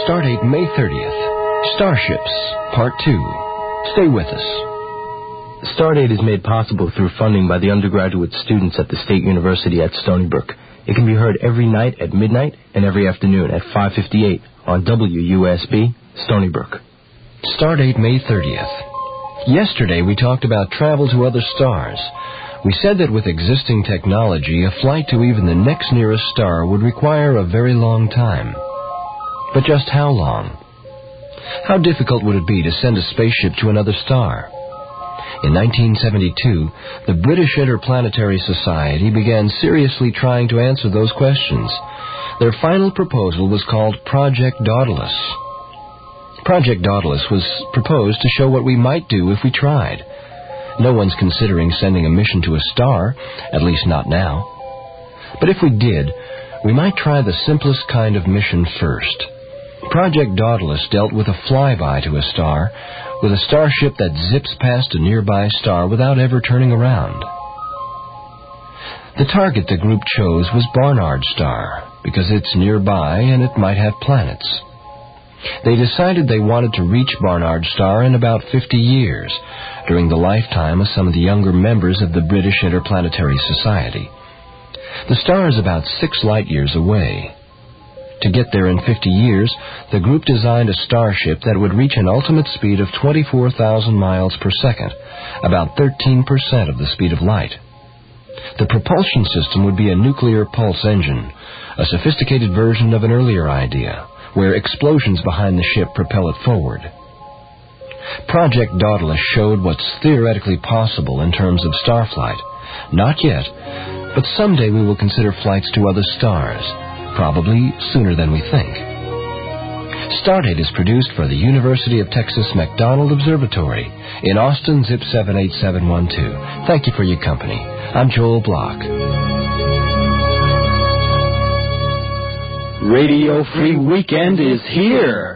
Stardate May 30th. Starships, Part 2. Stay with us. Stardate is made possible through funding by the undergraduate students at the State University at Stony Brook. It can be heard every night at midnight and every afternoon at 5:58 on WUSB, Stony Brook. Stardate May 30th. Yesterday we talked about travel to other stars. We said that with existing technology, a flight to even the next nearest star would require a very long time. But just how long? How difficult would it be to send a spaceship to another star? In 1972, the British Interplanetary Society began seriously trying to answer those questions. Their final proposal was called Project Daedalus. Project Daedalus was proposed to show what we might do if we tried. No one's considering sending a mission to a star, at least not now. But if we did, we might try the simplest kind of mission first. Project Daedalus dealt with a flyby to a star, with a starship that zips past a nearby star without ever turning around. The target the group chose was Barnard Star, because it's nearby and it might have planets. They decided they wanted to reach Barnard Star in about 50 years, during the lifetime of some of the younger members of the British Interplanetary Society. The star is about 6 light years away. To get there in 50 years, the group designed a starship that would reach an ultimate speed of 24,000 miles per second, about 13% of the speed of light. The propulsion system would be a nuclear pulse engine, a sophisticated version of an earlier idea, where explosions behind the ship propel it forward. Project Daedalus showed what's theoretically possible in terms of starflight. Not yet, but someday we will consider flights to other stars. Probably sooner than we think. Stardate is produced for the University of Texas McDonald Observatory in Austin, zip 78712. Thank you for your company. I'm Joel Block. Radio Free Weekend is here.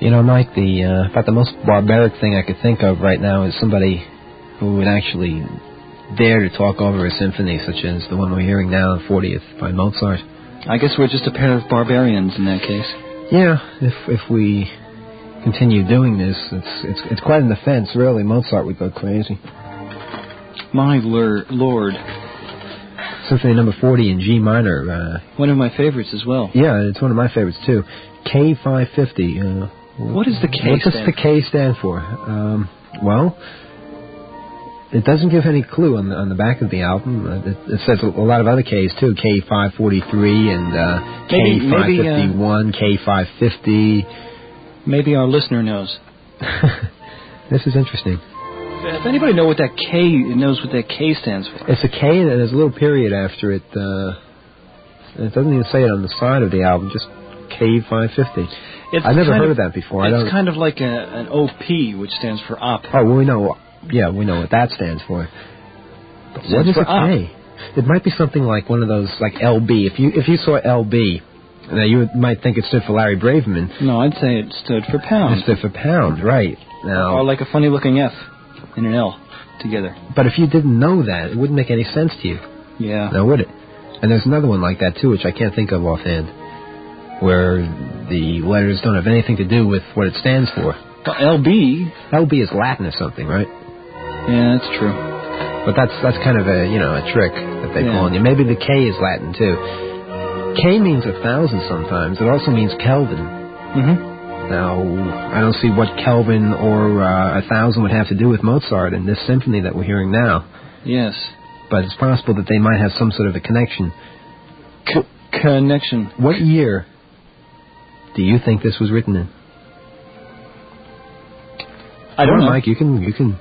You know, Mike, about the most barbaric thing I could think of right now is somebody who would actually dare to talk over a symphony such as the one we're hearing now, the 40th by Mozart. I guess we're just a pair of barbarians in that case. Yeah, if we continue doing this, it's quite an offense, really. Mozart would go crazy. My lord. Symphony number 40 in G minor. One of my favorites as well. Yeah, it's one of my favorites, too. K550. What does the K stand for? What does the K stand for? Well, it doesn't give any clue on the back of the album. It says a lot of other Ks, too. K543 and K551, K550. Maybe our listener knows. This is interesting. Does anybody know what that K knows what that K stands for? It's a K and there's a little period after it. It doesn't even say it on the side of the album, just K550. I've never heard of that before. It's kind of like an OP, which stands for op. Oh, well, we know what that stands for. But what is a K? It might be something like one of those, like LB. If you saw LB, now you might think it stood for Larry Braverman. No, I'd say it stood for pound. It stood for pound, right. Now, or like a funny-looking F and an L together. But if you didn't know that, it wouldn't make any sense to you. Yeah. Now, would it? And there's another one like that, too, which I can't think of offhand, where the letters don't have anything to do with what it stands for. Well, LB is Latin or something, right? Yeah, that's true. But that's kind of a trick that they pull on you. Maybe the K is Latin, too. K means 1,000 sometimes. It also means Kelvin. Mm-hmm. Now, I don't see what Kelvin or 1,000 would have to do with Mozart in this symphony that we're hearing now. Yes. But it's possible that they might have some sort of a connection. Connection. What year do you think this was written in? I don't know. Mike, you can.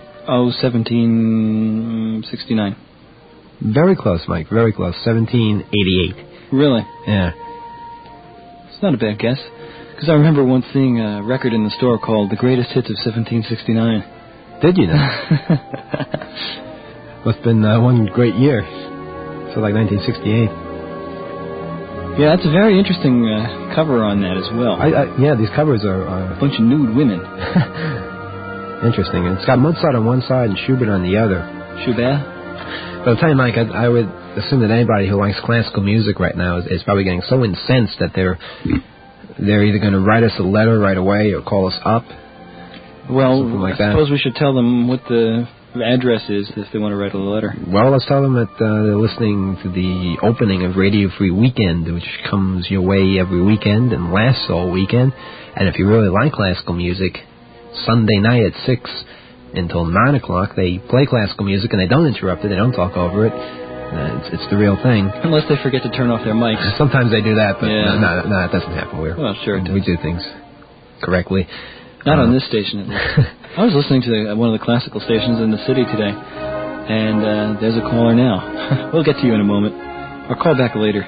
1769. Very close, Mike. Very close. 1788. Really? Yeah. It's not a bad guess. Because I remember once seeing a record in the store called The Greatest Hits of 1769. Did you know? Must have been one great year. So like 1968. Yeah, that's a very interesting cover on that as well. Yeah, these covers are... a bunch of nude women. Interesting. And it's got Mozart on one side and Schubert on the other. Schubert? But I'll tell you, Mike, I would assume that anybody who likes classical music right now is probably getting so incensed that they're either going to write us a letter right away or call us up. Well, like I suppose we should tell them what the address is if they want to write a letter. Well, let's tell them that they're listening to the opening of Radio Free Weekend, which comes your way every weekend and lasts all weekend. And if you really like classical music, Sunday night at 6 until 9 o'clock, they play classical music and they don't interrupt it, they don't talk over it. It's the real thing. Unless they forget to turn off their mics. Sometimes they do that, but no, that doesn't happen. Well, sure it does. We do things correctly. Not on this station, at least. I was listening to one of the classical stations in the city today, and there's a caller now. We'll get to you in a moment. Or call back later.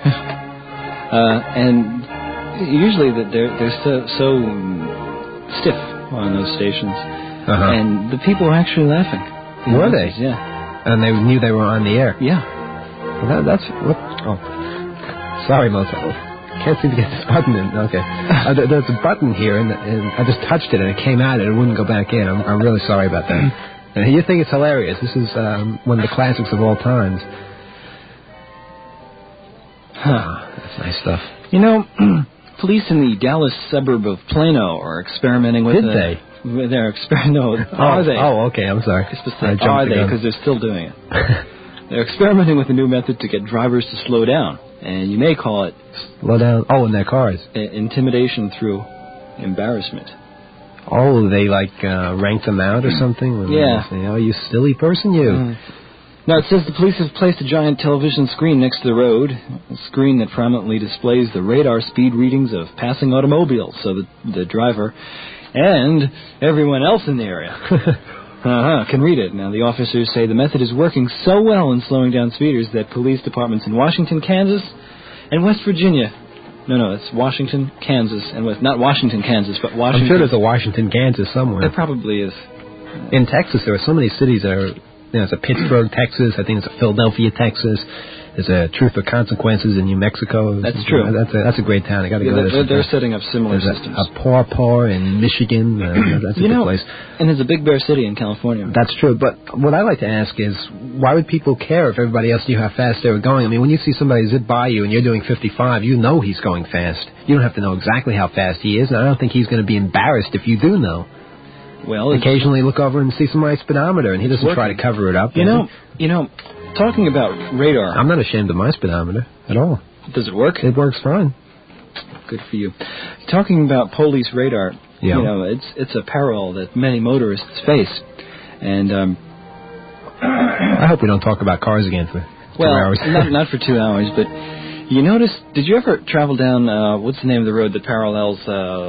And usually they're so stiff on those stations. Uh-huh. And the people were actually laughing. Were they? Yeah. And they knew they were on the air? Yeah. Well, that's what... Oh. Sorry, Mozart. Can't seem to get this button in. Okay. There's a button here, and I just touched it, and it came out, and it wouldn't go back in. I'm really sorry about that. And you think it's hilarious. This is one of the classics of all times. That's nice stuff. You know, police in the Dallas suburb of Plano are experimenting with... Did they? They're experimenting... Are they? Oh, okay, I'm sorry. Are they? Because they're still doing it. They're experimenting with a new method to get drivers to slow down. And you may call it... Slow down? Oh, in their cars. Intimidation through embarrassment. Oh, they, rank them out or something? Yeah. Say, oh, you silly person, you. Now, it says the police have placed a giant television screen next to the road, a screen that prominently displays the radar speed readings of passing automobiles, so that the driver and everyone else in the area can read it. Now, the officers say the method is working so well in slowing down speeders that police departments in Washington, Kansas, and West Virginia... No, it's Washington, Kansas, and not Washington, Kansas, but Washington... I'm sure there's a Washington, Kansas somewhere. There probably is. In Texas, there are so many cities that are... there's a Pittsburgh, Texas. I think there's a Philadelphia, Texas. There's a Truth or Consequences in New Mexico. That's true. That's a great town. I got to go there. They're setting up similar systems. A Paw Paw in Michigan. That's a good place. And there's a Big Bear City in California. That's true. But what I like to ask is, why would people care if everybody else knew how fast they were going? I mean, when you see somebody zip by you and you're doing 55, you know he's going fast. You don't have to know exactly how fast he is, and I don't think he's going to be embarrassed if you do know. Well, occasionally look over and see somebody's speedometer, and he doesn't try to cover it up. You know, talking about radar, I'm not ashamed of my speedometer at all. Does it work? It works fine. Good for you. Talking about police radar, yeah. You know, it's a peril that many motorists face, and I hope we don't talk about cars again for 2 hours. not for 2 hours, but you notice? Did you ever travel down? What's the name of the road that parallels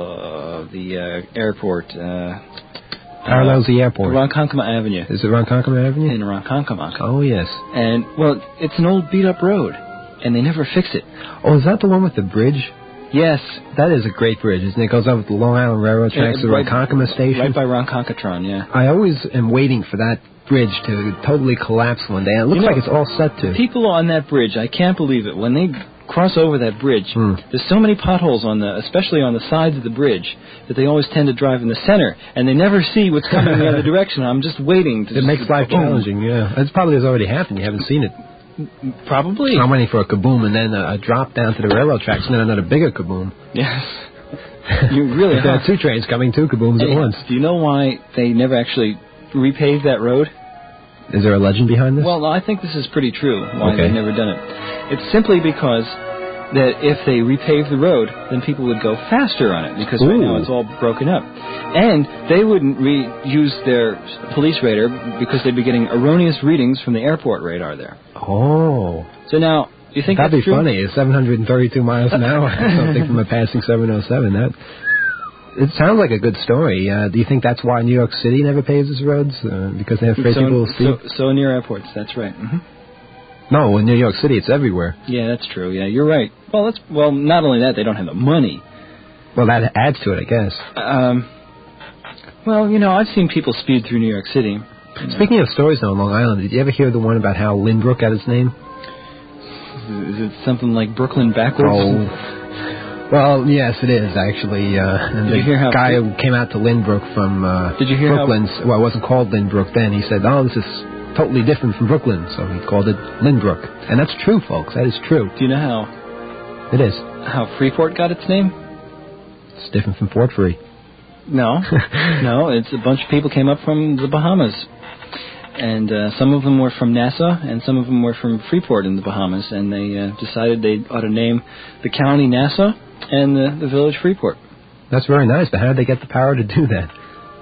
the airport? Parallels the airport. Ronkonkoma Avenue. Is it Ronkonkoma Avenue? In Ronkonkoma. Oh, yes. And, well, it's an old beat-up road, and they never fix it. Oh, is that the one with the bridge? Yes. That is a great bridge, isn't it? It goes up with the Long Island Railroad tracks to the Ronkonkoma station. Right by Ronkonkatron, yeah. I always am waiting for that bridge to totally collapse one day. It looks like it's all set to. People on that bridge, I can't believe it. When they cross over that bridge, there's so many potholes especially on the sides of the bridge, that they always tend to drive in the center, and they never see what's coming the other direction. I'm just waiting to. It makes life challenging. Yeah, it probably has already happened. You haven't seen it. Probably. I'm waiting for a kaboom and then a drop down to the railroad tracks and then another bigger kaboom. Yes. You really have. There are 2 trains coming, 2 kabooms at once. Do you know why they never actually repaved that road? Is there a legend behind this? Well, I think this is pretty true, why they've never done it. It's simply because that if they repaved the road, then people would go faster on it, because right now it's all broken up. And they wouldn't use their police radar because they'd be getting erroneous readings from the airport radar there. Oh. So now, you think that'd that's be funny? It's 732 miles an hour, something from a passing 707. It sounds like a good story. Do you think that's why New York City never paves its roads? Because they're afraid people will see? So near airports, that's right. Mm-hmm. No, in New York City, it's everywhere. Yeah, that's true. Yeah, you're right. Well, not only that, they don't have the money. Well, that adds to it, I guess. Well, you know, I've seen people speed through New York City. Speaking of stories now on Long Island, did you ever hear the one about how Lynbrook got its name? Is it something like Brooklyn backwards? Oh. Well, yes, it is, actually. And the guy who came out to Lynbrook from Brooklyn, well, it wasn't called Lynbrook then. He said, this is totally different from Brooklyn, so he called it Lynbrook. And that's true, folks. That is true. Do you know how? It is. How Freeport got its name? It's different from Fort Free. No. No, it's a bunch of people came up from the Bahamas. And some of them were from Nassau, and some of them were from Freeport in the Bahamas. And they decided they ought to name the county Nassau and the village Freeport. That's very nice, but how did they get the power to do that?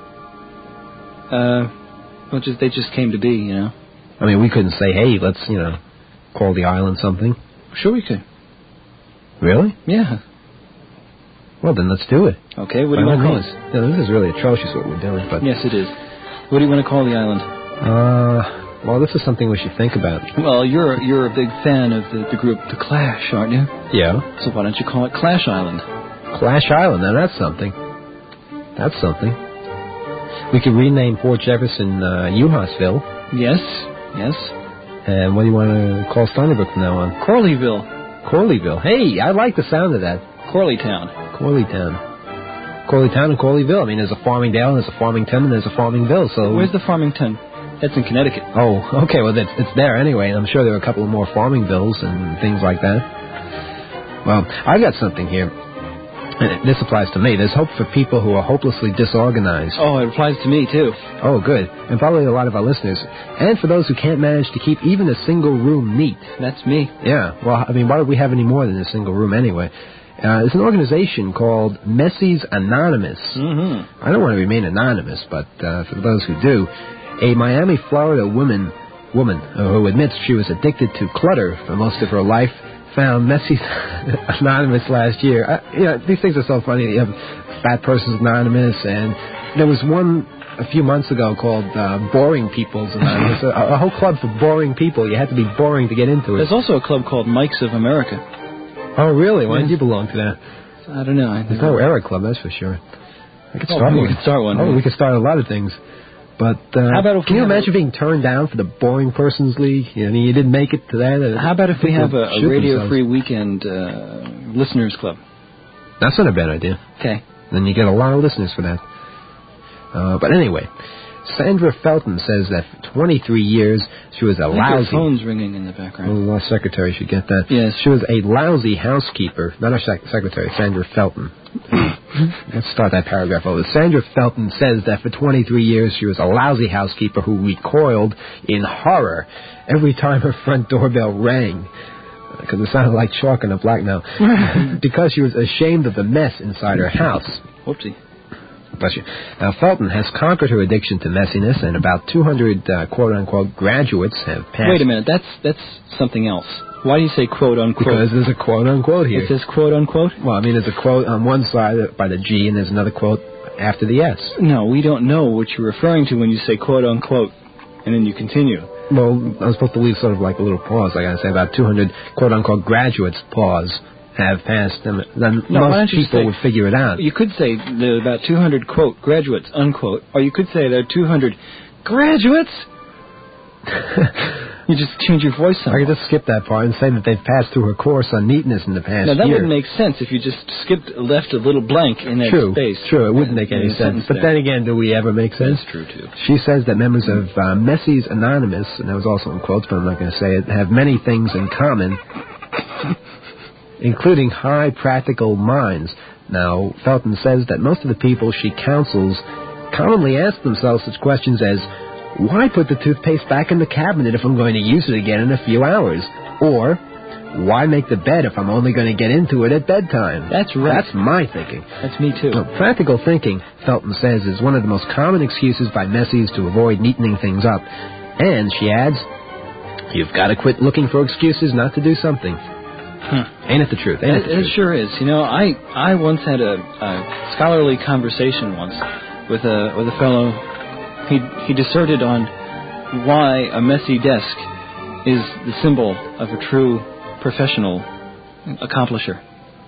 Well, they just came to be, you know. I mean, we couldn't say, hey, let's, call the island something. Sure we could. Really? Yeah. Well, then let's do it. Okay, what do you want to call it? No, this is really atrocious what we're doing. But yes, it is. What do you want to call the island? Well, this is something we should think about. Well, you're a big fan of the group The Clash, aren't you? Yeah. So why don't you call it Clash Island? Clash Island, now that's something. That's something. We could rename Port Jefferson Uhasville. Yes. And what do you want to call Stony Brook from now on? Corleyville. Hey, I like the sound of that. Corleytown and Corleyville. I mean, there's a Farmingdale, and there's a Farmington, and there's a Farmingville. So where's the Farmington? That's in Connecticut. Oh, okay. Well, it's there anyway, and I'm sure there are a couple of more Farmingvilles and things like that. Well, I got something here. And this applies to me. There's hope for people who are hopelessly disorganized. Oh, it applies to me, too. Oh, good. And probably a lot of our listeners. And for those who can't manage to keep even a single room neat. That's me. Yeah. Well, I mean, why would we have any more than a single room anyway? It's an organization called Messies Anonymous. Mm-hmm. I don't want to remain anonymous, but for those who do, a Miami, Florida woman who admits she was addicted to clutter for most of her life found Messies Anonymous last year. These things are so funny. You have Fat Persons Anonymous, and there was one a few months ago called Boring People's Anonymous, a whole club for boring people. You had to be boring to get into it. There's also a club called Mikes of America. Oh, really? Why did you belong to that? I don't know. There's no Eric Club, that's for sure. We could start one. Oh, we could start a lot of things. But How about if can we you have imagine being turned down for the boring person's league? You didn't make it to that. How about if we have a shoot radio-free weekend listeners club? That's not a bad idea. Okay. Then you get a lot of listeners for that. But anyway, Sandra Felton says that for 23 years she was a I think lousy... your phone's ringing in the background. Well, our secretary should get that. Yes. She was a lousy housekeeper. Not our secretary, Sandra Felton. Let's start that paragraph over. Sandra Felton says that for 23 years she was a lousy housekeeper who recoiled in horror every time her front doorbell rang. Because it sounded like chalk on a black now. Because she was ashamed of the mess inside her house. Whoopsie. Bless you. Now, Felton has conquered her addiction to messiness, and about 200 quote-unquote graduates have passed... Wait a minute, that's something else. Why do you say quote-unquote? Because there's a quote-unquote here. It says quote-unquote? Well, I mean, there's a quote on one side by the G, and there's another quote after the S. No, we don't know what you're referring to when you say quote-unquote, and then you continue. Well, I was supposed to leave sort of like a little pause. Like I say, about 200 quote-unquote graduates, pause, have passed them. Then most people would figure it out. You could say there are about 200, quote, graduates, unquote, or you could say there are 200 graduates. You just change your voice somewhat. I could just skip that part and say that they've passed through her course on neatness in the past year. Now, that year. wouldn't make sense if you just left a little blank in that space. True, it wouldn't make any sense. But then again, do we ever make sense? That's true, too. She says that members of Messi's Anonymous, and that was also in quotes, but I'm not going to say it, have many things in common, including high practical minds. Now, Felton says that most of the people she counsels commonly ask themselves such questions as, why put the toothpaste back in the cabinet if I'm going to use it again in a few hours? Or, why make the bed if I'm only going to get into it at bedtime? That's right. That's my thinking. That's me, too. Now, practical thinking, Felton says, is one of the most common excuses by Messies to avoid neatening things up. And, she adds, you've got to quit looking for excuses not to do something. Ain't it the truth? It sure is. You know, I once had a scholarly conversation once with a fellow. He disserted on why a messy desk is the symbol of a true professional accomplisher.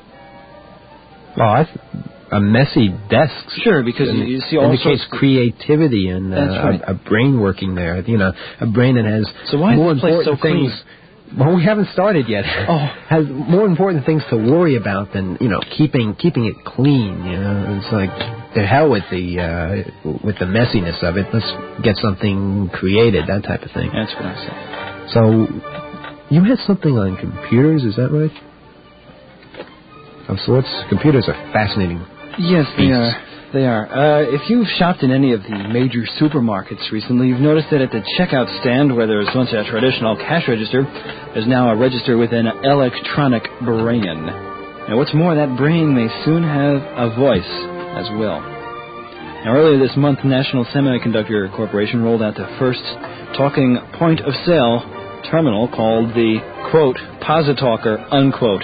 Well, a messy desk. Sure, because you see all indicates creativity and right. a brain working there. You know, a brain that has so why more is this place so things. Clean? Well, we haven't started yet. Has more important things to worry about than keeping it clean. You know, it's like to hell with the messiness of it. Let's get something created, that type of thing. That's what I said. So, you had something on computers, is that right? Of sorts. Computers are fascinating. Yes, they are. If you've shopped in any of the major supermarkets recently, you've noticed that at the checkout stand, where there was once a traditional cash register, there's now a register with an electronic brain. Now, what's more, that brain may soon have a voice as well. Now, earlier this month, National Semiconductor Corporation rolled out the first talking point-of-sale terminal called the, quote, Positalker, unquote.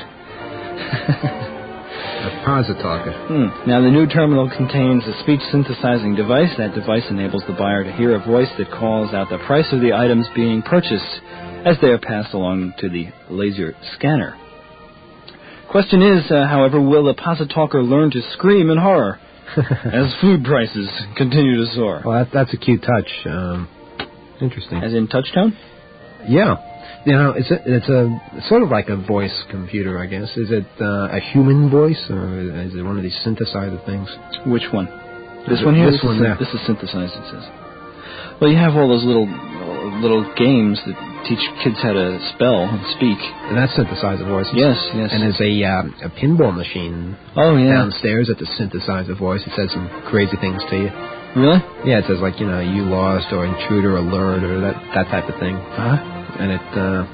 A Positalker. Now, the new terminal contains a speech-synthesizing device. That device enables the buyer to hear a voice that calls out the price of the items being purchased as they are passed along to the laser scanner. Question is, however, will the Positalker learn to scream in horror as food prices continue to soar? Well, that's a cute touch. Interesting. As in touch-tone? Yeah. You know, it's a sort of like a voice computer, I guess. Is it a human voice, or is it one of these synthesizer things? Which one? This one here? This one there. This is synthesized, it says. Well, you have all those little games that teach kids how to spell and speak. And that's synthesizer voice. Yes. And there's a pinball machine downstairs at the synthesizer voice. It says some crazy things to you. Really? Yeah, it says like, you lost or intruder alert or that type of thing. Uh-huh. And it,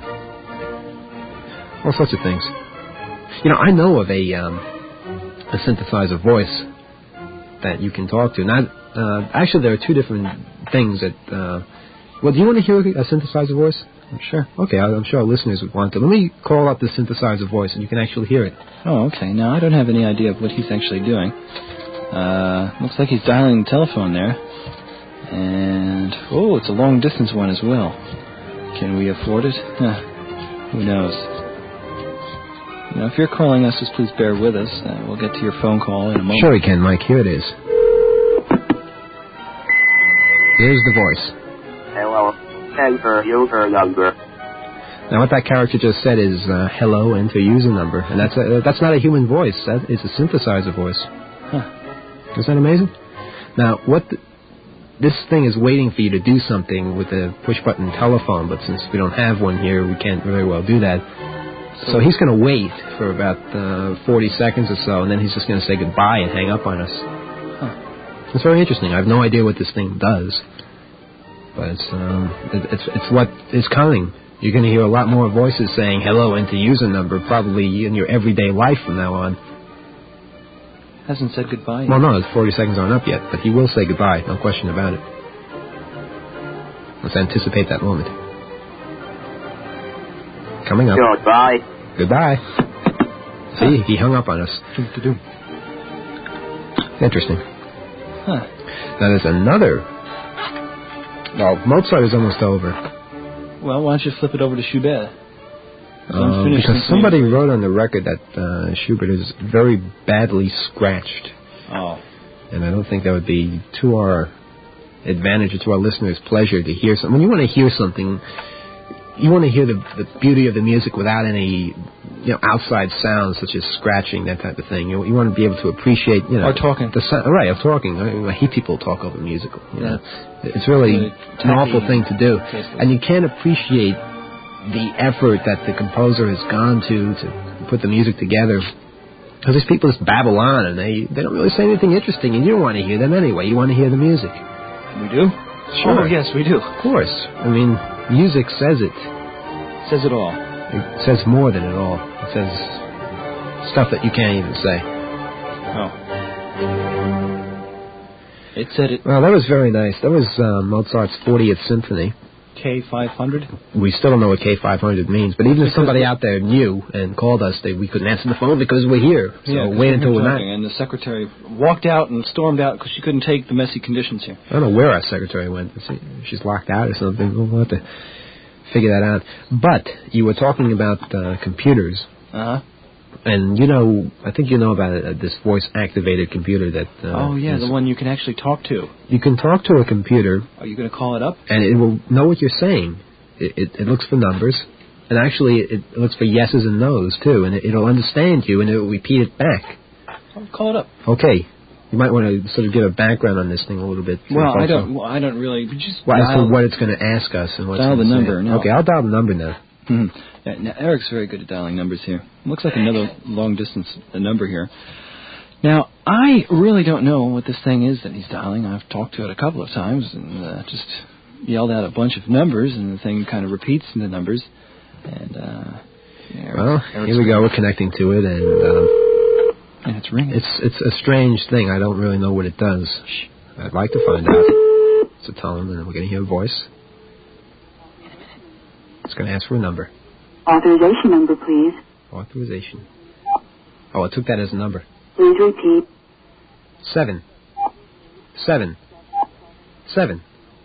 all sorts of things. I know of a synthesizer voice that you can talk to. Not, actually, there are two different things that, do you want to hear a synthesizer voice? Sure. Okay, I'm sure our listeners would want to. Let me call up the synthesizer voice and you can actually hear it. Oh, okay. Now, I don't have any idea of what he's actually doing. Looks like he's dialing the telephone there. And, it's a long distance one as well. Can we afford it? Who knows? If you're calling us, just please bear with us. We'll get to your phone call in a moment. Sure we can, Mike. Here it is. Here's the voice. Hello. Enter user number. Now, what that character just said is, hello, enter user number. And that's not a human voice. That is a synthesizer voice. Huh. Isn't that amazing? Now, this thing is waiting for you to do something with a push-button telephone, but since we don't have one here, we can't very well do that. So he's going to wait for about 40 seconds or so, and then he's just going to say goodbye and hang up on us. Huh. It's very interesting. I have no idea what this thing does, but it's what is coming. You're going to hear a lot more voices saying hello, enter user number, probably in your everyday life from now on. Hasn't said goodbye yet. Well, no, the 40 seconds aren't up yet, but he will say goodbye, no question about it. Let's anticipate that moment. Coming up. Goodbye. Goodbye. See, he hung up on us. Interesting. Huh. Now there's another. Well, Mozart is almost over. Well, why don't you flip it over to Schubert? Unfinished Because Symphony. somebody wrote on the record that Schubert is very badly scratched. Oh. And I don't think that would be to our advantage or to our listeners' pleasure to hear something. When you want to hear something, you want to hear the beauty of the music without any outside sounds such as scratching, that type of thing. You want to be able to appreciate, Or talking. the sound. Right, of talking. I hate people who talk over musical. Yeah. It's really an awful thing to do. Tasteless. And you can't appreciate the effort that the composer has gone to put the music together. Because these people just babble on, and they don't really say anything interesting, and you don't want to hear them anyway. You want to hear the music. We do? Sure. Oh, yes, we do. Of course. I mean, music says it. Says it all. It says more than it all. It says stuff that you can't even say. Oh. It said it. Well, that was very nice. That was Mozart's 40th Symphony. K500? We still don't know what K500 means, but even if somebody out there knew and called us, we couldn't answer the phone because we're here. So Yeah, wait until we're not. talking, and the secretary walked out and stormed out because she couldn't take the messy conditions here. I don't know where our secretary went. She's locked out or something. We'll have to figure that out. But you were talking about computers. Uh-huh. And I think you know about this voice-activated computer that... Oh, yeah, the one you can actually talk to. You can talk to a computer... Are you going to call it up? And it will know what you're saying. It looks for numbers. And actually, it looks for yeses and nos, too. And it'll understand you, and it will repeat it back. I'll call it up. Okay. You might want to sort of give a background on this thing a little bit. Well, I don't really... Just as to what it's going to ask us. And what's dial the number, no. Okay, I'll dial the number now. Mm-hmm. Yeah, now, Eric's very good at dialing numbers here. Looks like another long-distance number here. Now, I really don't know what this thing is that he's dialing. I've talked to it a couple of times and just yelled out a bunch of numbers, and the thing kind of repeats the numbers. And Eric's here we go. We're connecting to it, and it's ringing. It's a strange thing. I don't really know what it does. I'd like to find out. So tell him, and we're going to hear a voice. It's going to ask for a number. Authorization number, please. Authorization. Oh, it took that as a number. Please repeat. 7. 7. 7.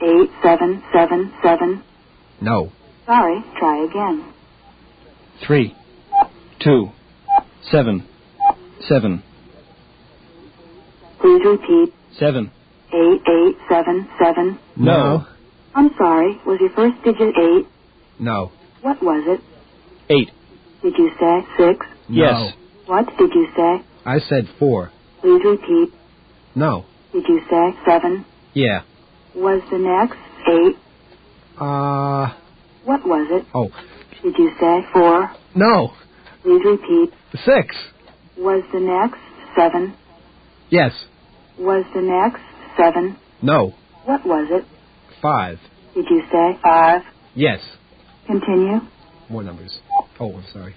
8777. No. Sorry, try again. 3, 2, 7, 7. Please repeat. 7. 8877. No. I'm sorry, was your first digit 8? No. What was it? 8. Did you say 6? Yes. No. What did you say? I said 4. Please repeat. No. Did you say 7? Yeah. Was the next 8? What was it? Oh. Did you say 4? No. Please repeat. 6. Was the next 7? Yes. Was the next 7? No. What was it? 5. Did you say 5? Yes. Continue. More numbers. Oh, I'm sorry.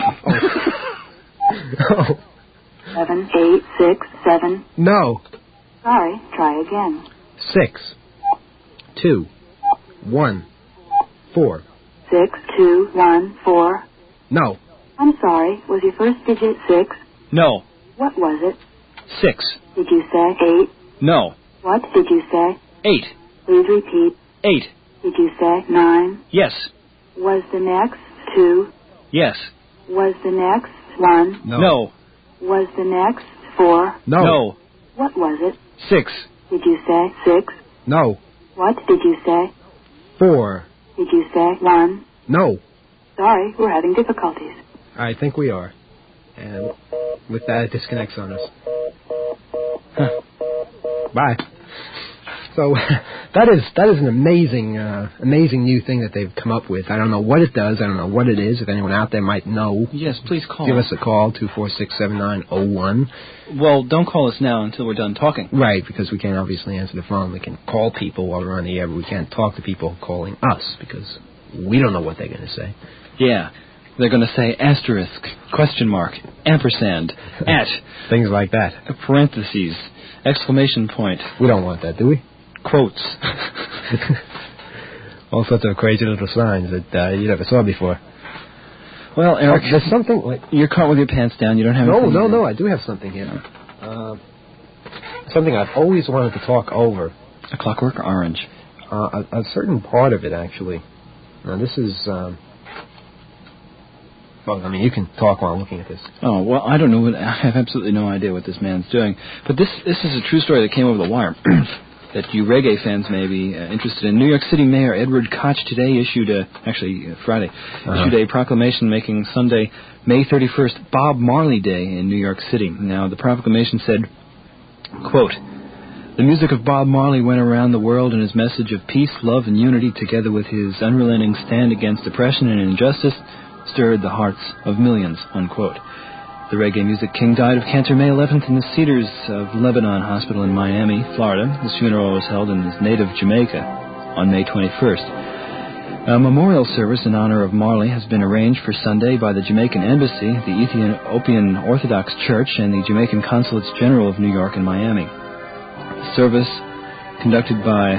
Oh. 7, 8, 6, 7. No. Sorry, try again. 6. 2. 1. 4. 6, 2, 1, 4. No. I'm sorry, was your first digit 6? No. What was it? 6. Did you say 8? No. What did you say? 8. Please repeat. 8. Did you say 9? Yes. Was the next 2? Yes. Was the next 1? No. Was the next 4? No. No. What was it? 6. Did you say 6? No. What did you say? 4. Did you say 1? No. Sorry, we're having difficulties. I think we are. And with that, it disconnects on us. Bye. So that is an amazing new thing that they've come up with. I don't know what it does. I don't know what it is. If anyone out there might know, Yes, please call. give us a call, 246-7901. Well, don't call us now until we're done talking. Right, because we can't obviously answer the phone. We can call people while we're on the air, but we can't talk to people calling us because we don't know what they're going to say. Yeah. They're going to say asterisk, question mark, ampersand, at, Things like that. parentheses, exclamation point, We don't want that, do we? quotes. All sorts of crazy little signs that you never saw before. Well, Eric, There's something like... you're caught with your pants down. You don't have anything. No, I do have something here. Something I've always wanted to talk over. A Clockwork Orange. A certain part of it, actually. Now, this is... well, I mean, you can talk while I'm looking at this. Oh, well, I don't know. I have absolutely no idea what this man's doing. But this is a true story that came over the wire that you reggae fans may be interested in. New York City Mayor Edward Koch today issued Friday, issued a proclamation making Sunday, May 31st, Bob Marley Day in New York City. Now, the proclamation said, quote, "The music of Bob Marley went around the world, and his message of peace, love, and unity, together with his unrelenting stand against oppression and injustice, stirred the hearts of millions," unquote. The reggae music king died of cancer May 11th in the Cedars of Lebanon Hospital in Miami, Florida. His funeral was held in his native Jamaica on May 21st. A memorial service in honor of Marley has been arranged for Sunday by the Jamaican Embassy, the Ethiopian Orthodox Church, and the Jamaican Consulates General of New York and Miami. The service, conducted by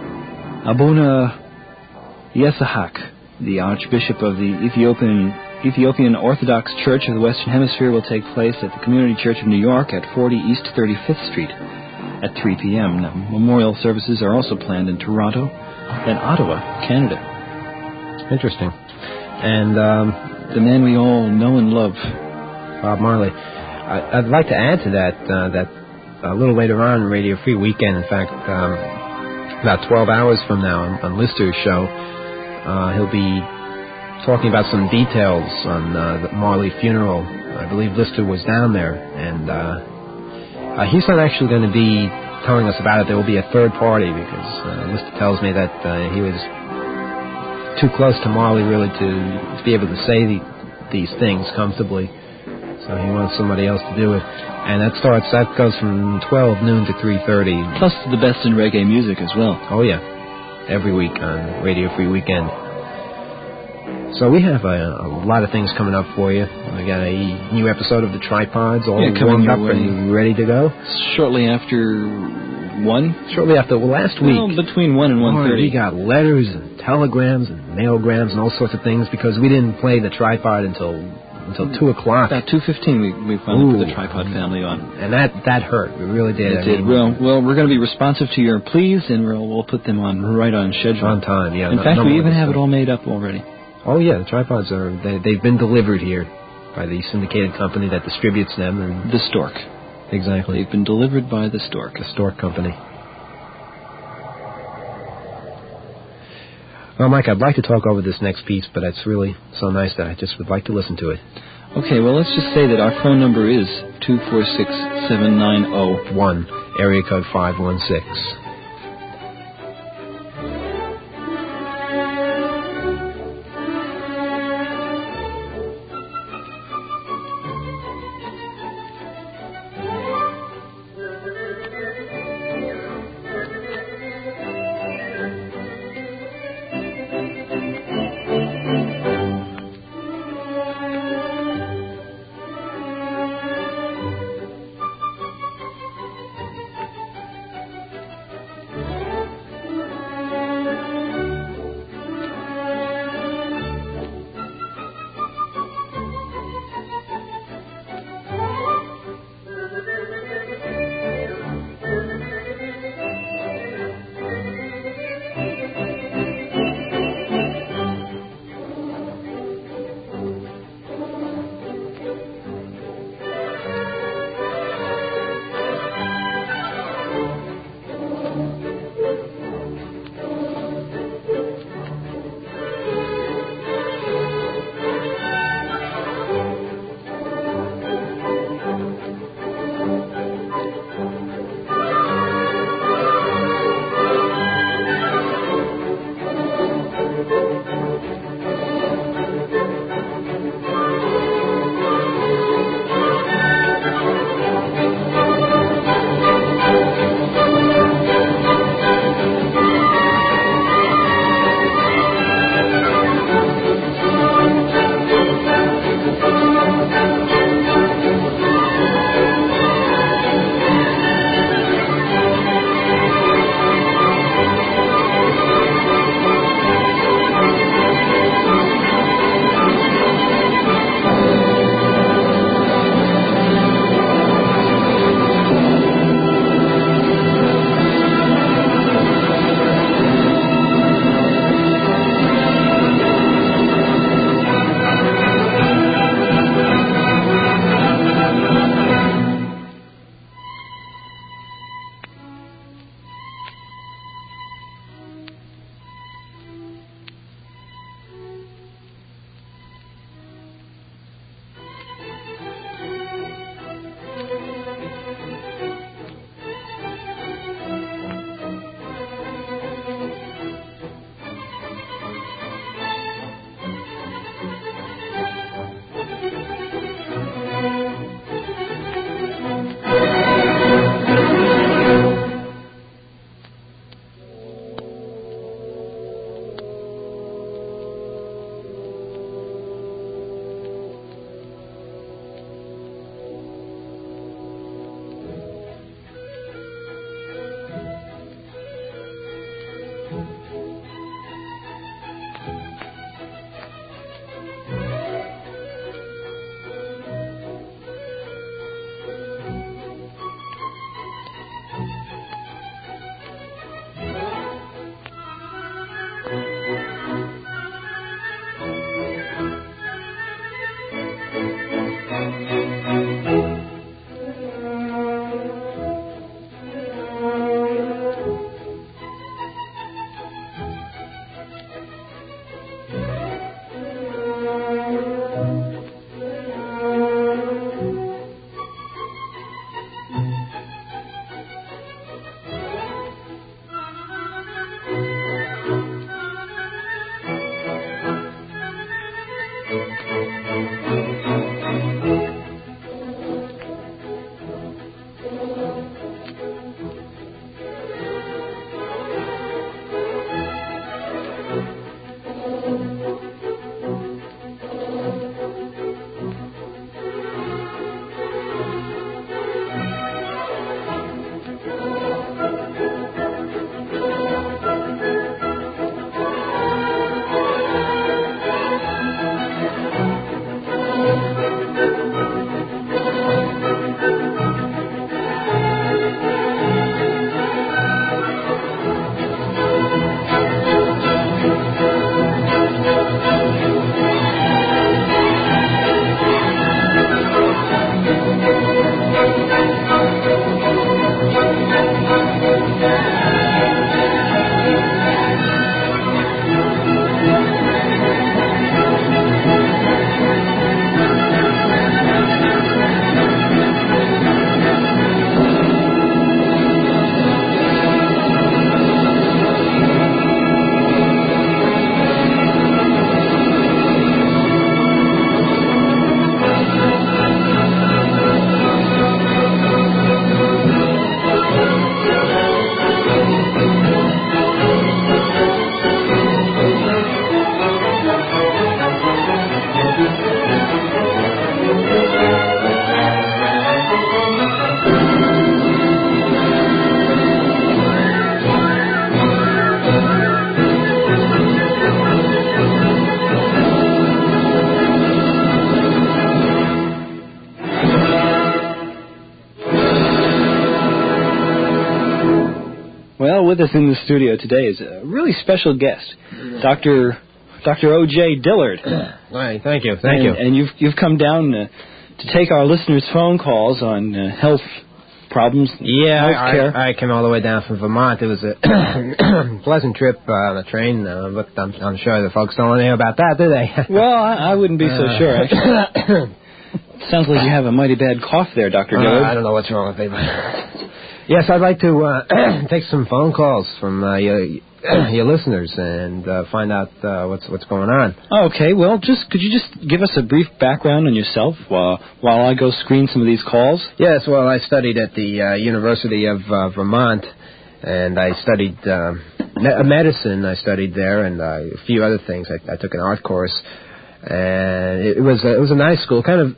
Abuna Yesahak, the Archbishop of the Ethiopian Orthodox Church of the Western Hemisphere, will take place at the Community Church of New York at 40 East 35th Street at 3 p.m. Now, memorial services are also planned in Toronto and Ottawa, Canada. Interesting. And the man we all know and love, Bob Marley. I'd like to add to that a little later on, Radio Free Weekend, in fact, about 12 hours from now on Lister's show, he'll be talking about some details on the Marley funeral. I believe Lister was down there, and he's not actually going to be telling us about it. There will be a third party, because Lister tells me that he was too close to Marley really to be able to say these things comfortably. So he wants somebody else to do it. And that goes from 12 noon to 3:30. plus the best in reggae music as well. Oh, yeah. Every week on Radio Free Weekend. So we have a lot of things coming up for you. We got a new episode of The Tripods all warmed up and ready to go. Shortly after 1? Shortly after, last week. Well, between 1 and 1:30. We got letters and telegrams and mailgrams and all sorts of things because we didn't play The Tripod until 2 o'clock. About 2:15 we finally put the Tripod family on. And that hurt. We really did. It did. Well, we're going to be responsive to your pleas, and we'll put them on right on schedule. On time, yeah. In fact, we even have it all made up already. Oh, yeah, the tripods they've been delivered here by the syndicated company that distributes them. And The Stork. Exactly. They've been delivered by The Stork. The Stork Company. Well, Mike, I'd like to talk over this next piece, but it's really so nice that I just would like to listen to it. Okay, well, let's just say that our phone number is 246-790-1, area code 516. Well, with us in the studio today is a really special guest, Dr. O.J. Dillard. Right, thank you. And you've come down to take our listeners' phone calls on health problems. Yeah, healthcare. I came all the way down from Vermont. It was a pleasant trip on a train, but I'm sure the folks don't want to hear about that, do they? Well, I wouldn't be so sure, actually. Sounds like you have a mighty bad cough there, Dr. Dillard. I don't know what's wrong with me, but... Yes, I'd like to take some phone calls from your listeners and find out what's going on. Okay, well, could you just give us a brief background on yourself while I go screen some of these calls? Yes, well, I studied at the University of Vermont, and I studied medicine. I studied there, and a few other things. I took an art course, and it was a nice school, kind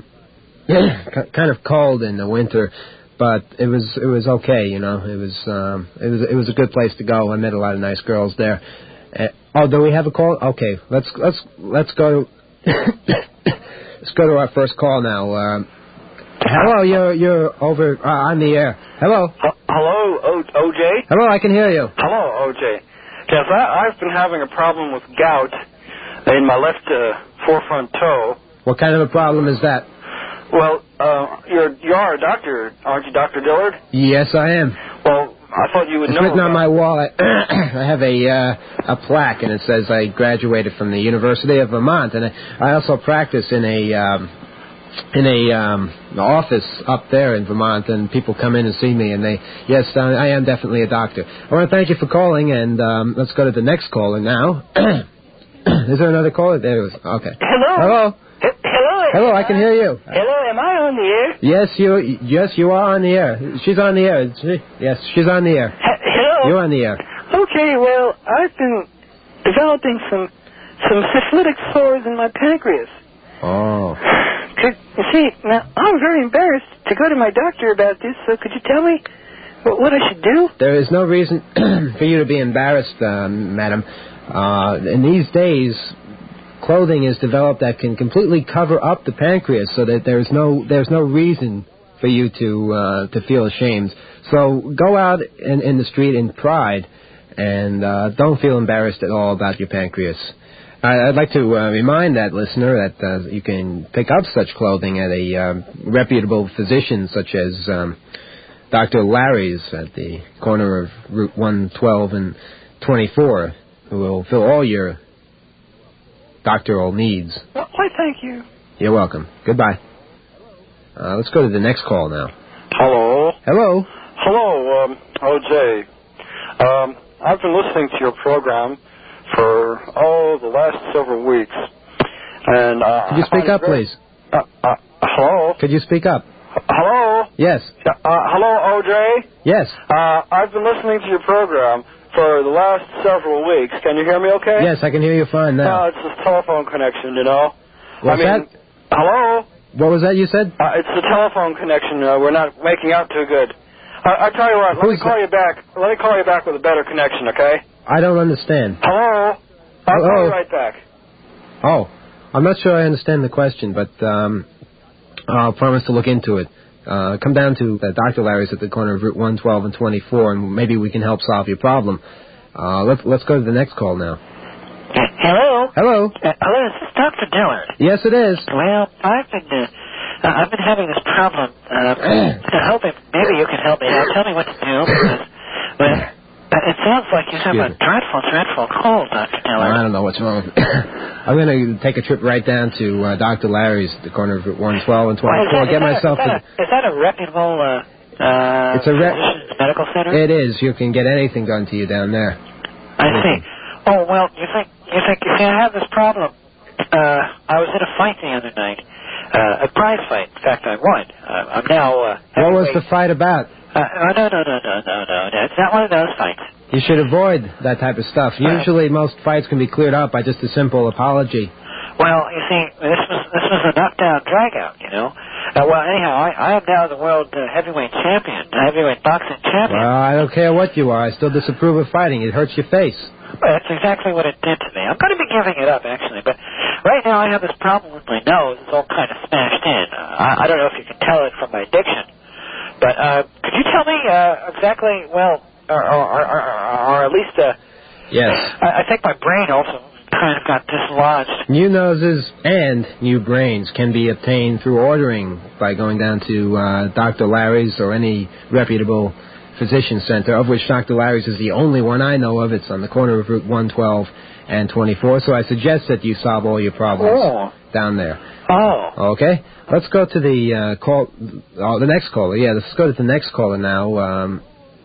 of cold in the winter. But it was okay, you know. It was a good place to go. I met a lot of nice girls there. Do we have a call? Okay, let's go. Let's go to our first call now. Hello, you're over on the air. Hello. Hello, OJ. Hello, I can hear you. Hello, OJ. Yes, I've been having a problem with gout in my left forefront toe. What kind of a problem is that? Well, you are a doctor, aren't you, Dr. Dillard? Yes, I am. Well, I thought you would know. It's written on my wall. I have a plaque, and it says I graduated from the University of Vermont, and I also practice in a office up there in Vermont, and people come in and see me, and yes, I am definitely a doctor. I want to thank you for calling, and let's go to the next caller now. Is there another caller? There it is. Okay. Hello. Hello, I can hear you. Hello, am I on the air? Yes, you are on the air. She's on the air. Yes, she's on the air. Hello. You're on the air. Okay, well, I've been developing some syphilitic sores in my pancreas. Oh. You see, now, I'm very embarrassed to go to my doctor about this, so could you tell me What I should do? There is no reason for you to be embarrassed, madam. In these days, clothing is developed that can completely cover up the pancreas, so that there's no reason for you to feel ashamed. So go out in the street in pride, and don't feel embarrassed at all about your pancreas. I'd like to remind that listener that you can pick up such clothing at a reputable physician such as Dr. Larry's at the corner of Route 112 and 24, who will fill all your doctoral needs. Well, why, thank you. You're welcome. Goodbye. Let's go to the next call now. Hello. Hello. Hello, O.J. I've been listening to your program for, the last several weeks. And could you speak up, please? Hello? Could you speak up? Hello? Yes. Hello, O.J.? Yes. I've been listening to your program for the last several weeks. Can you hear me okay? Yes, I can hear you fine now. It's this telephone connection, you know. What's that? Hello? What was that you said? It's the telephone connection. We're not making out too good. I tell you what, let me call you back. Let me call you back with a better connection, okay? I don't understand. Hello? I'll call you right back. Oh, I'm not sure I understand the question, but I'll promise to look into it. Come down to Dr. Larry's at the corner of Route 112 and 24, and maybe we can help solve your problem. Let's go to the next call now. Hello? Hello? Hello, is this Dr. Dillard? Yes, it is. Well, I've been having this problem. Hoping maybe you can help me out. Tell me what to do, because it sounds like you have a dreadful cold, Dr. Dillard. I don't know what's wrong. I'm going to take a trip right down to Dr. Larry's at the corner of Route 112 and 24. Is that a reputable medical center? It is. You can get anything done to you down there. I see. Oh, well, you see, I have this problem. I was in a fight the other night, a prize fight. In fact, I won. I'm now... what was the fight about? No. It's not one of those fights. You should avoid that type of stuff. Usually most fights can be cleared up by just a simple apology. Well, you see, this was a knockdown drag-out, you know. Well, anyhow, I am now the world heavyweight boxing champion. Well, I don't care what you are. I still disapprove of fighting. It hurts your face. Well, that's exactly what it did to me. I'm going to be giving it up, actually. But right now I have this problem with my nose. It's all kind of smashed in. I don't know if you can tell it from my diction. But could you tell me exactly, well, or at least... yes. I think my brain also kind of got dislodged. New noses and new brains can be obtained through ordering by going down to Dr. Larry's or any reputable physician center, of which Dr. Larry's is the only one I know of. It's on the corner of Route 112 and 24, so I suggest that you solve all your problems down there. Oh. Okay? Let's go to the next caller. Yeah, let's go to the next caller now.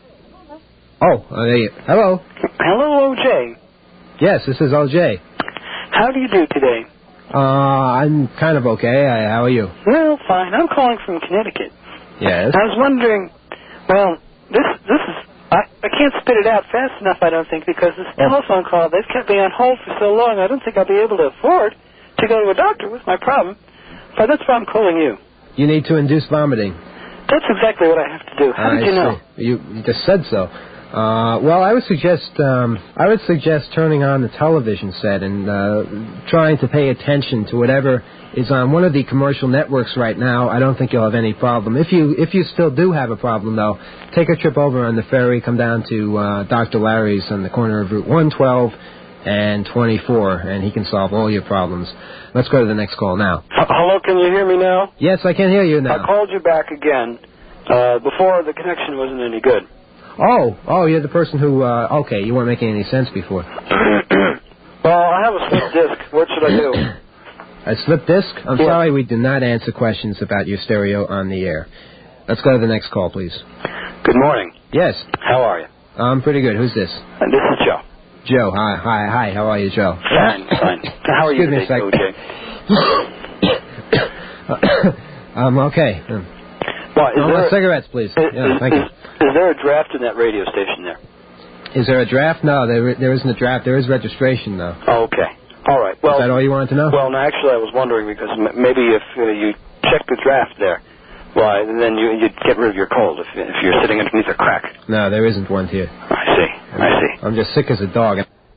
Hello? Hello, O.J. Yes, this is O.J. How do you do today? I'm kind of okay. How are you? Well, fine. I'm calling from Connecticut. Yes? I was wondering, well, this is, I can't spit it out fast enough, I don't think, because this telephone call, they've kept me on hold for so long, I don't think I'll be able to afford to go to a doctor with my problem. So that's why I'm calling you. You need to induce vomiting. That's exactly what I have to do. How did you know? You just said so. Well, I would suggest turning on the television set and trying to pay attention to whatever is on one of the commercial networks right now. I don't think you'll have any problem. If you still do have a problem, though, take a trip over on the ferry, come down to Dr. Larry's on the corner of Route 112 and 24, and he can solve all your problems. Let's go to the next call now. Hello, can you hear me now? Yes, I can hear you now. I called you back again. Before, the connection wasn't any good. Oh, you're the person who, okay, you weren't making any sense before. Well, I have a slip disc. What should I do? A slip disc? I'm sorry, we do not answer questions about your stereo on the air. Let's go to the next call, please. Good morning. Yes. How are you? I'm pretty good. Who's this? This is Joe. Joe, hi. How are you, Joe? Fine. How are you today, OJ? I'm okay. Well, cigarettes, please. Thank you. Is there a draft in that radio station there? Is there a draft? No, there isn't a draft. There is registration, though. Oh, okay. All right. Well, is that all you wanted to know? Well, no, actually, I was wondering because maybe if you check the draft there, Why, then you'd get rid of your cold if you're sitting underneath a crack. No, there isn't one here. I see. I'm just sick as a dog.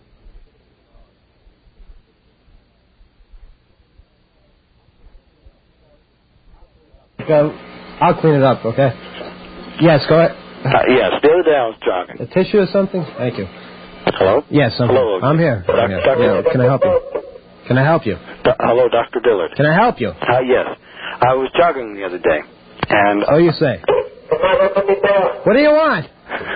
Go. I'll clean it up, okay? Yes, go ahead. Yes, the other day I was jogging. A tissue or something? Thank you. Hello? Yes, Hello. I'm here. Yeah, can I help you? Can I help you? Hello, Dr. Dillard. Can I help you? Yes. I was jogging the other day, and... Oh, you say? What do you want?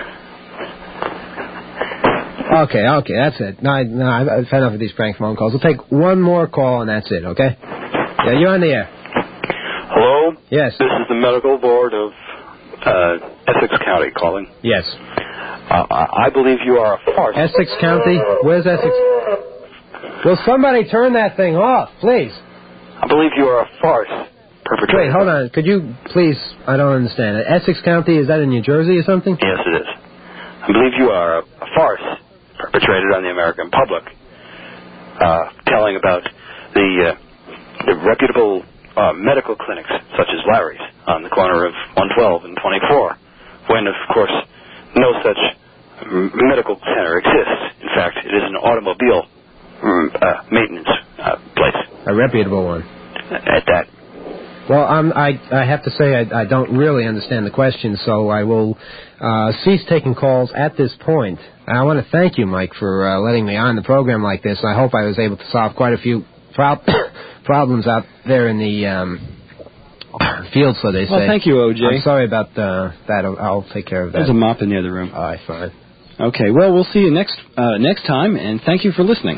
Okay, that's it. No, I've had enough of these prank phone calls. We'll take one more call, and that's it, okay? Yeah, you're on the air. Hello? Yes. This is the medical board of Essex County calling. Yes. I believe you are a farce. Essex County? Where's Essex? Will somebody turn that thing off, please? I believe you are a farce perpetrator. Wait, hold on. Could you please... I don't understand. Essex County, is that in New Jersey or something? Yes, it is. I believe you are a farce perpetrated on the American public, telling about the reputable medical clinics, such as Larry's, on the corner of 112 and 24, when, of course, no such medical center exists. In fact, it is an automobile maintenance place. A reputable one. At that. Well, I have to say I don't really understand the question, so I will cease taking calls at this point. I want to thank you, Mike, for letting me on the program like this. I hope I was able to solve quite a few problems out there in the field, so they say. Well, thank you, O.J. I'm sorry about that. I'll take care of that. There's a mop in the other room. All right, fine. Okay, well, we'll see you next time, and thank you for listening.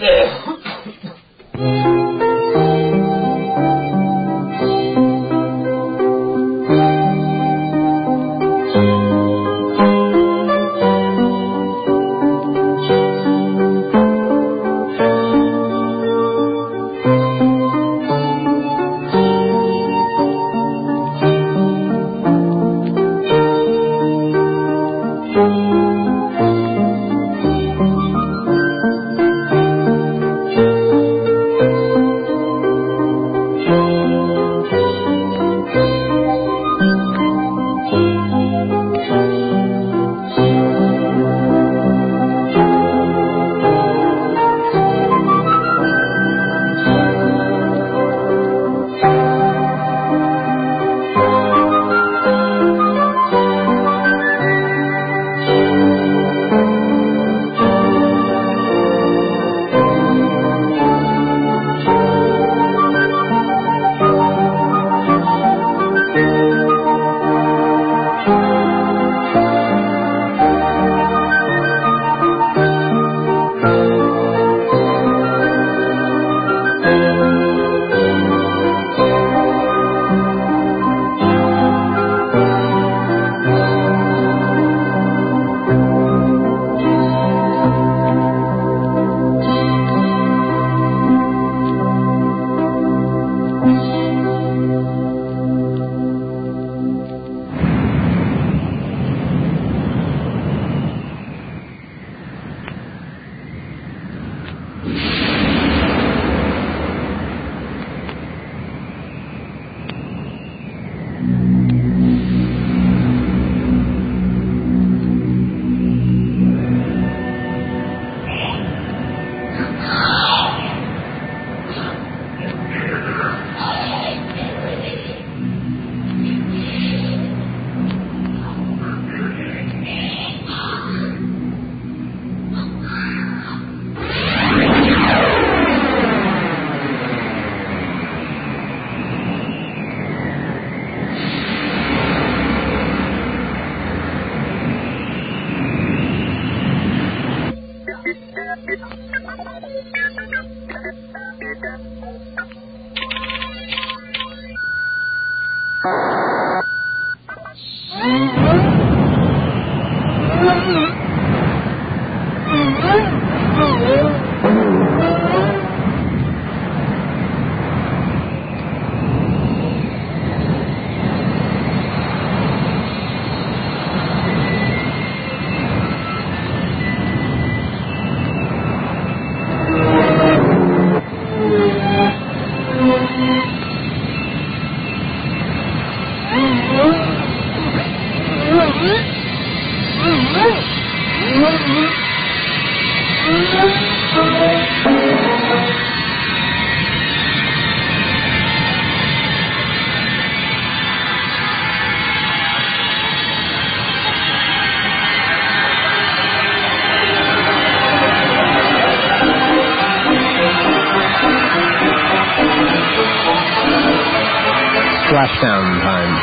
Splashdown time.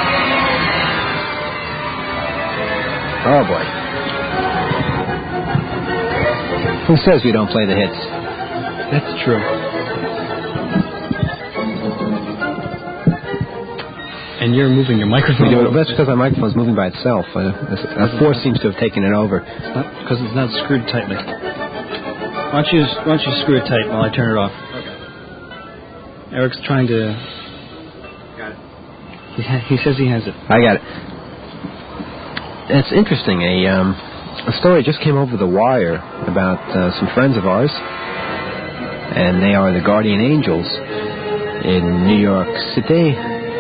Oh boy. Who says we don't play the hits? That's true. And you're moving your microphone. That's because my microphone's moving by itself. A force seems to have taken it over. Because it's not screwed tightly. Why don't you screw it tight while I turn it off? Okay. Eric's trying to... Got it. He says he has it. I got it. It's interesting. A story just came over the wire about some friends of ours, and they are the Guardian Angels in New York City.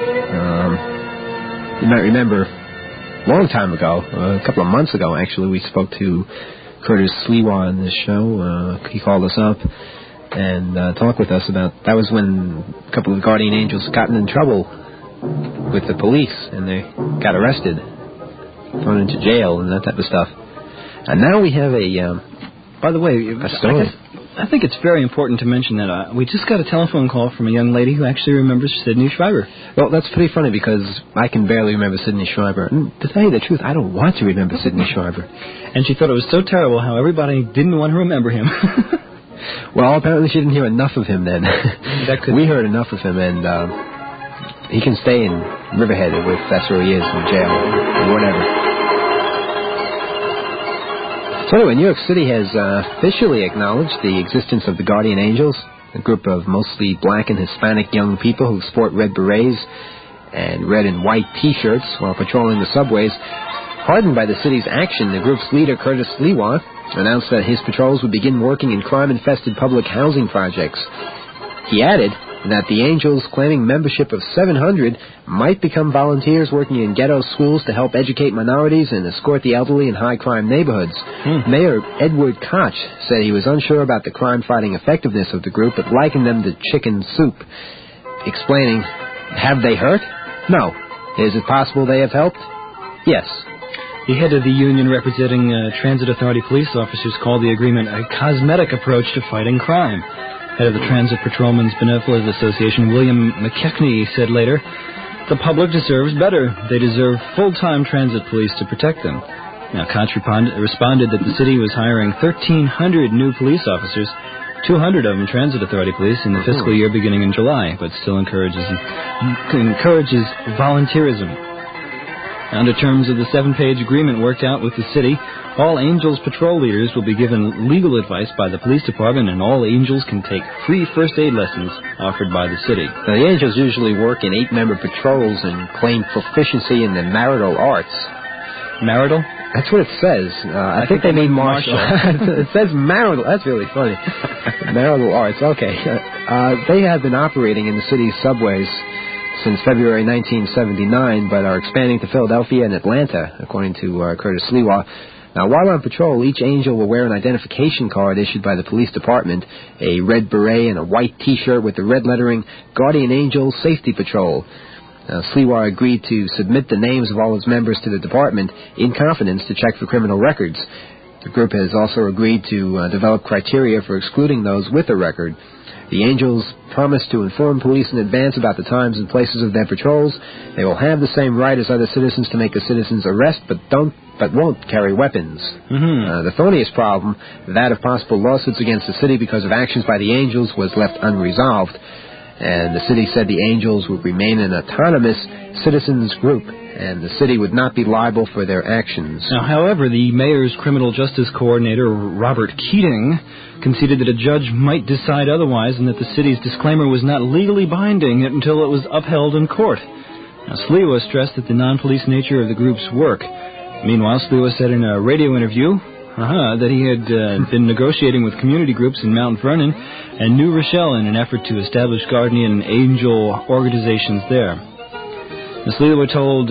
You might remember a long time ago, a couple of months ago actually, we spoke to Curtis Sliwa on this show. He called us up and talked with us about, that was when a couple of Guardian Angels gotten in trouble with the police and they got arrested, thrown into jail and that type of stuff. And now we have by the way, a story. I think it's very important to mention that we just got a telephone call from a young lady who actually remembers Sidney Schreiber. Well, that's pretty funny because I can barely remember Sidney Schreiber. And to tell you the truth, I don't want to remember Sidney Schreiber. And she thought it was so terrible how everybody didn't want to remember him. Well, apparently she didn't hear enough of him then. We heard enough of him, and he can stay in Riverhead if that's where he is, in jail, or whatever. So anyway, New York City has officially acknowledged the existence of the Guardian Angels, a group of mostly black and Hispanic young people who sport red berets and red and white T-shirts while patrolling the subways. Hardened by the city's action, the group's leader, Curtis Sliwa, announced that his patrols would begin working in crime-infested public housing projects. He added that the Angels, claiming membership of 700, might become volunteers working in ghetto schools to help educate minorities and escort the elderly in high-crime neighborhoods. Mayor Edward Koch said he was unsure about the crime-fighting effectiveness of the group, but likened them to chicken soup, explaining, "Have they hurt? No. Is it possible they have helped? Yes." The head of the union representing Transit Authority police officers called the agreement a cosmetic approach to fighting crime. Head of the Transit Patrolmen's Benevolent Association, William McKechnie, said later, "The public deserves better. They deserve full-time transit police to protect them." Now, Koch responded that the city was hiring 1,300 new police officers, 200 of them Transit Authority police, in the fiscal year beginning in July, but still encourages volunteerism. Under terms of the 7-page agreement worked out with the city, all Angels patrol leaders will be given legal advice by the police department, and all Angels can take free first aid lessons offered by the city. Now, the Angels usually work in 8-member patrols and claim proficiency in the marital arts. Marital? That's what it says. I think they mean martial. It says marital. That's really funny. Marital arts. Okay. They have been operating in the city's subways since February 1979, but are expanding to Philadelphia and Atlanta, according to Curtis Sliwa. Now, while on patrol, each Angel will wear an identification card issued by the police department, a red beret and a white T-shirt with the red lettering, Guardian Angel Safety Patrol. Sliwa agreed to submit the names of all its members to the department in confidence to check for criminal records. The group has also agreed to develop criteria for excluding those with a record. The Angels promise to inform police in advance about the times and places of their patrols. They will have the same right as other citizens to make a citizen's arrest, but won't carry weapons. The thorniest problem, that of possible lawsuits against the city because of actions by the Angels, was left unresolved. And the city said the Angels would remain an autonomous citizens group, and the city would not be liable for their actions. Now, however, the mayor's criminal justice coordinator, Robert Keating, conceded that a judge might decide otherwise and that the city's disclaimer was not legally binding until it was upheld in court. Now, Sliwa stressed that the non-police nature of the group's work. Meanwhile, Sliwa said in a radio interview that he had been negotiating with community groups in Mount Vernon and New Rochelle in an effort to establish Guardian Angel organizations there. Ms. Leela told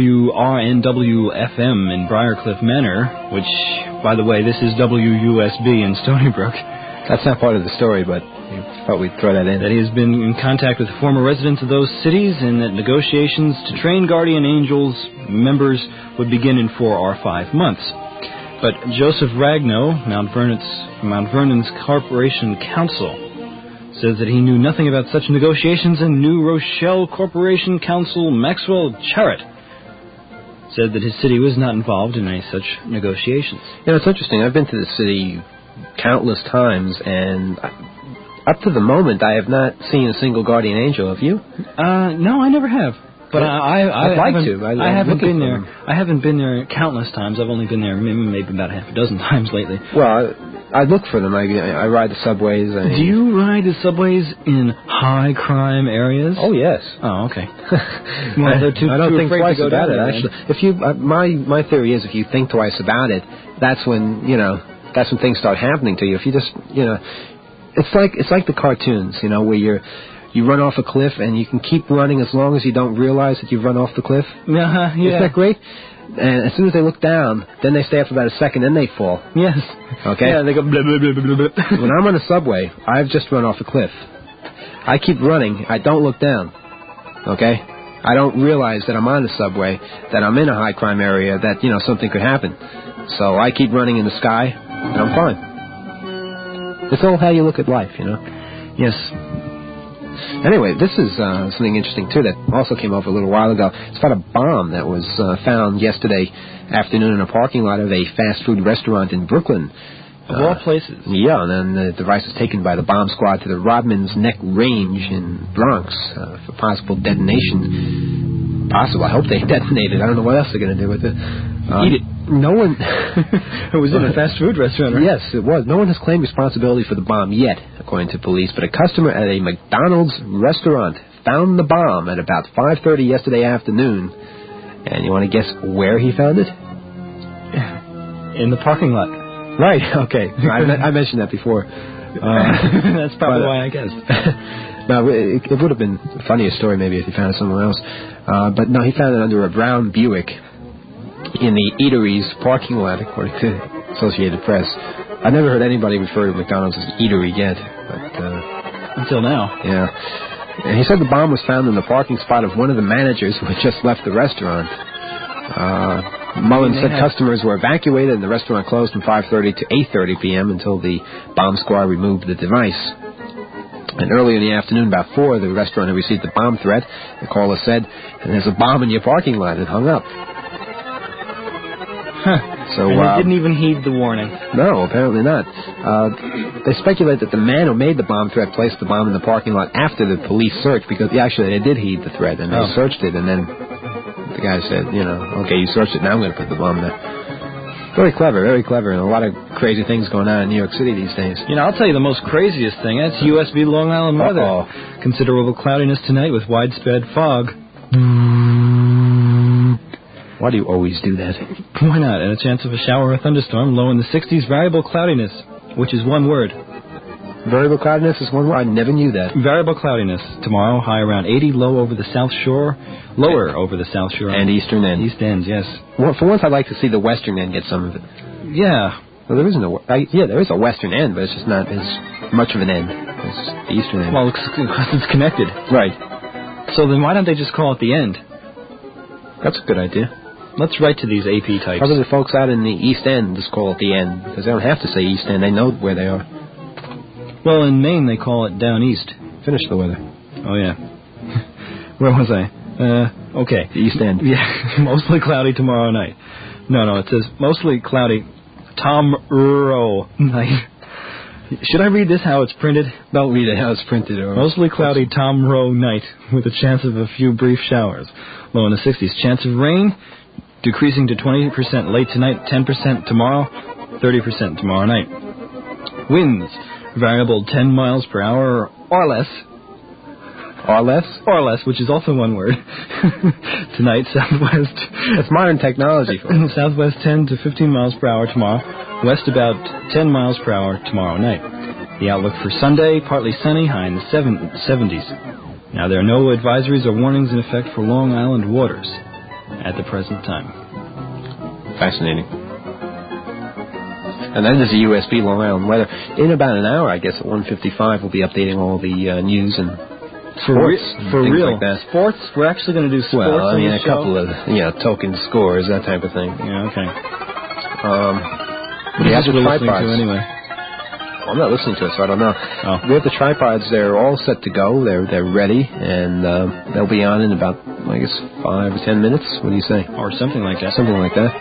WRNW-FM in Briarcliff Manor, which, by the way, this is WUSB in Stony Brook. That's not part of the story, but I thought we'd throw that in. That he has been in contact with former residents of those cities and that negotiations to train Guardian Angels members would begin in 4 or 5 months. But Joseph Ragno, Mount Vernon's Corporation Counsel, says that he knew nothing about such negotiations, and New Rochelle Corporation Counsel Maxwell Charrett said that his city was not involved in any such negotiations. You know, it's interesting. I've been to the city countless times, and up to the moment, I have not seen a single Guardian Angel. Have you? No, I never have. But I'd like to. I haven't been there. I haven't been there countless times. I've only been there maybe about half a dozen times lately. Well, I look for them. I ride the subways. Do you ride the subways in high crime areas? Oh yes. Oh, okay. Well, they're too. I don't think twice about it. Actually, if you, my theory is, if you think twice about it, that's when things start happening to you. If you just, it's like the cartoons, where you run off a cliff and you can keep running as long as you don't realize that you've run off the cliff. Yeah. Isn't that great? And as soon as they look down, then they stay up for about a second, then they fall. Yes. Okay? Yeah, they go blah, blah, blah, blah, blah. When I'm on a subway, I've just run off a cliff. I keep running. I don't look down. Okay? I don't realize that I'm on the subway, that I'm in a high crime area, that, something could happen. So I keep running in the sky, and I'm fine. It's all how you look at life, Yes. Anyway, this is something interesting, too, that also came up a little while ago. It's about a bomb that was found yesterday afternoon in a parking lot of a fast food restaurant in Brooklyn. Of all places. Yeah, and then the device was taken by the bomb squad to the Rodman's Neck Range in Bronx for possible detonation. Possible. I hope they detonated. I don't know what else they're going to do with it. Eat it. No one... It was in a fast food restaurant, right? Yes, it was. No one has claimed responsibility for the bomb yet, according to police, but a customer at a McDonald's restaurant found the bomb at about 5:30 yesterday afternoon. And you want to guess where he found it? In the parking lot. Right, okay. I mentioned that before. That's probably why I guessed. No, it would have been a funnier story maybe if he found it somewhere else. But no, he found it under a brown Buick in the eatery's parking lot, according to Associated Press. I've never heard anybody refer to McDonald's as eatery yet. But, until now. Yeah. And he said the bomb was found in the parking spot of one of the managers who had just left the restaurant. Mullen said customers were evacuated and the restaurant closed from 5:30 to 8:30 p.m. until the bomb squad removed the device. And earlier in the afternoon, about 4, the restaurant had received a bomb threat. The caller said, "And there's a bomb in your parking lot," and hung up. So and they didn't even heed the warning. No, apparently not. They speculate that the man who made the bomb threat placed the bomb in the parking lot after the police searched, because actually they did heed the threat, and they searched it, and then the guy said, okay, you searched it, now I'm going to put the bomb there. Very clever, and a lot of crazy things going on in New York City these days. I'll tell you the most craziest thing. That's USB Long Island weather. Considerable cloudiness tonight with widespread fog. Why do you always do that? Why not? And a chance of a shower or thunderstorm, low in the 60s. Variable cloudiness, which is one word. Variable cloudiness is one word? I never knew that. Variable cloudiness. Tomorrow, high around 80, low over the South Shore, lower over the South Shore. And Eastern End. East Ends, yes. Well, for once, I'd like to see the Western End get some of it. Yeah. Well, there isn't there is a Western End, but it's just not as much of an end as the Eastern End. Well, it's connected. Right. So then why don't they just call it the end? That's a good idea. Let's write to these AP types. How do the folks out in the East End just call it the end? Because they don't have to say East End. They know where they are. Well, in Maine, they call it down east. Finish the weather. Oh, yeah. Where was I? Okay. The East End. Yeah, mostly cloudy tomorrow night. No, it says mostly cloudy tomorrow night. Should I read this how it's printed? Don't read it how it's printed. Mostly cloudy tomorrow night with a chance of a few brief showers. Low in the 60s. Chance of rain decreasing to 20% late tonight, 10% tomorrow, 30% tomorrow night. Winds variable 10 miles per hour or less. Or less? Or less, which is also one word. Tonight, southwest. That's modern technology. Southwest 10 to 15 miles per hour tomorrow. West about 10 miles per hour tomorrow night. The outlook for Sunday, partly sunny, high in the 70s. Now, there are no advisories or warnings in effect for Long Island waters at the present time. Fascinating. And that is the USB Long Island weather. In about an hour, I guess, at 1:55, we'll be updating all the news and sports For things real. like that. Sports? We're actually going to do sports Well, I mean, on a this show? couple of token scores, that type of thing. Yeah, okay. We have the What are you listening tripods. to anyway? Well, I'm not listening to it, so I don't know. Oh. We have the tripods. They're all set to go. They're ready, and they'll be on in about, I guess, 5 or 10 minutes. What do you say? Or something like that. Something like that.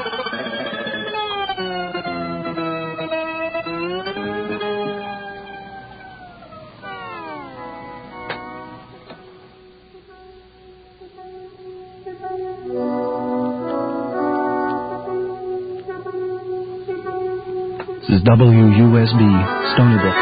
This is WUSB, Stony Brook.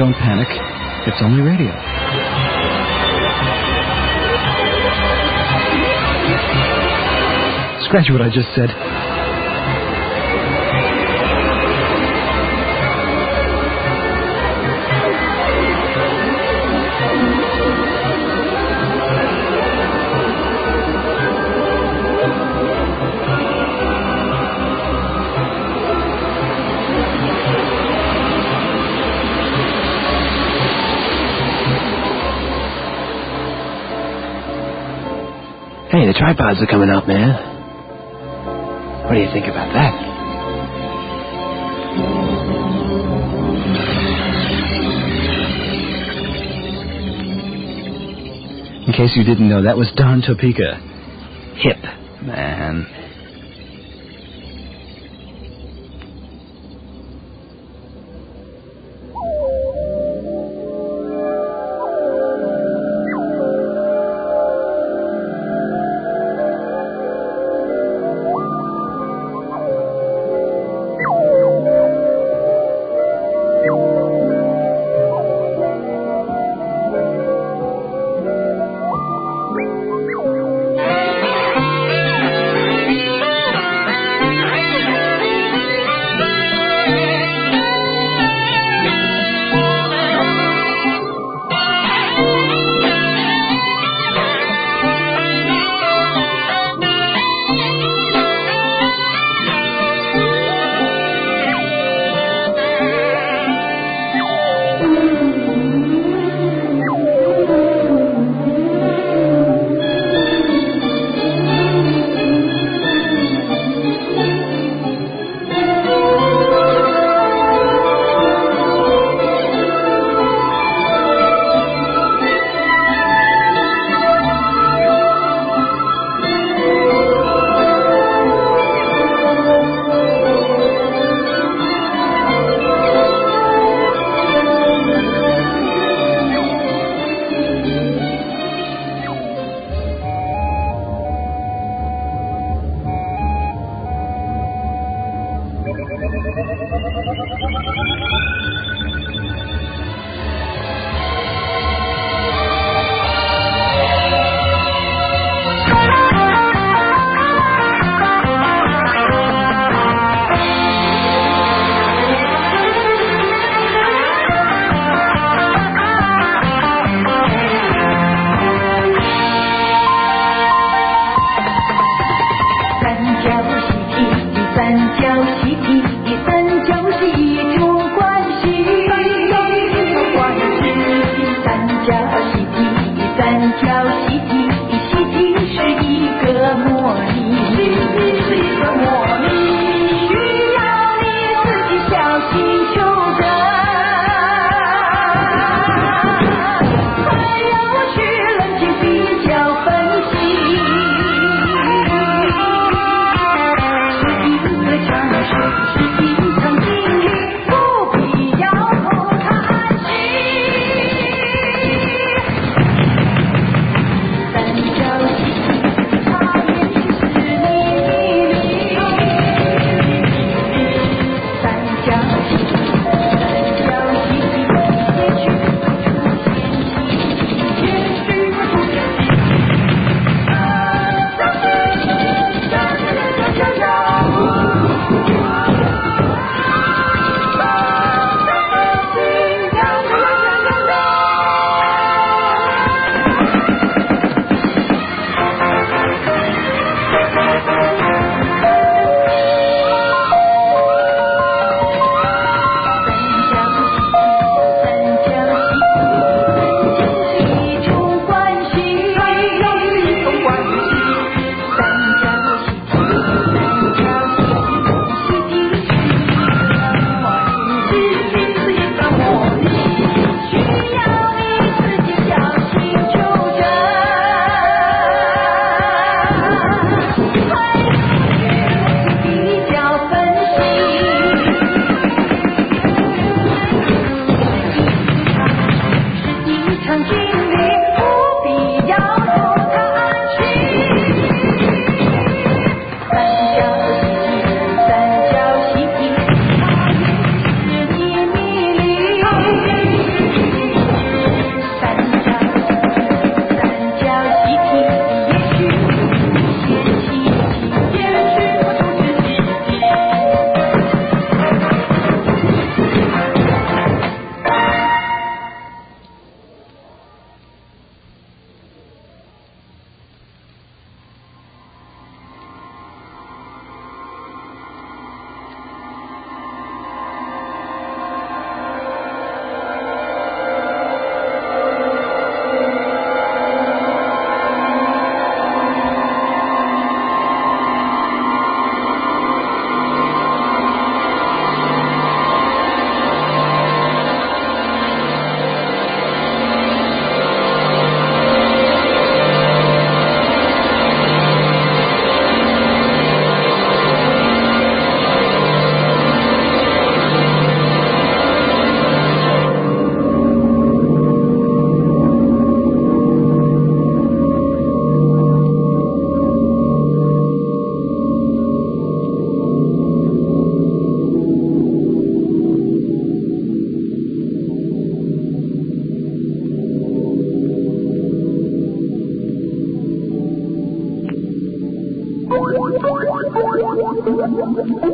Don't panic. It's only radio. Scratch what I just said. Hey, the tripods are coming up, man. What do you think about that? In case you didn't know, that was Don Topeka. Hip, man.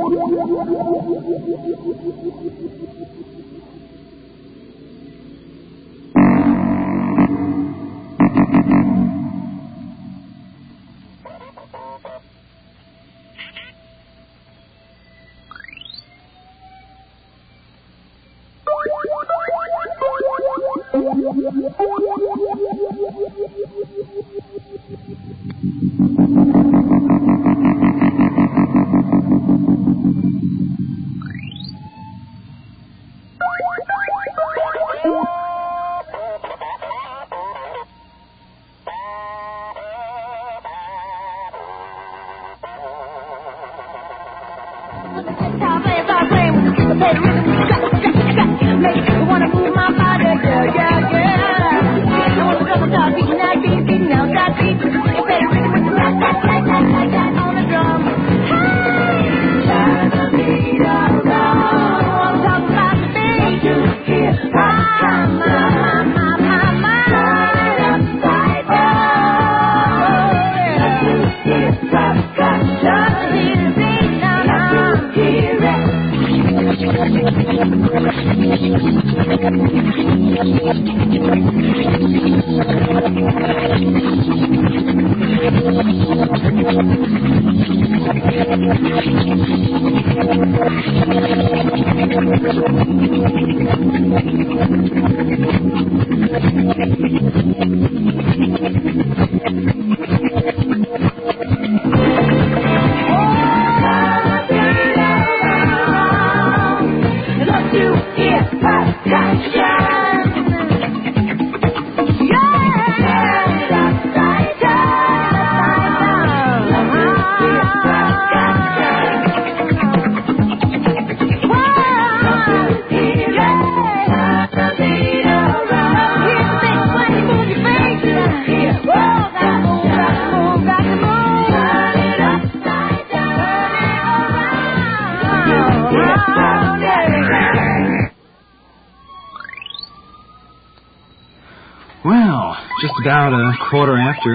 Well, just about a quarter after.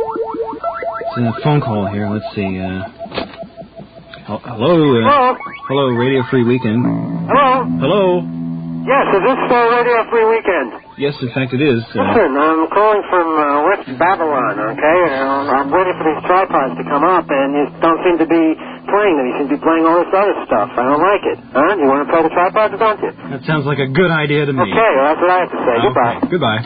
It's a phone call here. Let's see. Hello? Hello, Radio Free Weekend. Hello? Hello? Yes, is this Radio Free Weekend? Yes, in fact it is. Listen, I'm calling from West Babylon, okay? I'm waiting for these tripods to come up, and you don't seem to be playing them. You seem to be playing all this other stuff. I don't like it. Huh? You want to play the tripods, don't you? That sounds like a good idea to me. Okay, well, that's what I have to say. Goodbye. Goodbye.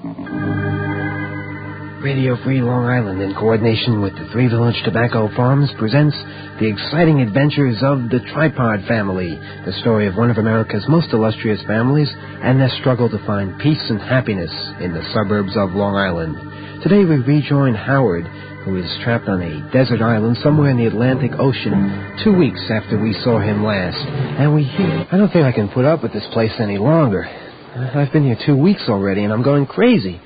Radio Free Long Island, in coordination with the Three Village Tobacco Farms, presents The Exciting Adventures of the Tripod Family, the story of one of America's most illustrious families and their struggle to find peace and happiness in the suburbs of Long Island. Today we rejoin Howard, who is trapped on a desert island somewhere in the Atlantic Ocean 2 weeks after we saw him last. And we hear, I don't think I can put up with this place any longer. I've been here 2 weeks already, and I'm going crazy.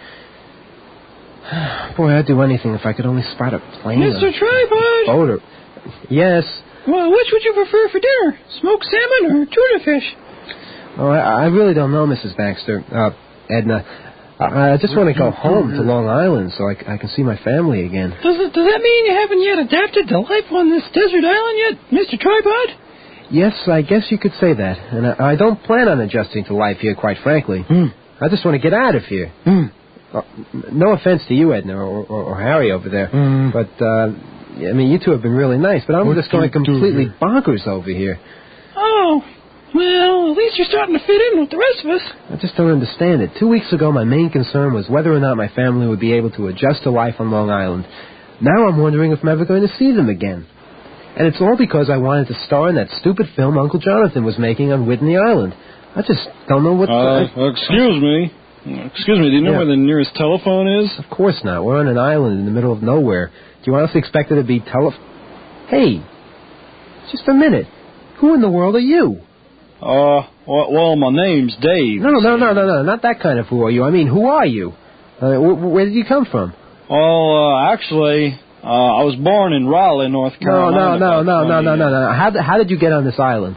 Boy, I'd do anything if I could only spot a plane. Mr. Tripod! Boat or... Yes? Well, which would you prefer for dinner? Smoked salmon or tuna fish? Oh, I really don't know, Mrs. Baxter. Edna, I just want to go home to Long Island so I can see my family again. Does that mean you haven't yet adapted to life on this desert island yet, Mr. Tripod? Yes, I guess you could say that. And I don't plan on adjusting to life here, quite frankly. I just want to get out of here. No offense to you, Edna, or Harry over there, but, I mean, you two have been really nice, but I'm just going completely bonkers over here. Oh, well, at least you're starting to fit in with the rest of us. I just don't understand it. 2 weeks ago, my main concern was whether or not my family would be able to adjust to life on Long Island. Now I'm wondering if I'm ever going to see them again. And it's all because I wanted to star in that stupid film Uncle Jonathan was making on Whidney Island. I just don't know what... Excuse me. Excuse me, do you know where the nearest telephone is? Of course not. We're on an island in the middle of nowhere. Do you honestly expect it to be Hey, just a minute. Who in the world are you? Well, my name's Dave. No, not that kind of who are you. I mean, who are you? Where did you come from? Well, actually, I was born in Raleigh, North Carolina. No. How did you get on this island?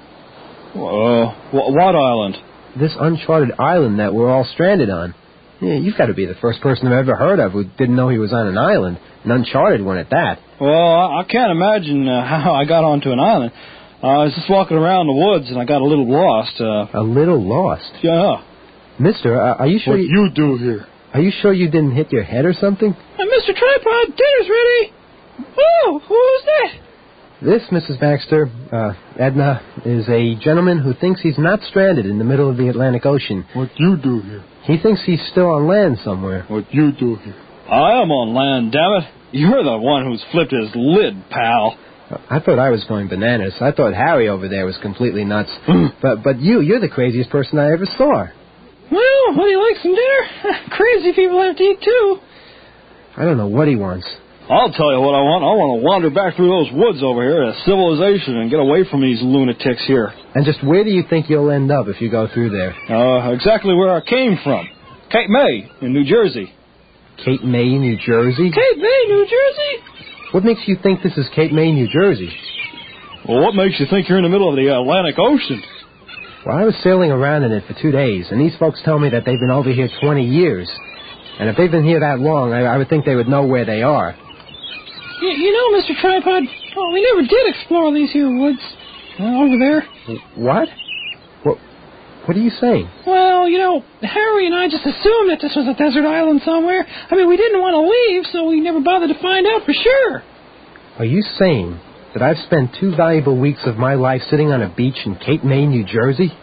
What island? This uncharted island that we're all stranded on. Yeah, you've got to be the first person I've ever heard of who didn't know he was on an island, an uncharted one at that. Well, I can't imagine how I got onto an island. I was just walking around the woods, and I got a little lost. A little lost? Yeah. Mister, are you sure What you do here? Are you sure you didn't hit your head or something? Mr. Tripod, dinner's ready. Oh, who's that? This, Mrs. Baxter, Edna, is a gentleman who thinks he's not stranded in the middle of the Atlantic Ocean. What you do here? He thinks he's still on land somewhere. What you do here? I am on land, damn it. You're the one who's flipped his lid, pal. I thought I was going bananas. I thought Harry over there was completely nuts. but you're the craziest person I ever saw. Well, would you like some dinner? Crazy people have to eat, too. I don't know what he wants. I'll tell you what I want. I want to wander back through those woods over here to civilization and get away from these lunatics here. And just where do you think you'll end up if you go through there? Exactly where I came from. Cape May in New Jersey. Cape May, New Jersey? Cape May, New Jersey? What makes you think this is Cape May, New Jersey? Well, what makes you think you're in the middle of the Atlantic Ocean? Well, I was sailing around in it for 2 days, and these folks tell me that they've been over here 20 years. And if they've been here that long, I would think they would know where they are. You know, Mr. Tripod, we never did explore these here woods. Over there. What? What are you saying? Well, you know, Harry and I just assumed that this was a desert island somewhere. I mean, we didn't want to leave, so we never bothered to find out for sure. Are you saying that I've spent 2 valuable weeks of my life sitting on a beach in Cape May, New Jersey?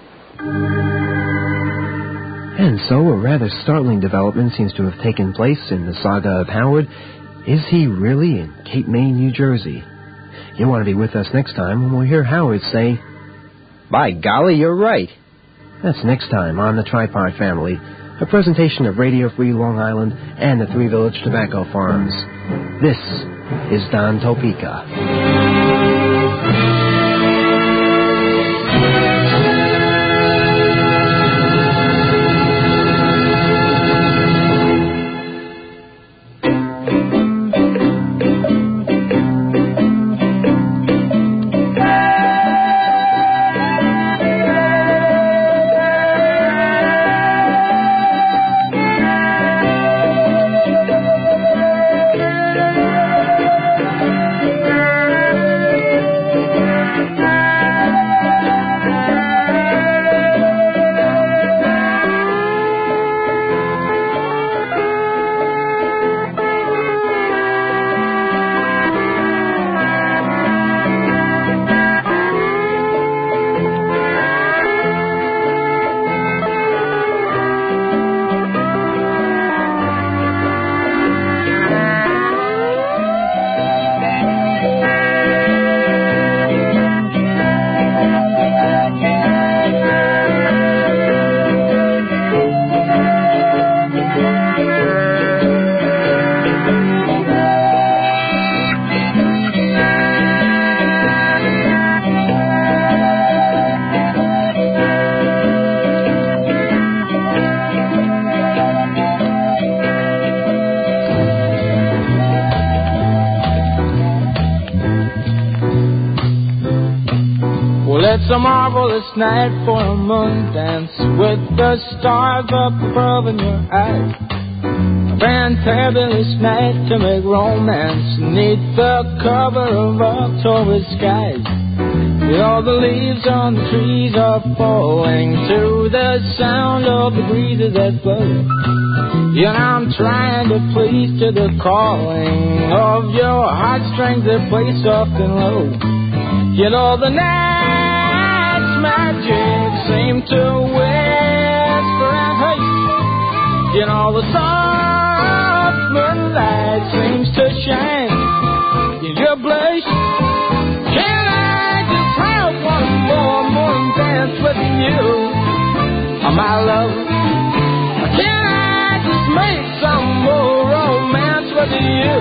And so a rather startling development seems to have taken place in the saga of Howard. Is he really in Cape May, New Jersey? You'll want to be with us next time when we'll hear Howard say, "By golly, you're right." That's next time on The Tripod Family, a presentation of Radio Free Long Island and the Three Village Tobacco Farms. This is Don Topeka. It's a marvelous night for a moon dance with the stars up above in your eyes. A fantabulous night to make romance neath the cover of October skies. You know the leaves on the trees are falling to the sound of the breezes that blow. You know I'm trying to please to the calling of your heartstrings that play soft and low. You know the night's magic seems to whisper and hush. You know the soft moonlight seems to shine in your blush. Can I just have one more moon dance with you, my love? Can I just make some more romance with you,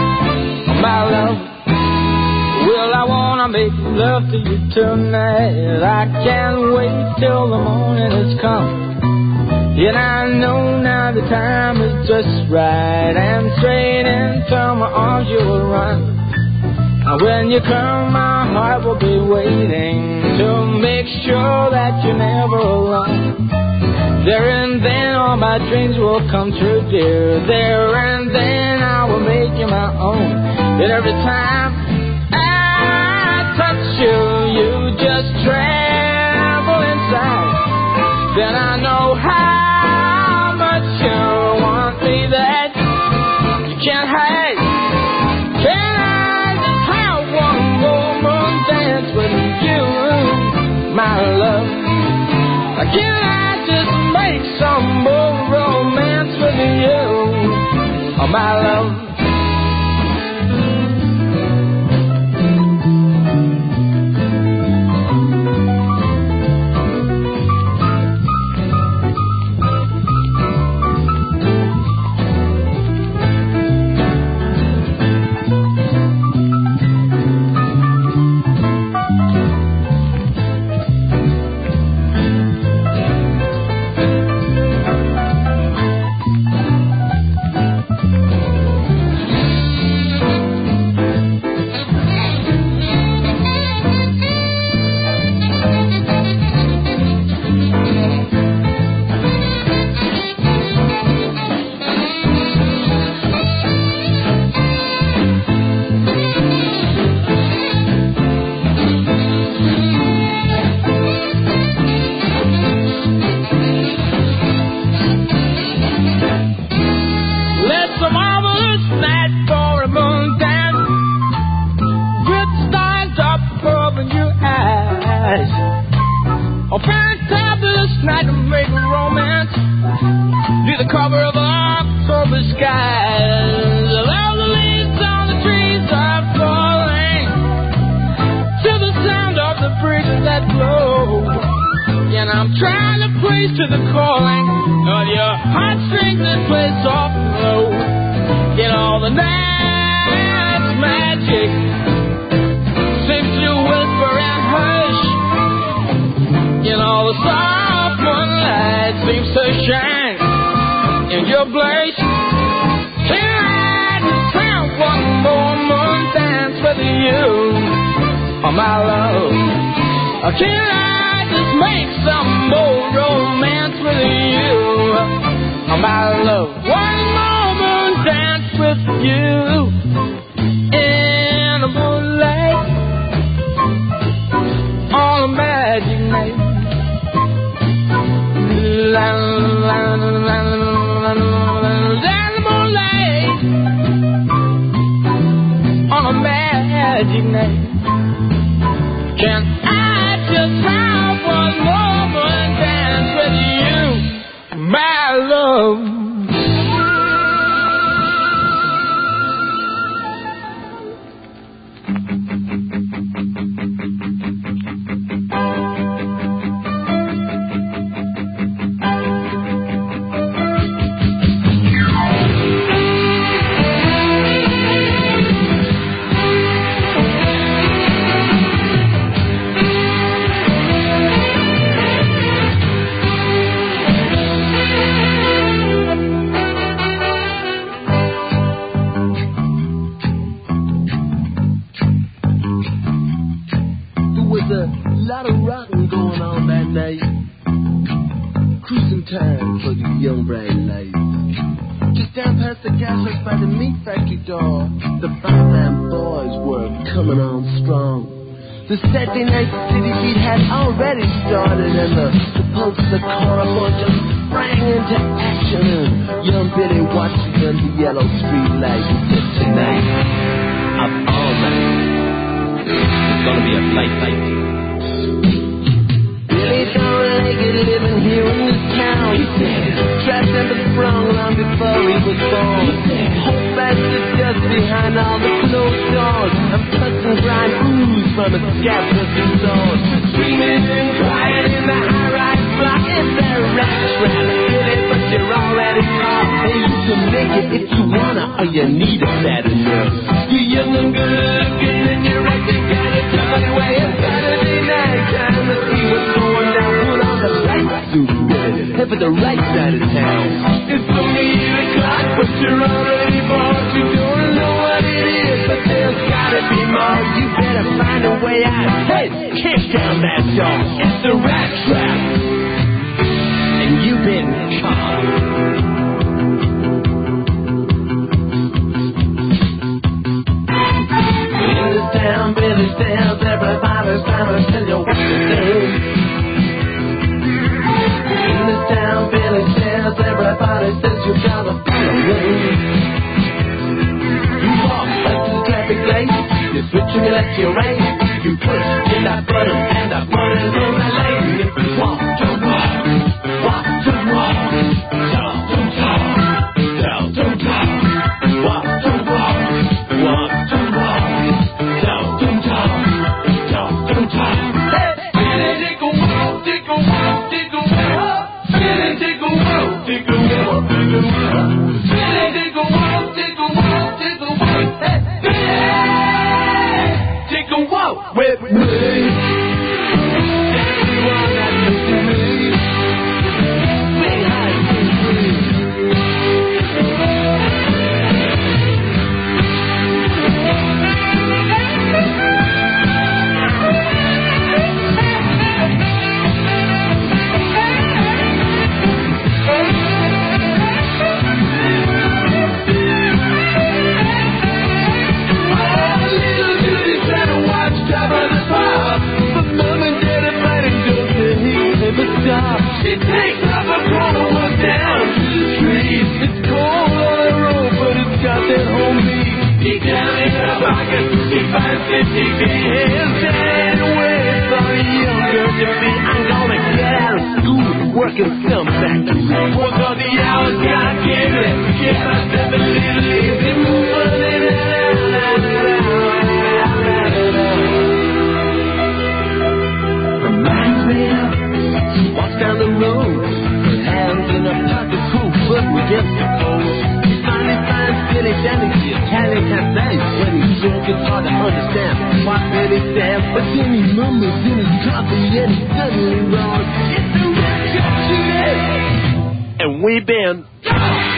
my love? Well, I wanna make love to you tonight. I can't wait till the morning has come. And I know now the time is just right, and straight into my arms you will run. And when you come, my heart will be waiting to make sure that you're never alone. There and then all my dreams will come true, dear. There and then I will make you my own. And every time I touch you, you the cover of October skies. All the leaves on the trees are falling to the sound of the bricks that blow. And I'm trying to place to the calling of your heartstrings that play soft and low. Get all the night's magic seems to whisper and hush. And all the soft moonlight seems to shine in your place. Can I just have one more moon dance with you, oh my love? Or can I just make some more romance with you, oh my love? One more moon dance with you in the moonlight on a magic night. La la la la la the moonlight on a magic night. Can I just have one moment dance with you, my love? The Saturday night city beat had already started, and the punks in the car bunch just sprang into action. And young Billy watching under yellow street lights and said, tonight, up all night, it's gonna be a flight night. Billy don't like it living here in this town. He said, trapped and sprung long before he was born. Hope bastard just behind all the closed doors. I'm pussing grind ooze from its scab-pussing doors. Screaming and crying in the high-rise block. It's a rat trap, get it, but you're already caught. And you can make it if you wanna, or you need a bad enough. You're young and good-looking and you're acting kinda tough. Anyway, it's Saturday night, time to see what's going down. Put on the right suit, Billy, head for the right side of town. It's only 8 o'clock, but you're already bored. You don't know what it is, but there's gotta be more. You better find a way out. Hey, kick down that door. It's the rat trap, and you've been caught. In this town, Billy tells everybody's trying to tell you what to do. In this town, Billy tells everybody says you gotta follow me. You walk up to the traffic light, you switch and you left your right. You push in that button and that button is on that lane. If you walk to walk, walk to walk, talk to talk, talk to talk, walk to walk, walk to walk, talk to talk, talk to talk. Hey, Billy, take a walk, take a walk, take a walk. Billy, take a walk, take a walk, take a walk. Billy, take a walk, take a walk, take a walk. Hey, Billy, take a walk with me. Everyone that looks at me, say hi to me. She takes up a corner, walk down to the street. It's cold on the road, but it's got that home beat. Deep down in her pocket, she finds 50 cans and waits on a young girl to be. I'm gonna get out of school, working some factory. Work on the hours, That is when he's drunk, it's hard to understand why Benny stands. But then he mumbles in his coffee and he's suddenly wrong. It's the Red Junction, and we been gone.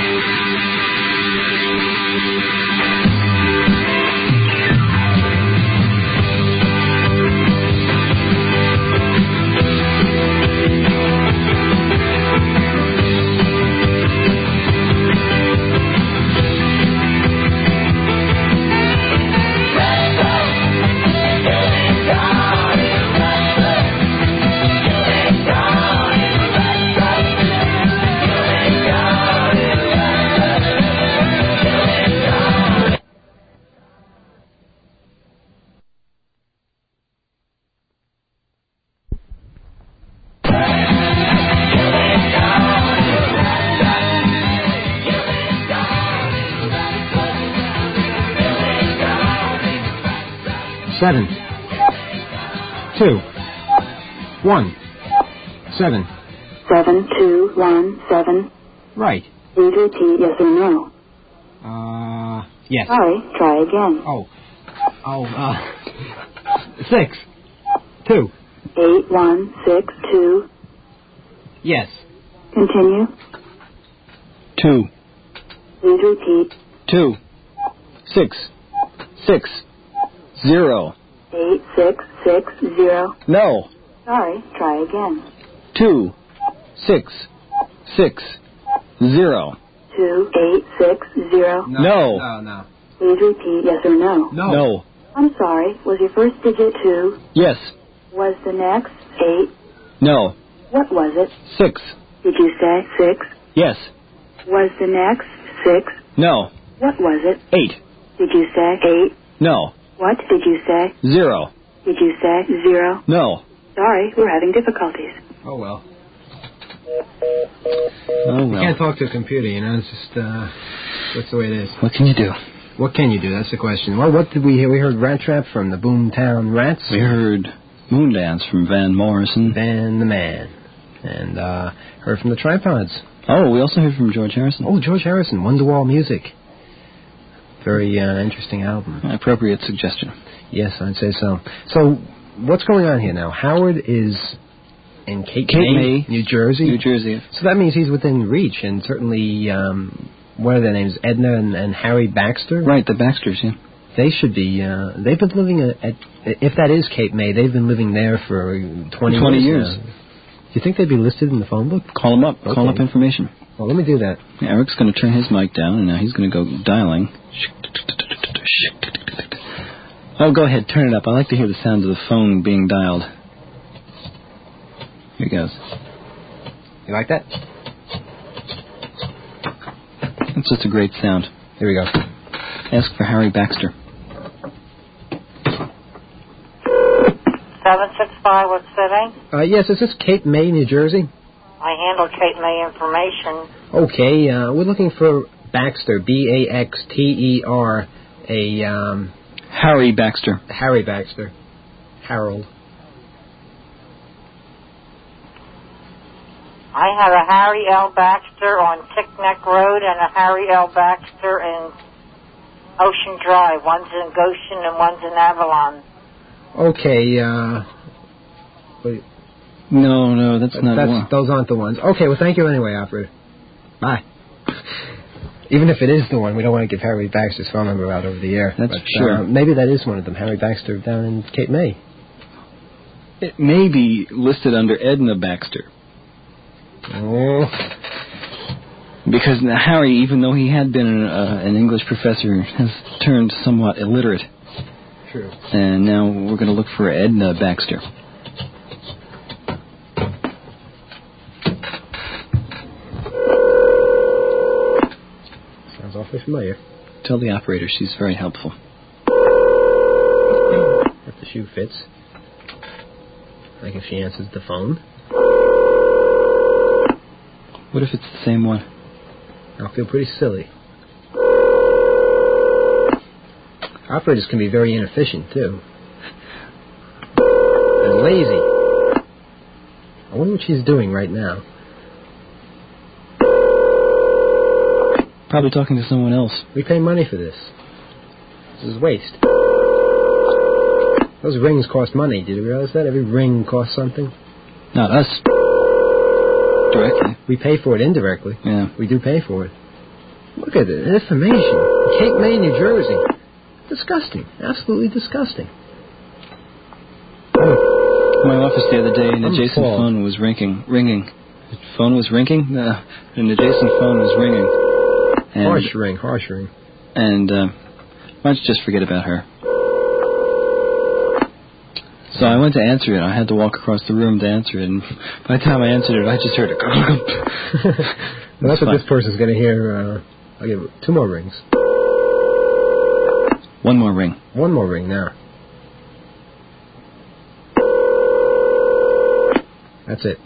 Seven. 2. 1. 7. 7, 2, 1, 7. Right. Please repeat yes or no. Yes. Sorry, try again. 6. 2. 8, 1, 6, 2. Yes. Continue. 2. Please repeat. 2. 6. 6. 0. 8, 6, 6, 0. No. Sorry, try again. 2. 6. 6. 0. 2, 8, 6, 0. No. Please repeat yes or no. No. I'm sorry, was your first digit 2? Yes. Was the next 8? No. What was it? 6. Did you say 6? Yes. Was the next 6? No. What was it? 8. Did you say 8? No. What did you say? 0. Did you say 0? No. Sorry, we're having difficulties. Oh, well. Oh, You well. can't talk to a computer, you know. It's just, that's the way it is. What can you do? What can you do? That's the question. Well, what did we hear? We heard Rat Trap from the Boomtown Rats. We heard Moondance from Van Morrison. Van the Man. And heard from the Tripods. Oh, we also heard from George Harrison. Oh, George Harrison, Wonderwall Music. Very interesting album. Appropriate suggestion. Yes, I'd say so. So, what's going on here now? Howard is in Cape May, New Jersey. New Jersey. So that means he's within reach, and certainly, what are their names? Edna and Harry Baxter? Right, the Baxters, yeah. They should be, they've been living at, if that is Cape May, they've been living there for 20 years. now. Do you think they'd be listed in the phone book? Call them up. Okay. Call up information. Well, let me do that. Eric's going to turn his mic down, and now he's going to go dialing. Oh, go ahead, turn it up. I like to hear the sound of the phone being dialed. Here goes. You like that? It's just a great sound. Here we go. Ask for Harry Baxter. 765, what city? Yes, is this Cape May, New Jersey? I handle Cape May information. Okay, we're looking for Baxter, B-A-X-T-E-R, Harry Baxter. Harry Baxter. Harold. I have a Harry L. Baxter on Tickneck Road and a Harry L. Baxter in Ocean Drive. One's in Goshen and one's in Avalon. Okay, wait. No, that's not one. Those aren't the ones. Okay, well, thank you anyway, operator. Bye. Even if it is the one, we don't want to give Harry Baxter's phone number out over the air. That's sure. Maybe that is one of them, Harry Baxter down in Cape May. It may be listed under Edna Baxter. Oh. Because Harry, even though he had been an English professor, has turned somewhat illiterate. True. And now we're going to look for Edna Baxter. Sounds awfully familiar. Tell the operator she's very helpful. If the shoe fits. Like if she answers the phone. What if it's the same one? I'll feel pretty silly. Operators can be very inefficient, too. And lazy. I wonder what she's doing right now. Probably talking to someone else. We pay money for this. This is waste. Those rings cost money. Did you realize that? Every ring costs something. Not us. Directly. We pay for it indirectly. Yeah. We do pay for it. Look at it. Information. Cape May, New Jersey. Disgusting. Absolutely disgusting. My office the other day, an adjacent phone was ringing. The phone was ringing? An adjacent phone was ringing. And, harsh ring. And why don't you just forget about her? So I went to answer it. I had to walk across the room to answer it. And by the time I answered it, I just heard it. Well, that's what this person's going to hear. I'll give it 2 more rings. One more ring. One more ring now. That's it.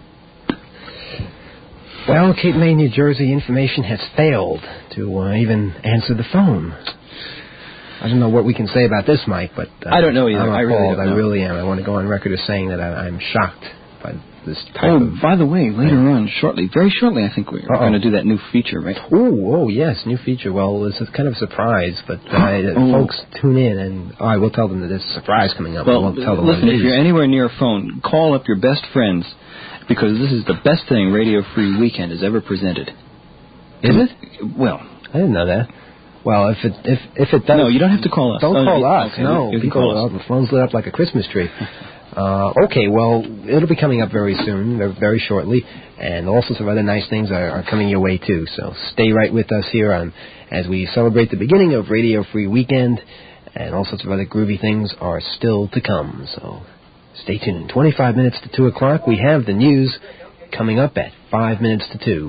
Well, Cape May, New Jersey information has failed to even answer the phone. I don't know what we can say about this, Mike, but I don't know either. I'm appalled. I really am. I want to go on record as saying that I'm shocked by this type of... by the way, later on, very shortly, I think we're going to do that new feature, right? Oh, yes, new feature. Well, it's a kind of a surprise, but folks tune in, and I will tell them that there's a surprise coming up. Well, I won't tell them listen, what it if you're anywhere near a phone, call up your best friends, because this is the best thing Radio Free Weekend has ever presented. Is it? Well, I didn't know that. Well, if it does... No, you don't have to call us. Don't call us. Okay, no, you can call us. The phone's lit up like a Christmas tree. Okay, well, it'll be coming up very soon, very shortly, and all sorts of other nice things are coming your way, too. So stay right with us here as we celebrate the beginning of Radio Free Weekend, and all sorts of other groovy things are still to come. So stay tuned. 25 minutes to 2 o'clock, we have the news coming up at 5 minutes to 2.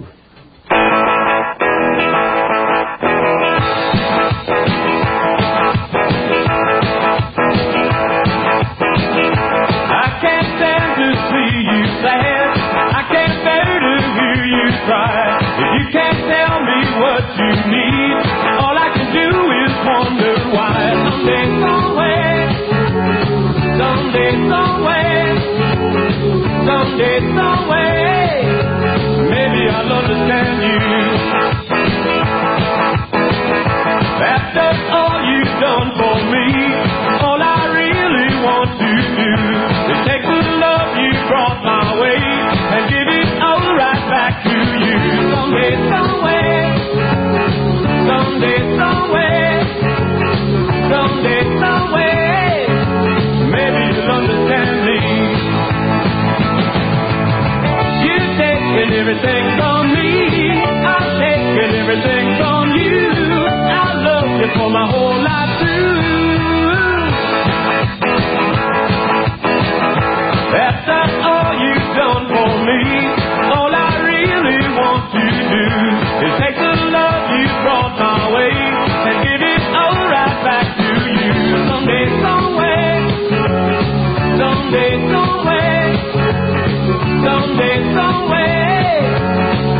Everything from me, I've taken everything from you. I love you for my whole life too. That's not all you've done for me. All I really want to do is take the love you brought my way and give it all right back to you. Someday, some way. Someday, some way. Someday, some way.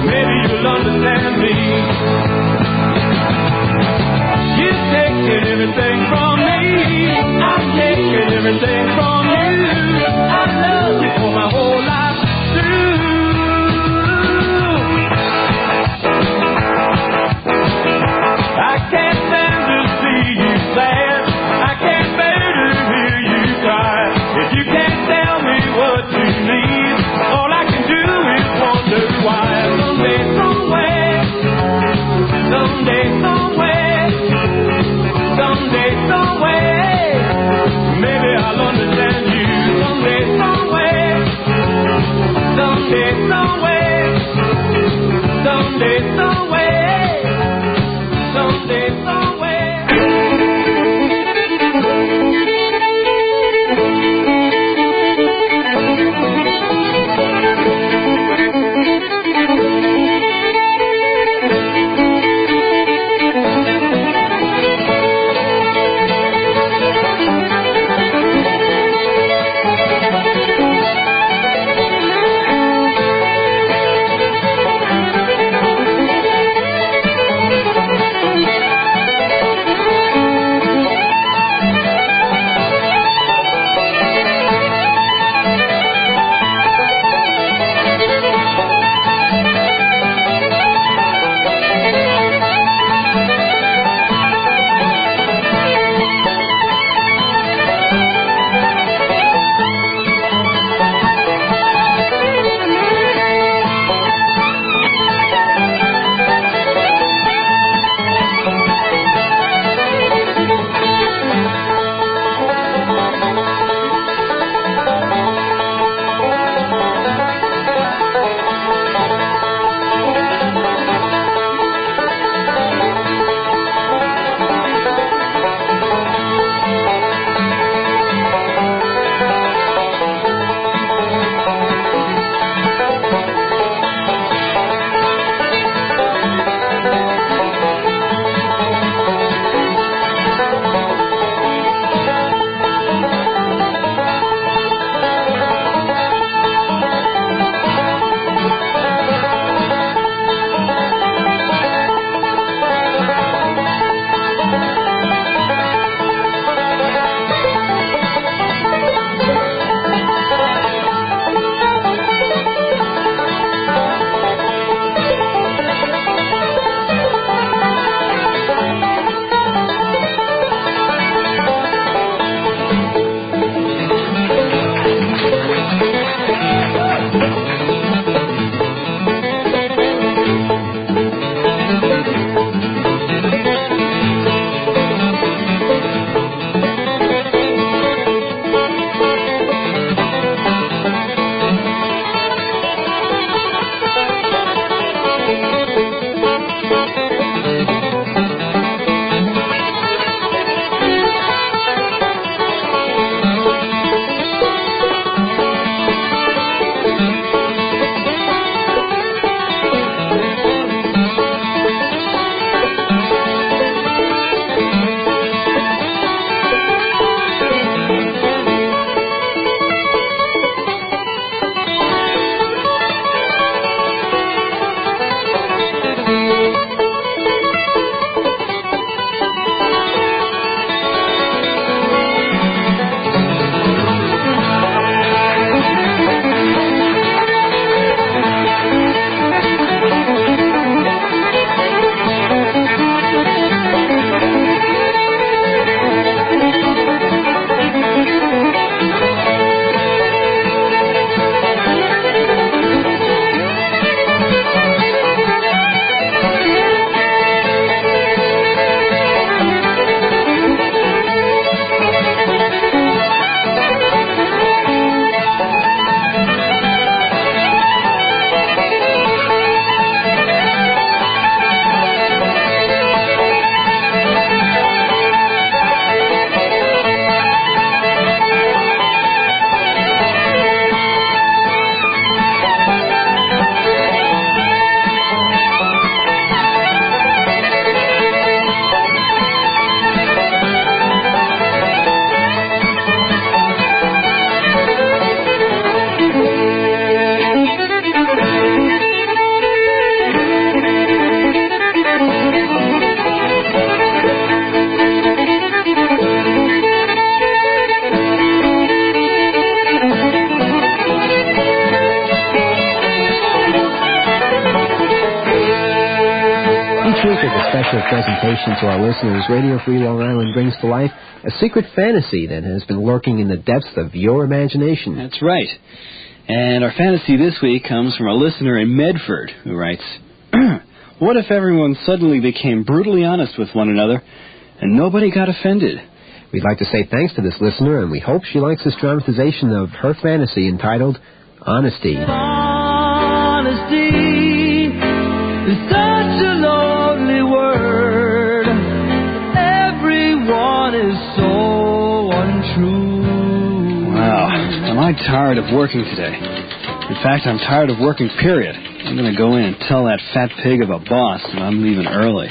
week, as a special presentation to our listeners, Radio Free Long Island brings to life a secret fantasy that has been lurking in the depths of your imagination. That's right. And our fantasy this week comes from a listener in Medford who writes, what if everyone suddenly became brutally honest with one another and nobody got offended? We'd like to say thanks to this listener, and we hope she likes this dramatization of her fantasy entitled Honesty. Honesty is such a lonely word. Everyone is so untrue. Wow, am I tired of working today? In fact, I'm tired of working, period. I'm going to go in and tell that fat pig of a boss that I'm leaving early.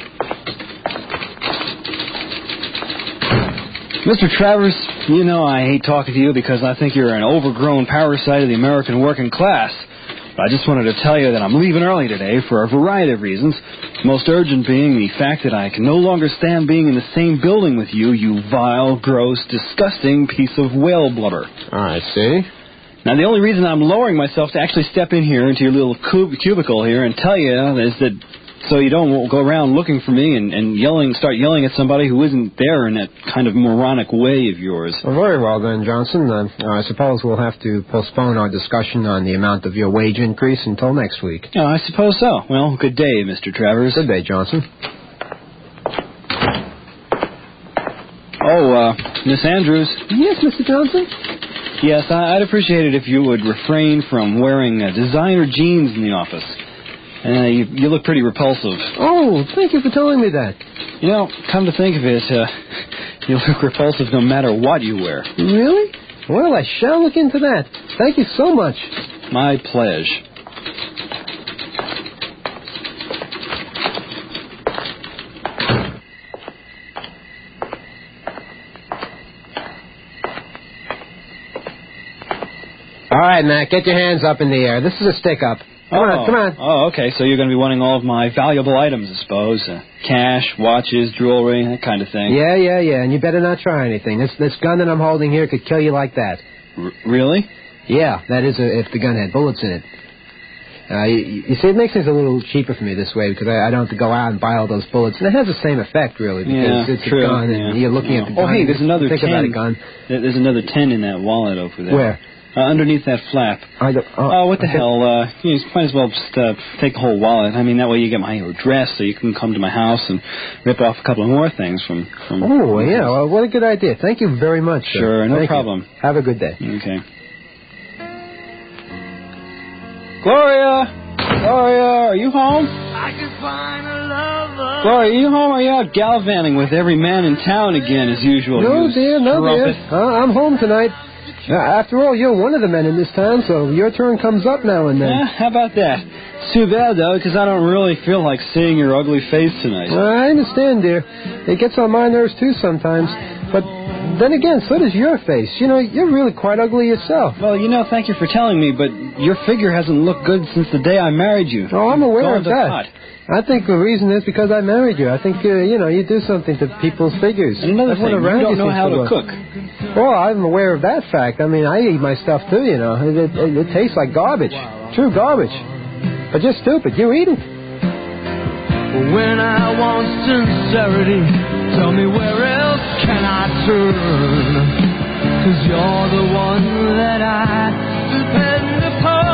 Mr. Travers, you know I hate talking to you because I think you're an overgrown parasite of the American working class. But I just wanted to tell you that I'm leaving early today for a variety of reasons, most urgent being the fact that I can no longer stand being in the same building with you, you vile, gross, disgusting piece of whale blubber. I see. Now, the only reason I'm lowering myself to actually step in here into your little cubicle here and tell you is that so you don't go around looking for me and start yelling at somebody who isn't there in that kind of moronic way of yours. Well, very well then, Johnson. I suppose we'll have to postpone our discussion on the amount of your wage increase until next week. Oh, I suppose so. Well, good day, Mr. Travers. Good day, Johnson. Oh, Miss Andrews. Yes, Mr. Johnson? Yes, I'd appreciate it if you would refrain from wearing designer jeans in the office. You look pretty repulsive. Oh, thank you for telling me that. You know, come to think of it, you look repulsive no matter what you wear. Really? Well, I shall look into that. Thank you so much. My pledge. All right, Mac, get your hands up in the air. This is a stick-up. Come on. Oh, okay, so you're going to be wanting all of my valuable items, I suppose. Cash, watches, jewelry, that kind of thing. Yeah, and you better not try anything. This gun that I'm holding here could kill you like that. Really? Yeah, that is if the gun had bullets in it. You see, it makes things a little cheaper for me this way because I don't have to go out and buy all those bullets. And it has the same effect, really, because it's true, a gun and you're looking at the gun. Oh, hey, there's another 10. Think about a gun. There's another 10 in that wallet over there. Where? Underneath that flap. What the hell? You might as well just take the whole wallet. I mean, that way you get my address so you can come to my house and rip off a couple of more things from Oh, yeah. Well, what a good idea. Thank you very much, sir. Sure, no Thank problem. You. Have a good day. Okay. Gloria, are you home? Gloria, are you home or are you out gallivanting with every man in town again as usual? No, dear. I'm home tonight. After all, you're one of the men in this town, so your turn comes up now and then. How about that? It's too bad, though, because I don't really feel like seeing your ugly face tonight. I understand, dear. It gets on my nerves, too, sometimes. But then again, so does your face. You know, you're really quite ugly yourself. Well, thank you for telling me, but your figure hasn't looked good since the day I married you. Oh, I'm aware of that. Pot. I think the reason is because I married you. I think, you do something to people's figures. And another thing, you don't know how to cook. Well, I'm aware of that fact. I mean, I eat my stuff, too, It tastes like garbage. Wow. True garbage. But you're stupid. You eat it. When I want sincerity, tell me where else can I turn? 'Cause you're the one that I depend upon.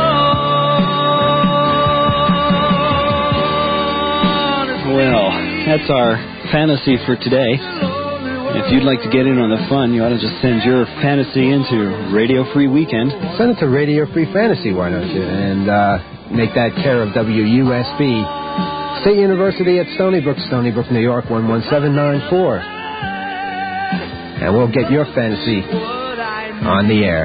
Well, that's our fantasy for today. If you'd like to get in on the fun, you ought to just send your fantasy into Radio Free Weekend. Send it to Radio Free Fantasy, why don't you? And make that care of WUSB, State University at Stony Brook, New York, 11794. And we'll get your fantasy on the air.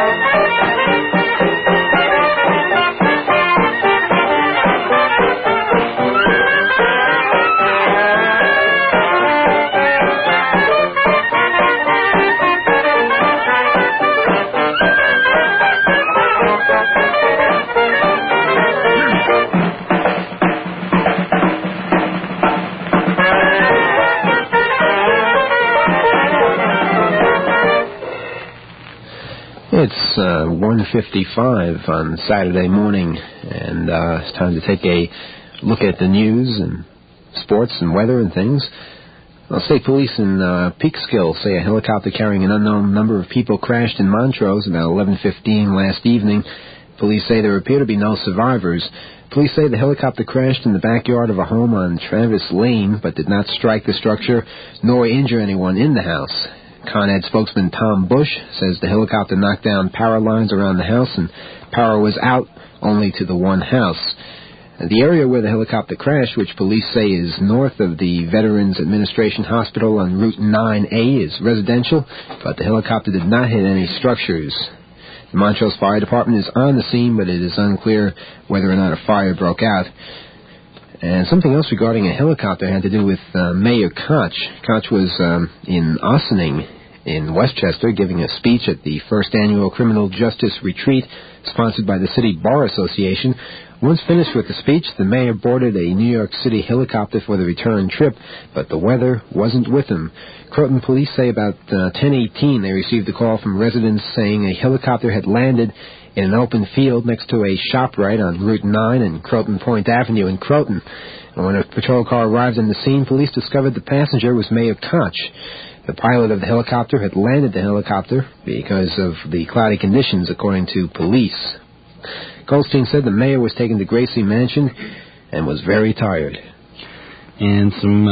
It's 1:55 on Saturday morning, and it's time to take a look at the news and sports and weather and things. State police in Peekskill say a helicopter carrying an unknown number of people crashed in Montrose about 11:15 last evening. Police say there appear to be no survivors. Police say the helicopter crashed in the backyard of a home on Travis Lane, but did not strike the structure nor injure anyone in the house. Con Ed spokesman Tom Bush says the helicopter knocked down power lines around the house and power was out only to the one house. The area where the helicopter crashed, which police say is north of the Veterans Administration Hospital on Route 9A, is residential, but the helicopter did not hit any structures. The Montrose Fire Department is on the scene, but it is unclear whether or not a fire broke out. And something else regarding a helicopter had to do with Mayor Koch. Koch was in Ossining in Westchester giving a speech at the first annual Criminal Justice Retreat sponsored by the City Bar Association. Once finished with the speech, the mayor boarded a New York City helicopter for the return trip, but the weather wasn't with him. Croton police say about 10:18 they received a call from residents saying a helicopter had landed in an open field next to a ShopRite on Route 9 and Croton Point Avenue in Croton. And when a patrol car arrived on the scene, police discovered the passenger was Mayor Koch. The pilot of the helicopter had landed the helicopter because of the cloudy conditions, according to police. Goldstein said the mayor was taken to Gracie Mansion and was very tired. And some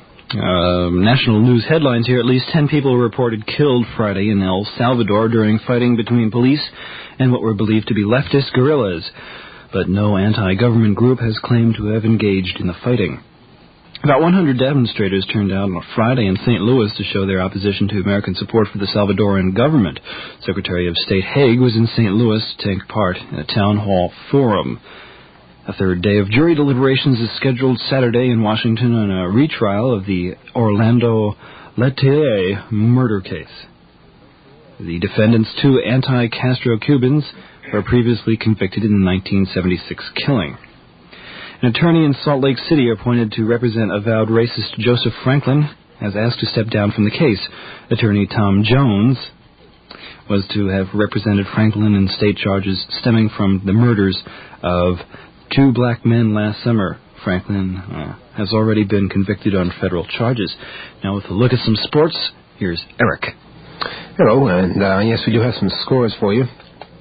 national news headlines here. At least 10 people were reported killed Friday in El Salvador during fighting between police and what were believed to be leftist guerrillas. But no anti-government group has claimed to have engaged in the fighting. About 100 demonstrators turned out on Friday in St. Louis to show their opposition to American support for the Salvadoran government. Secretary of State Haig was in St. Louis to take part in a town hall forum. A third day of jury deliberations is scheduled Saturday in Washington on a retrial of the Orlando Letelier murder case. The defendants, two anti-Castro Cubans, were previously convicted in the 1976 killing. An attorney in Salt Lake City appointed to represent avowed racist Joseph Franklin has asked to step down from the case. Attorney Tom Jones was to have represented Franklin in state charges stemming from the murders of two black men last summer. Franklin has already been convicted on federal charges. Now with a look at some sports, here's Eric. Hello, and yes, we do have some scores for you.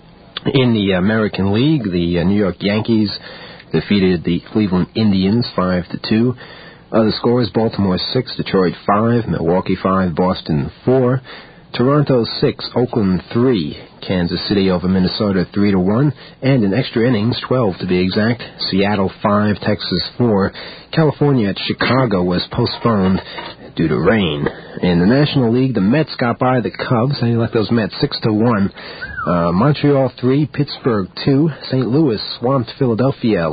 In the American League, the New York Yankees defeated the Cleveland Indians 5-2. Other scores: Baltimore 6, Detroit 5, Milwaukee 5, Boston 4, Toronto 6, Oakland 3, Kansas City over Minnesota 3-1, and in extra innings, 12 to be exact, Seattle 5, Texas 4. California at Chicago was postponed due to rain. In the National League, the Mets got by the Cubs. How do you like those Mets? 6-1. Montreal 3, Pittsburgh 2, St. Louis swamped Philadelphia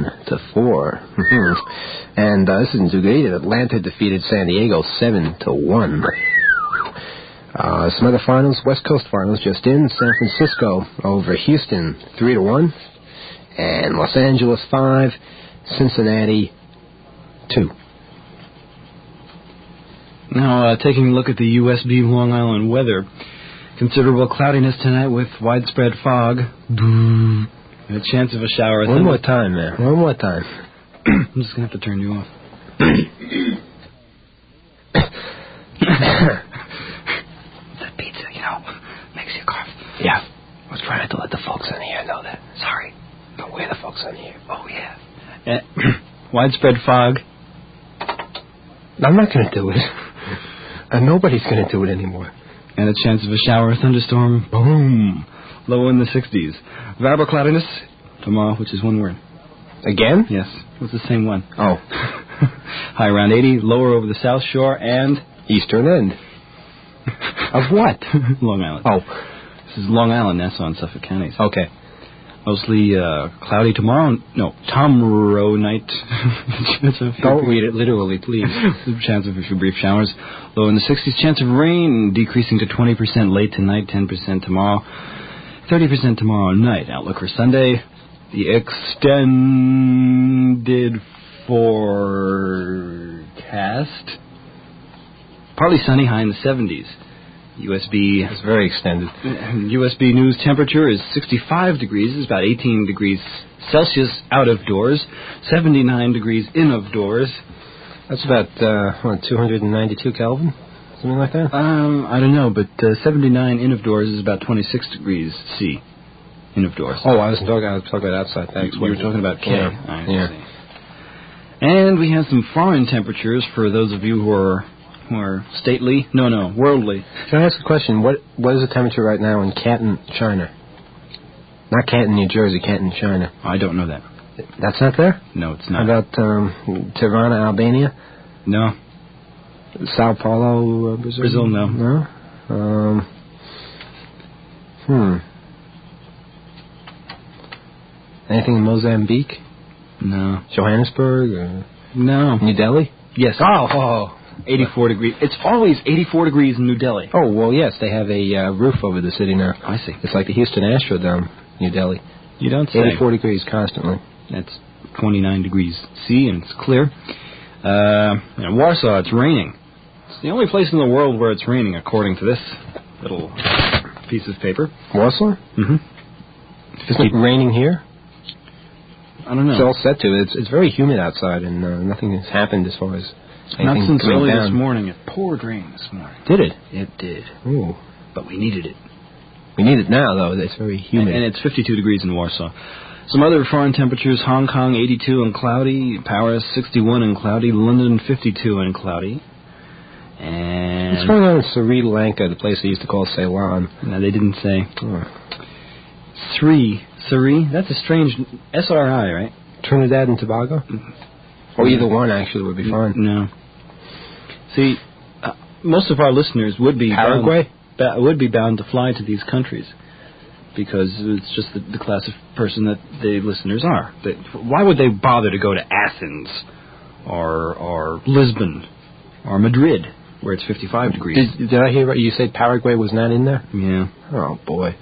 11-4. And this isn't too good either. Atlanta defeated San Diego 7-1. Some other finals, West Coast finals just in. San Francisco over Houston 3-1. And Los Angeles 5, Cincinnati 2. Now, taking a look at the USB Long Island weather. Considerable cloudiness tonight with widespread fog. And a chance of a shower. One more time, man. One more time. I'm just going to have to turn you off. That pizza, makes you cough. Yeah. I was trying not to let the folks on here know that. Sorry. But we're the folks on here. Oh, yeah. Widespread fog. I'm not going to do it. Nobody's going to do it anymore. And a chance of a shower, thunderstorm, boom, low in the 60s. Variable cloudiness, tomorrow, which is one word. Again? Yes, it was the same one. Oh. High around 80, lower over the South Shore, and... Eastern end. Of what? Long Island. Oh. This is Long Island, Nassau, and Suffolk counties. Okay. Mostly cloudy tomorrow. No, tomorrow night. Don't read it literally, please. Chance of a few brief showers. Low in the 60s. Chance of rain decreasing to 20% late tonight, 10% tomorrow, 30% tomorrow night. Outlook for Sunday. The extended forecast. Partly sunny, high in the 70s. USB. It's very extended. USB news temperature is 65 degrees. It's about 18 degrees Celsius out of doors. 79 degrees in of doors. That's about 292 Kelvin, something like that. I don't know, but 79 in of doors is about 26 degrees C. In of doors. Oh, I was talking about outside. Thanks. You were talking about K. Yeah. See. And we have some foreign temperatures for those of you who are stately. No, worldly. Can I ask a question? What is the temperature right now in Canton, China? Not Canton, New Jersey. Canton, China. I don't know that. That's not there? No, it's not. How about Tirana, Albania? No. Sao Paulo, Brazil? Brazil, no. No? Anything in Mozambique? No. Johannesburg? No. New Delhi? Yes. Oh. 84 degrees. It's always 84 degrees in New Delhi. Oh, well, yes. They have a roof over the city now. I see. It's like the Houston Astrodome, New Delhi. You don't say. 84 degrees constantly. That's 29 degrees C, and it's clear. In Warsaw, it's raining. It's the only place in the world where it's raining, according to this little piece of paper. Warsaw? Mm-hmm. Isn't it raining here? I don't know. It's all set to it. It's very humid outside, and nothing has happened as far as anything. Not since early down. this morning. It poured rain this morning. Did it? It did. Ooh. But we needed it. We need it now, though. It's very humid. And it's 52 degrees in Warsaw. Some other foreign temperatures: Hong Kong 82 and cloudy, Paris 61 and cloudy, London 52 and cloudy. And what's going on in Sri Lanka, the place they used to call Ceylon? No, they didn't say. Oh. Sri, that's a strange SRI, right? Trinidad and Tobago? Or either one, actually, would be fine. No. See, most of our listeners would be Paraguay? would be bound to fly to these countries because it's just the class of person that the listeners are. Why would they bother to go to Athens or Lisbon or Madrid, where it's 55 degrees? Did I hear you say Paraguay was not in there? Yeah. Oh, boy.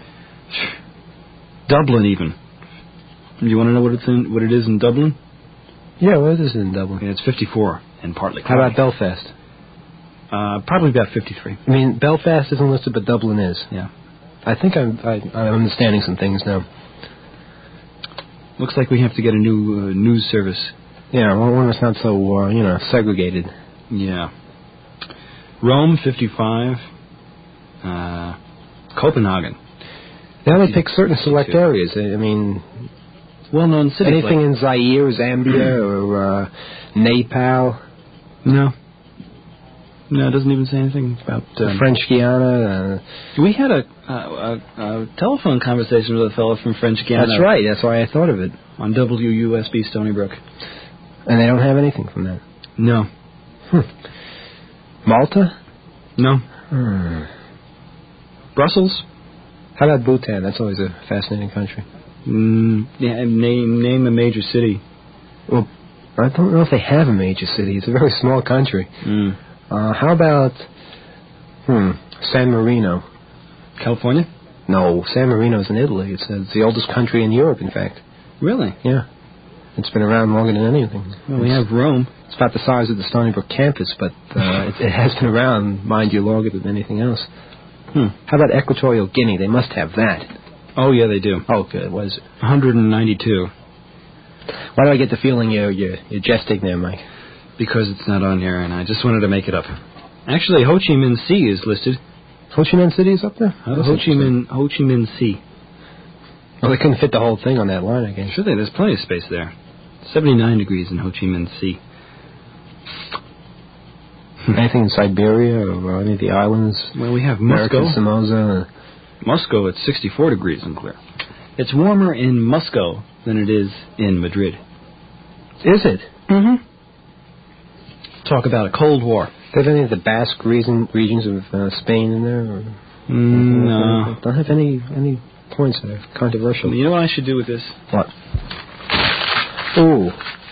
Dublin, even. You want to know what it is in Dublin? Yeah, what is it in Dublin? Yeah, it's 54 and partly cloudy. How about Belfast? Probably about 53. I mean, Belfast isn't listed, but Dublin is. Yeah. I think I'm understanding some things now. Looks like we have to get a new news service. Yeah, one that's not so, segregated. Yeah. Rome, 55. Copenhagen. They only pick certain select areas. I mean, well-known cities. Anything in Zaire, Zambia, or Nepal? No, it doesn't even say anything about French Guiana. We had a telephone conversation with a fellow from French Guiana. That's right. That's why I thought of it. On WUSB Stony Brook. And they don't have anything from that? No. Malta? No. Brussels? How about Bhutan? That's always a fascinating country. Yeah, name a major city. Well, I don't know if they have a major city. It's a very small country. How about San Marino? California? No, San Marino's in Italy. It's the oldest country in Europe, in fact. Really? Yeah. It's been around longer than anything. Well, we have Rome. It's about the size of the Stony Brook campus, but it has been around, mind you, longer than anything else. How about Equatorial Guinea? They must have that. Oh, yeah, they do. Oh, good. What is it? 192. Why do I get the feeling you're jesting there, Mike? Because it's not on here, and I just wanted to make it up. Actually, Ho Chi Minh City is listed. Ho Chi Minh City is up there? Ho Chi Minh City. Well, they couldn't fit the whole thing on that line, I guess. Sure, there's plenty of space there. 79 degrees in Ho Chi Minh City. Anything in Siberia or any of the islands? Well, we have Moscow. Samosa. Moscow, it's 64 degrees and clear. It's warmer in Moscow than it is in Madrid. Is it? Mm-hmm. Talk about a Cold War. Do they have any of the Basque regions of Spain in there? Or no. Don't have any points that are controversial. You know what I should do with this? What? Ooh.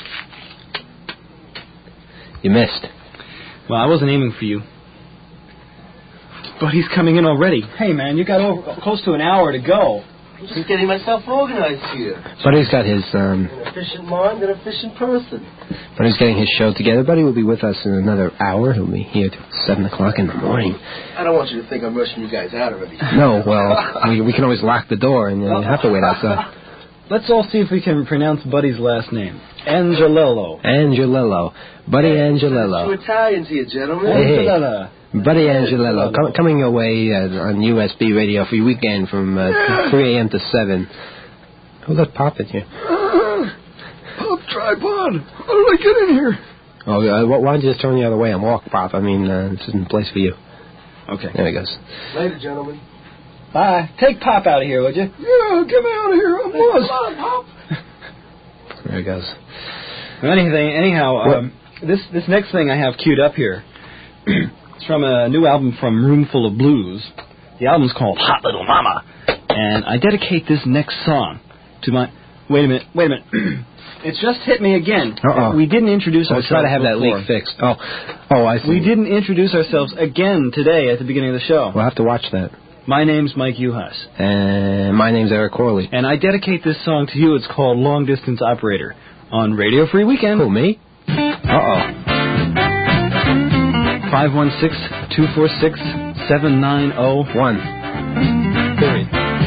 You missed. Well, I wasn't aiming for you. But he's coming in already. Hey, man, you got close to an hour to go. I'm just getting myself organized here. Buddy's got his, An efficient mind and efficient person. Buddy's getting his show together. Buddy will be with us in another hour. He'll be here till 7 o'clock in the morning. I don't want you to think I'm rushing you guys out already. No, well, we can always lock the door and you have to wait outside. Let's all see if we can pronounce Buddy's last name. Angelello. Angelello. Buddy Angelello. Two Italians here, gentlemen. Hey. Buddy Angelello, coming your way on USB radio for your weekend from 3 a.m. to 7. Who let Pop in here? Pop tripod. How did I get in here? Oh, why don't you just turn the other way and walk, Pop? I mean, this isn't the place for you. Okay. There he goes. Later, gentlemen. Bye. Take Pop out of here, would you? Yeah, get me out of here. I'm lost. Come on, Pop. There he goes. Anyhow, this next thing I have queued up here, it's from a new album from Roomful of Blues. The album's called Hot Little Mama, and I dedicate this next song to my... Wait a minute. It's just hit me again. Uh-oh. We didn't introduce ourselves. Try to have before. that leak fixed. Oh, I see. We didn't introduce ourselves again today at the beginning of the show. We'll have to watch that. My name's Mike Uhas. And my name's Eric Corley. And I dedicate this song to you. It's called Long Distance Operator on Radio Free Weekend. Who, me? Uh-oh. 516-246-7901. Period.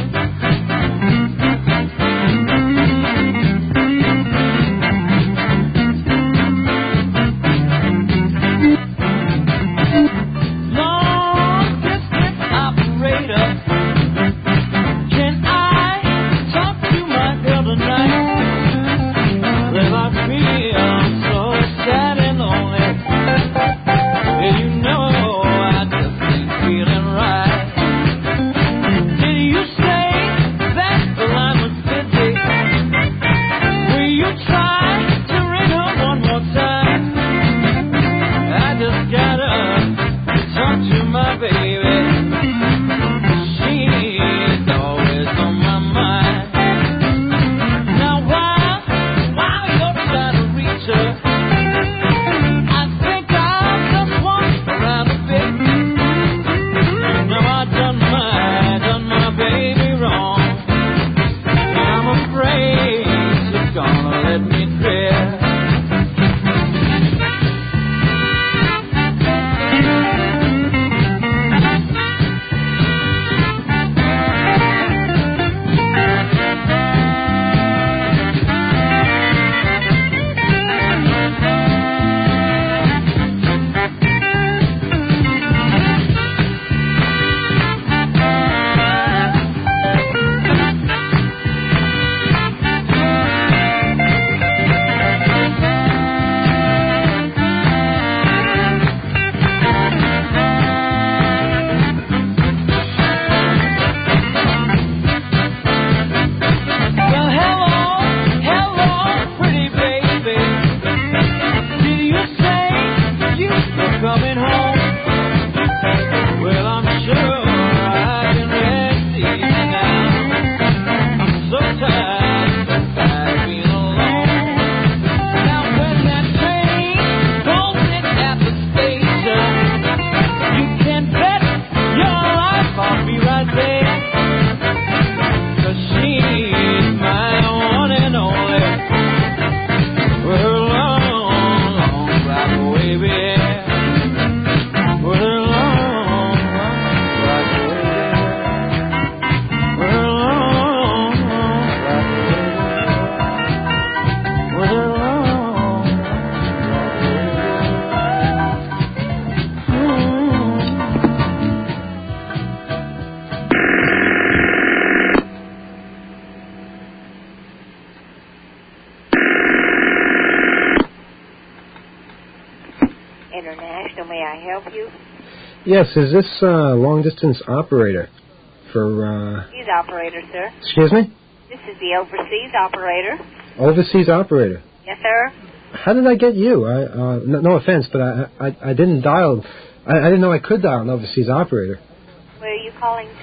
International, may I help you? Yes, is this long-distance operator for... Overseas operator, sir. Excuse me? This is the overseas operator. Overseas operator. Yes, sir. How did I get you? No offense, but I didn't dial... I didn't know I could dial an overseas operator. Where are you calling to?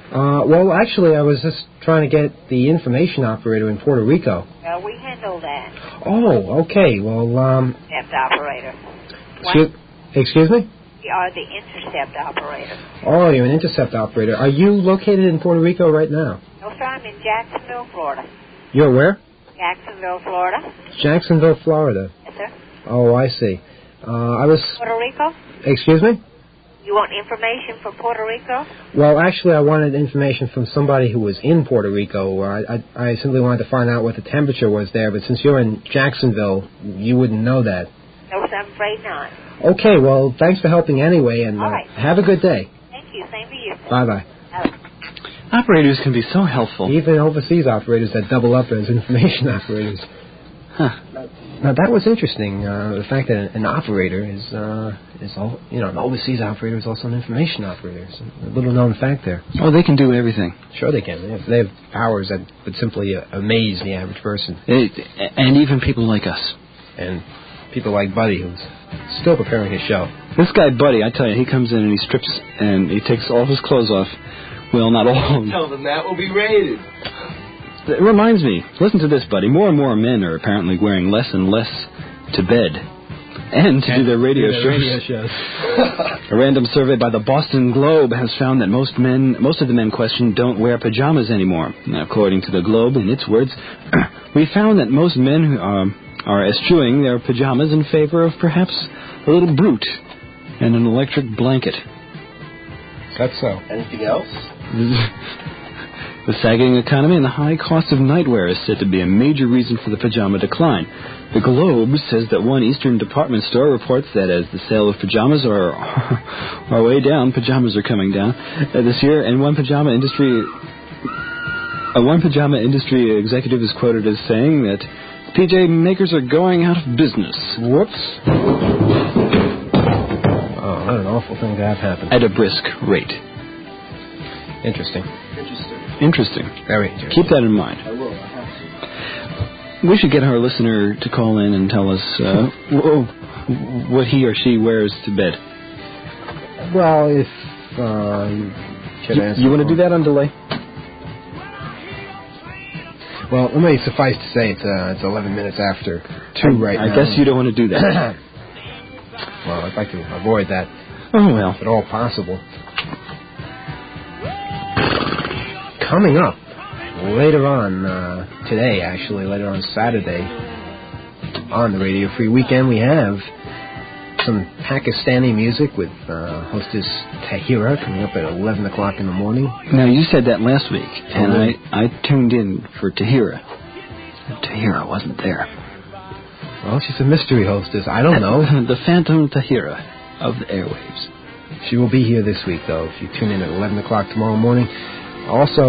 Well, actually, I was just trying to get the information operator in Puerto Rico. We handle that. Oh, okay. Well, Intercept operator. excuse me? We are the intercept operator. Oh, you're an intercept operator. Are you located in Puerto Rico right now? No, sir, I'm in Jacksonville, Florida. You're where? Jacksonville, Florida. Jacksonville, Florida. Yes, sir. Oh, I see. I was... Puerto Rico? Excuse me? You want information for Puerto Rico? Well, actually, I wanted information from somebody who was in Puerto Rico. I simply wanted to find out what the temperature was there, but since you're in Jacksonville, you wouldn't know that. No, sir, I'm afraid not. Okay, well, thanks for helping anyway, and All right. have a good day. Thank you. Same to you. Bye-bye. Operators can be so helpful. Even overseas operators that double up as information operators. Huh. Now, that was interesting, the fact that an operator is all, an overseas operator is also an information operator. It's a little-known fact there. Oh, they can do everything. Sure they can. They have powers that would simply amaze the average person. And even people like us. And people like Buddy, who's still preparing his show. This guy, Buddy, I tell you, he comes in and he strips and he takes all his clothes off. Well, not all. Tell them that will be rated. It reminds me, listen to this, Buddy. More and more men are apparently wearing less and less to bed. And to do their radio shows. A random survey by the Boston Globe has found that most of the men questioned don't wear pajamas anymore. Now, according to the Globe, in its words, we found that most men who are eschewing their pajamas in favor of perhaps a little brute and an electric blanket. That's so. Anything else? The sagging economy and the high cost of nightwear is said to be a major reason for the pajama decline. The Globe says that one Eastern department store reports that as the sale of pajamas are way down, pajamas are coming down this year, and one pajama industry executive is quoted as saying that PJ makers are going out of business. Whoops. Oh, what an awful thing to have happen. At a brisk rate. Interesting. Interesting. Very interesting. Keep that in mind. I will. I have to. We should get our listener to call in and tell us what he or she wears to bed. Well, if you want to do that on delay? Well, let me suffice to say it's 11 minutes after 2 right now. I guess you don't want to do that. Well, I'd like to avoid that. Oh, well. If at all possible. Coming up later on today, actually, later on Saturday, on the Radio Free Weekend, we have some Pakistani music with hostess Tahira coming up at 11 o'clock in the morning. Now, you said that last week, and I tuned in for Tahira. Tahira wasn't there. Well, she's a mystery hostess. I don't know. The Phantom Tahira of the airwaves. She will be here this week, though, if you tune in at 11 o'clock tomorrow morning. Also,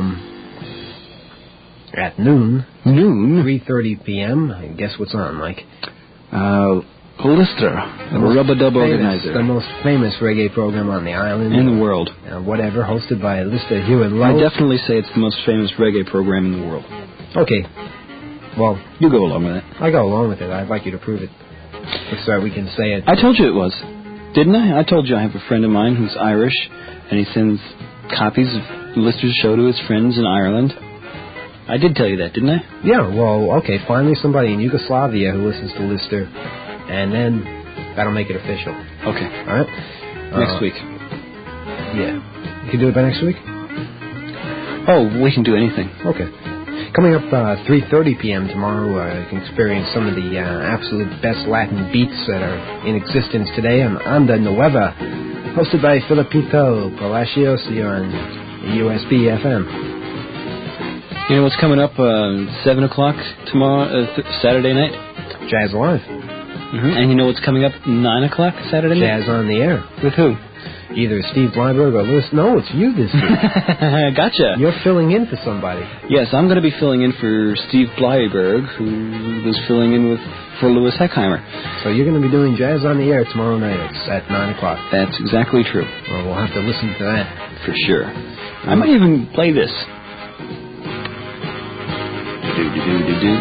at noon, 3:30 p.m., guess what's on, Mike? Lister, the Rub-a-Dub organizer. The most famous reggae program on the island. In the world. Whatever, hosted by Lister Hewitt-Lowe. I definitely say it's the most famous reggae program in the world. Okay. Well, you go along with it. I go along with it. I'd like you to prove it. So we can say it. I told you it was. Didn't I? I told you I have a friend of mine who's Irish, and he sends copies of Lister's show to his friends in Ireland. I did tell you that, didn't I? Yeah, well, okay, find me somebody in Yugoslavia who listens to Lister, and then that'll make it official. Okay. All right? Next week. Yeah. You can do it by next week? Oh, we can do anything. Okay. Coming up 3:30 p.m. tomorrow, you can experience some of the absolute best Latin beats that are in existence today on Onda Nueva, hosted by Filipito Palacios here on USB FM. You know what's coming up 7 o'clock tomorrow, Saturday night? Jazz Live. Mm-hmm. And you know what's coming up 9 o'clock Saturday night? Jazz on the Air. With who? Either Steve Blyberg or Lewis. No, it's you this week. Gotcha. You're filling in for somebody. Yes, I'm going to be filling in for Steve Blyberg, who was filling in for Louis Heckheimer. So you're going to be doing Jazz on the Air tomorrow night at 9 o'clock. That's exactly true. Well, we'll have to listen to that. For sure. I might even play this.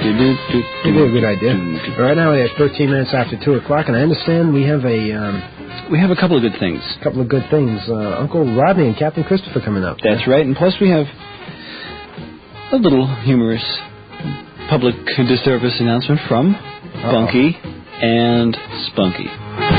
It'd be a good idea. Right now we're at 13 minutes after 2 o'clock, and I understand we have a We have a couple of good things. A couple of good things. Uncle Rodney and Captain Christopher coming up. That's right, and plus we have a little humorous public disservice announcement from Bunky and Spunky.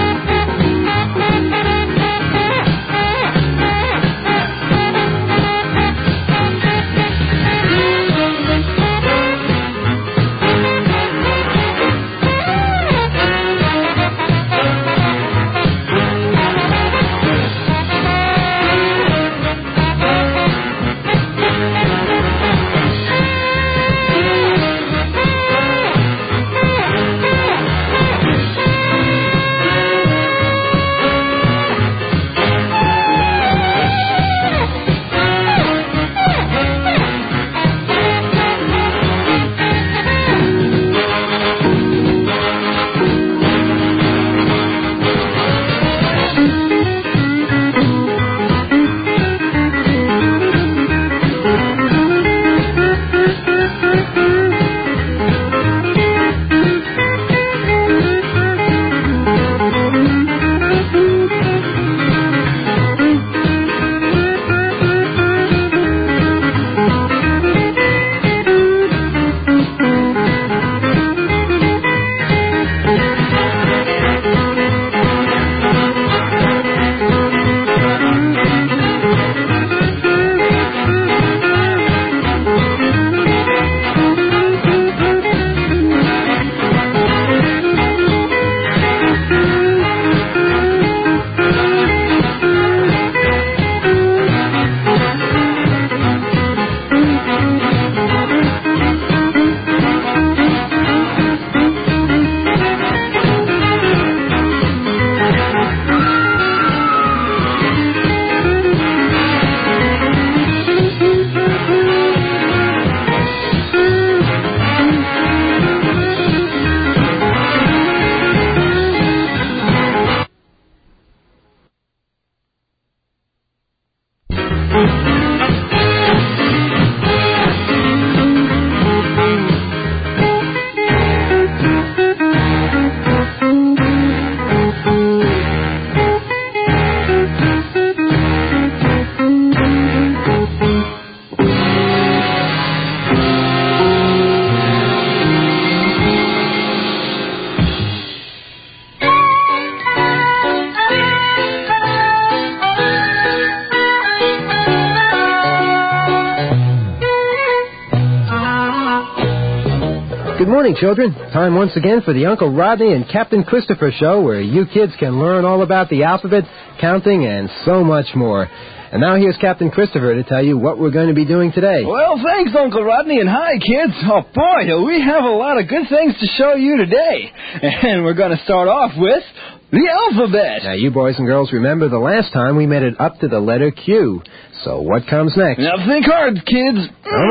Good morning, children. Time once again for the Uncle Rodney and Captain Christopher show, where you kids can learn all about the alphabet, counting, and so much more. And now here's Captain Christopher to tell you what we're going to be doing today. Well, thanks, Uncle Rodney, and hi, kids. Oh, boy, do we have a lot of good things to show you today. And we're going to start off with the alphabet. Now, you boys and girls remember the last time we made it up to the letter Q. So what comes next? Now, think hard, kids. Come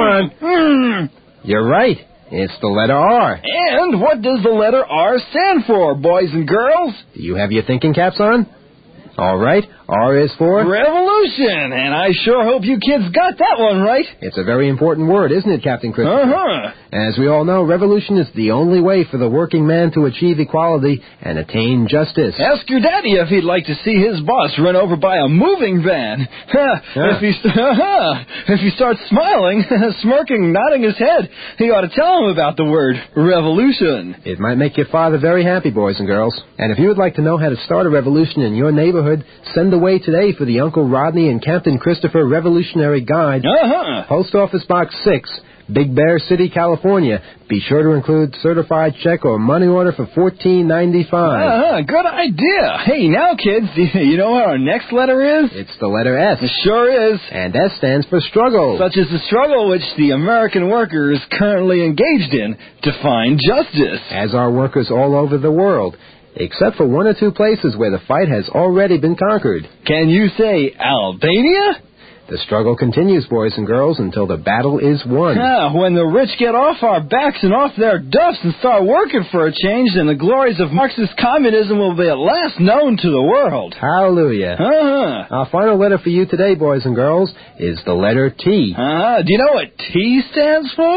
on. You're right. It's the letter R. And what does the letter R stand for, boys and girls? Do you have your thinking caps on? All right. R is for? Revolution. And I sure hope you kids got that one right. It's a very important word, isn't it, Captain Christopher? Uh-huh. As we all know, revolution is the only way for the working man to achieve equality and attain justice. Ask your daddy if he'd like to see his boss run over by a moving van. If he starts smiling, smirking, nodding his head, he ought to tell him about the word revolution. It might make your father very happy, boys and girls. And if you would like to know how to start a revolution in your neighborhood, send away today for the Uncle Rodney and Captain Christopher Revolutionary Guide. Post Office Box 6, Big Bear City, California. Be sure to include certified check or money order for $14.95. Good idea. Hey, now, kids, you know what our next letter is? It's the letter S. It sure is. And S stands for struggle. Such as the struggle which the American worker is currently engaged in to find justice. As are workers all over the world, except for one or two places where the fight has already been conquered. Can you say Albania? The struggle continues, boys and girls, until the battle is won. When the rich get off our backs and off their duffs and start working for a change, then the glories of Marxist communism will be at last known to the world. Hallelujah. Our final letter for you today, boys and girls, is the letter T. Do you know what T stands for?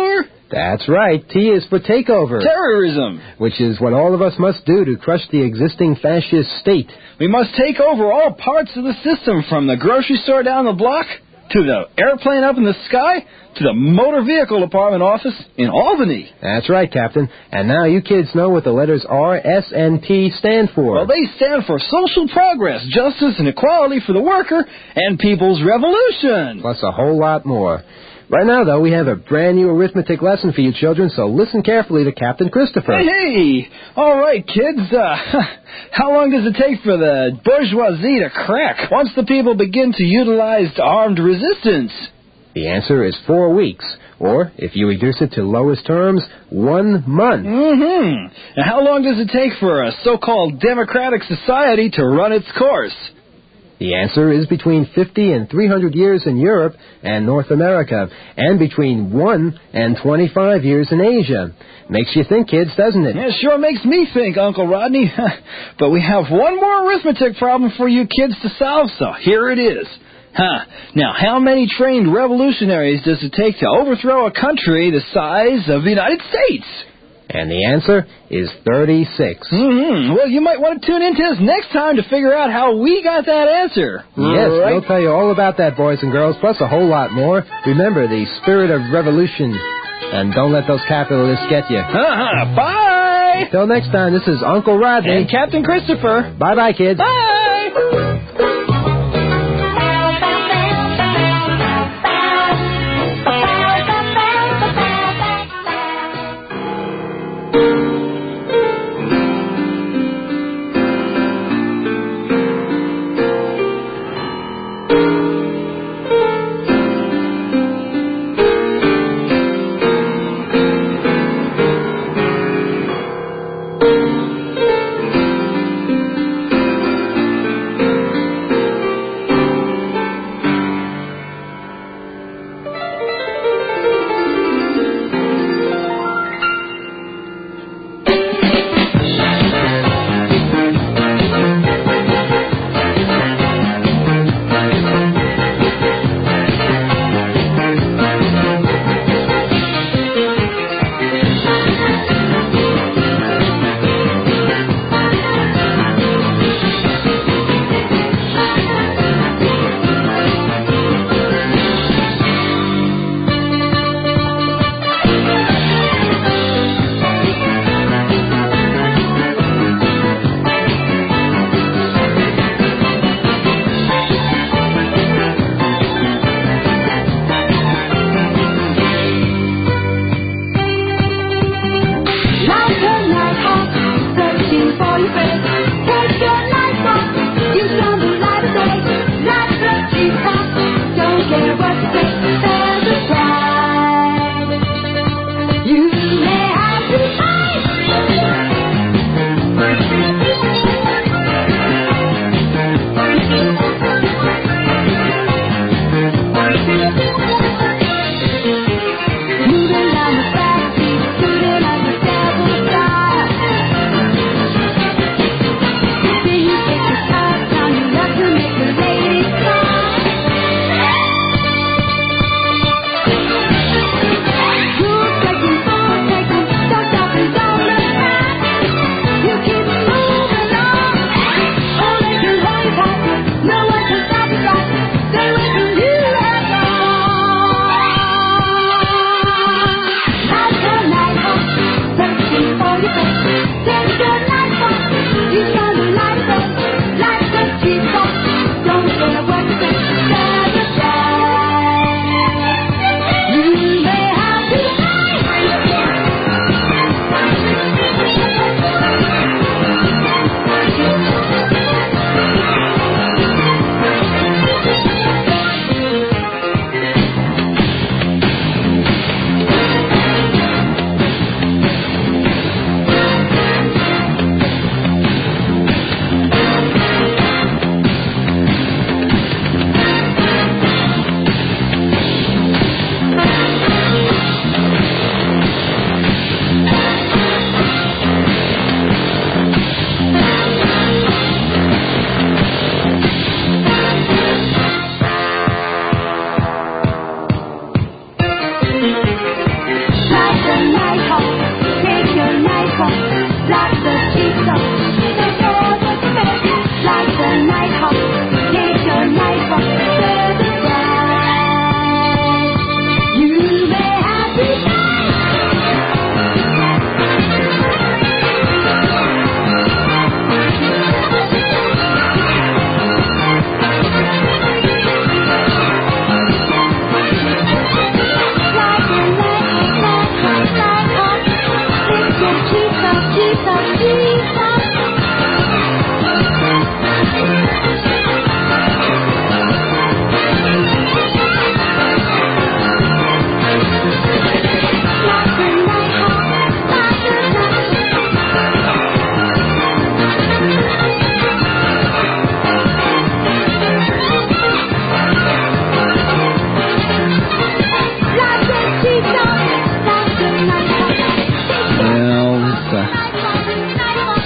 That's right. T is for takeover. Terrorism. Which is what all of us must do to crush the existing fascist state. We must take over all parts of the system, from the grocery store down the block, to the airplane up in the sky, to the motor vehicle department office in Albany. That's right, Captain. And now you kids know what the letters R, S, and T stand for. Well, they stand for social progress, justice, and equality for the worker, and people's revolution. Plus a whole lot more. Right now, though, we have a brand new arithmetic lesson for you children, so listen carefully to Captain Christopher. Hey! All right, kids. How long does it take for the bourgeoisie to crack once the people begin to utilize armed resistance? The answer is 4 weeks, or, if you reduce it to lowest terms, 1 month. Mm-hmm. And how long does it take for a so-called democratic society to run its course? The answer is between 50 and 300 years in Europe and North America, and between 1 and 25 years in Asia. Makes you think, kids, doesn't it? It sure makes me think, Uncle Rodney. But we have one more arithmetic problem for you kids to solve, so here it is. Now, how many trained revolutionaries does it take to overthrow a country the size of the United States? And the answer is 36. Mm-hmm. Well, you might want to tune into us next time to figure out how we got that answer. Yes, right? we'll tell you all about that, boys and girls, plus a whole lot more. Remember, the spirit of revolution. And don't let those capitalists get you. Bye! Until next time, this is Uncle Rodney. And Captain Christopher. Bye-bye, kids. Bye!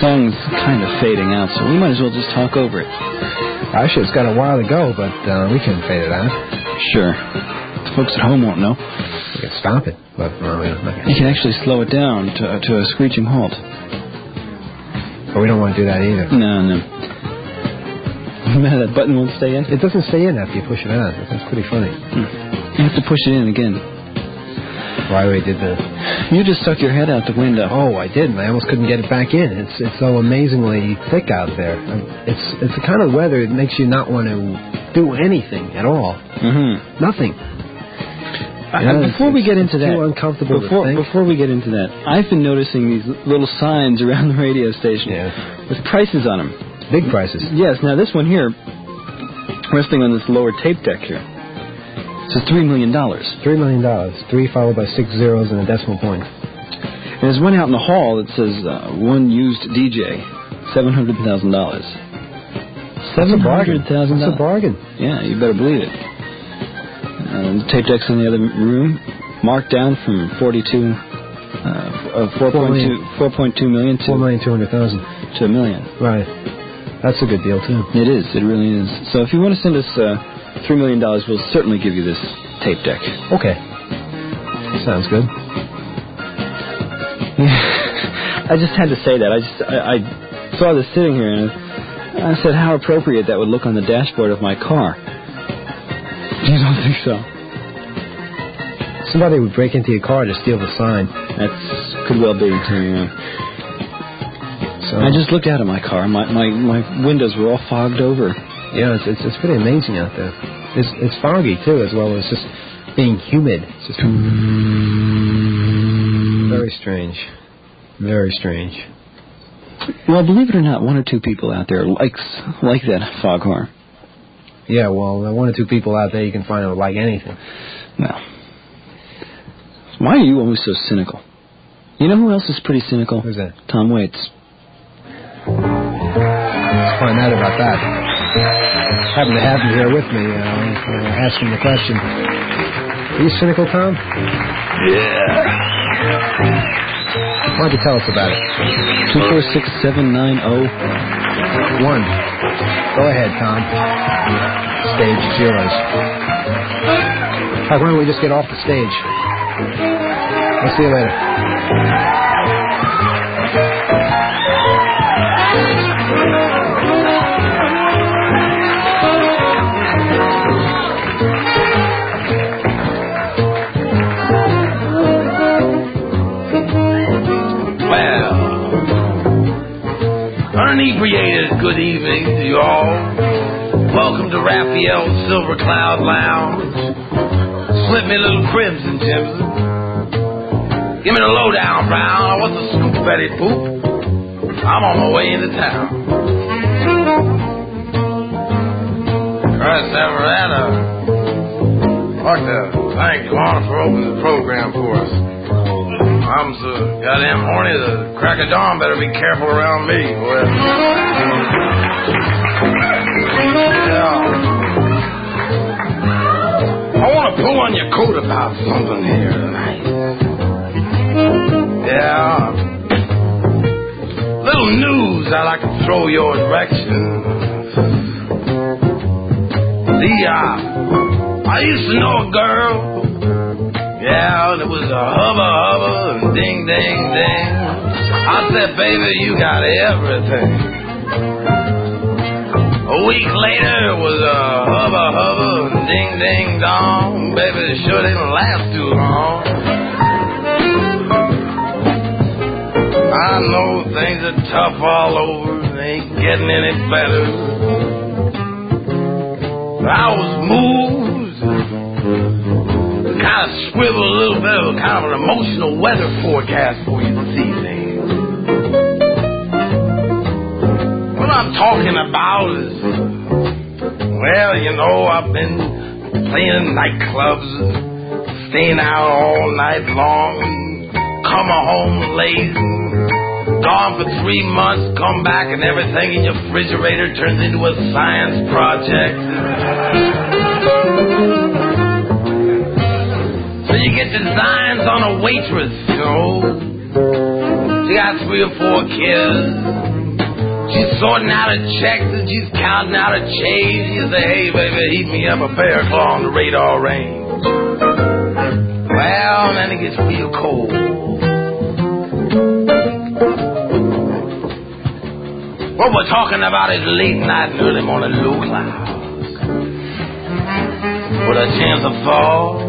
song's kind of fading out, so we might as well just talk over it. Actually, it's got a while to go, but we can fade it out. Sure. The folks at home won't know. We can stop it, but you can actually slow it down to a screeching halt. But we don't want to do that either. No. That button won't stay in? It doesn't stay in after you push it out. That's pretty funny. You have to push it in again. Why we did that? You just stuck your head out the window. Oh, I did, and I almost couldn't get it back in. It's so amazingly thick out there. It's the kind of weather that makes you not want to do anything at all. Mm-hmm. Nothing. Before we get into that, too uncomfortable before we get into that, I've been noticing these little signs around the radio station with prices on them. Big prices. Yes. Now this one here, resting on this lower tape deck here, says $3 million. $3 million. 3 followed by 6 zeros and a decimal point. And there's one out in the hall that says one used DJ, $700,000. $700,000. That's a bargain. Yeah, you better believe it. The tape deck's in the other room, marked down from 4.2 million to $4,200,000 to $1 million. Right. That's a good deal too. It is. It really is. So if you want to send us $3 million, we'll certainly give you this tape deck. Okay. Sounds good. I just had to say that. I saw this sitting here and I said how appropriate that would look on the dashboard of my car. You don't think so? Somebody would break into your car to steal the sign. That could well be, too, So I just looked out at my car. My windows were all fogged over. Yeah, it's pretty amazing out there. It's foggy, too, as well as just being humid. It's just very strange. Very strange. Well, believe it or not, one or two people out there like that foghorn. Yeah, well, one or two people out there you can find who like anything. Well, why are you always so cynical? You know who else is pretty cynical? Who's that? Tom Waits. Let's find out about that. Happen to have him here with me. Ask him the question. Are you cynical, Tom? Yeah. Why don't you tell us about it? 246-790-1. Go ahead, Tom. Stage is yours. Why don't we just get off the stage? We'll see you later. Unebriated good evening to you all. Welcome to Raphael's Silver Cloud Lounge. Slip me a little crimson, Jimson. Give me the lowdown, Brown. What's the scoop, Betty Boop? I'm on my way into town. Chris Everetta. I'd like to thank you, Honor, for opening the program for us. I'm so goddamn horny, the crack of dawn better be careful around me. Well, yeah. I want to pull on your coat about something here tonight. Yeah. Little news I'd like to throw your direction. See, I used to know a girl. Yeah, and it was a hubba and ding, ding, ding. I said, baby, you got everything. A week later, it was a hubba and ding, ding, dong. Baby, it sure didn't last too long. I know things are tough all over. They ain't getting any better. I was moved. Kind of scribble a little bit of kind of an emotional weather forecast for you this evening. What I'm talking about is, well, you know, I've been playing in nightclubs, staying out all night long, coming home late, gone for 3 months, come back and everything in your refrigerator turns into a science project. So you get designs on a waitress, you know. She got 3 or 4 kids. She's sorting out her checks and she's counting out her change. You say, hey, baby, heat me up a bear claw on the radar range. Well, then it gets real cold. What we're talking about is late night and early morning low clouds with a chance of fall,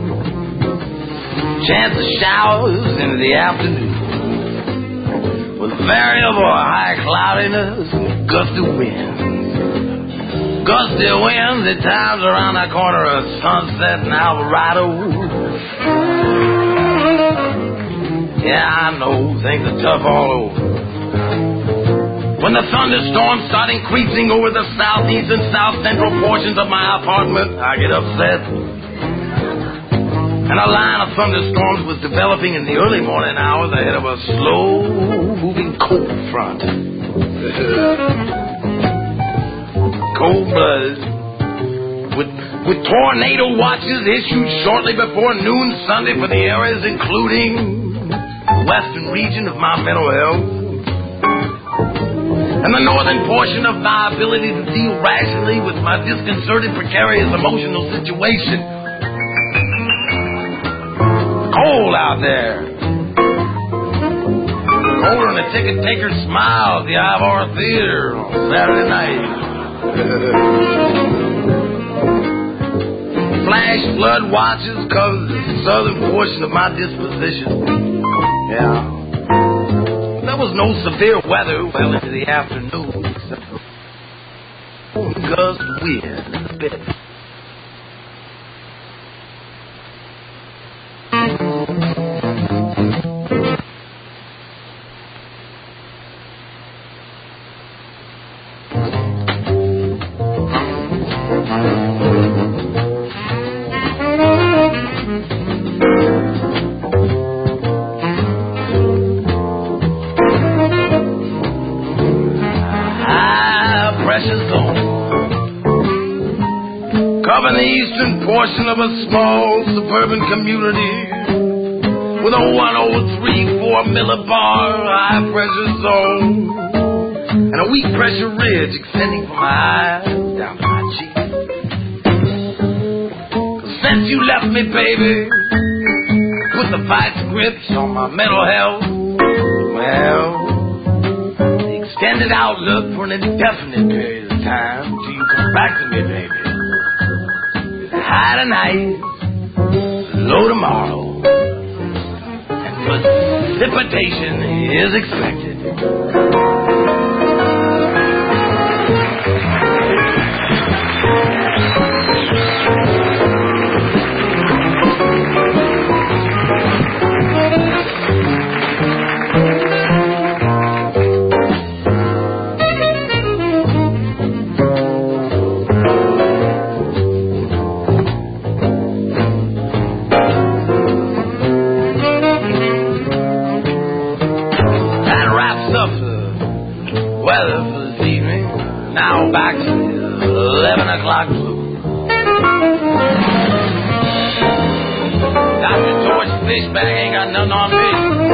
chance of showers into the afternoon, with variable high cloudiness and gusty winds. Gusty winds at times around the corner of Sunset and Alvarado. Yeah, I know, things are tough all over. When the thunderstorms start increasing over the southeast and south central portions of my apartment, I get upset. And a line of thunderstorms was developing in the early morning hours ahead of a slow-moving cold front. Cold-blooded. With tornado watches issued shortly before noon Sunday for the areas including the western region of my mental health and the northern portion of my ability to deal rationally with my disconcerted, precarious emotional situation. Cold out there. Colder than a ticket taker's smile at the Ivor Theater on Saturday night. Flash flood watches cover the southern portion of my disposition. Yeah. There was no severe weather well into the afternoon, except for gust wind a bit. Covering the eastern portion of a small suburban community with a 1034 millibar high pressure zone and a weak pressure ridge extending from my eyes down to my cheeks. Since you left me, baby, with the vice grips on my mental health, well, the extended outlook for an indefinite period of time till you come back to me, baby. High tonight, low tomorrow, and precipitation is expected. Back to the 11 o'clock blue. Dr. George Fishbag ain't got nothing on me.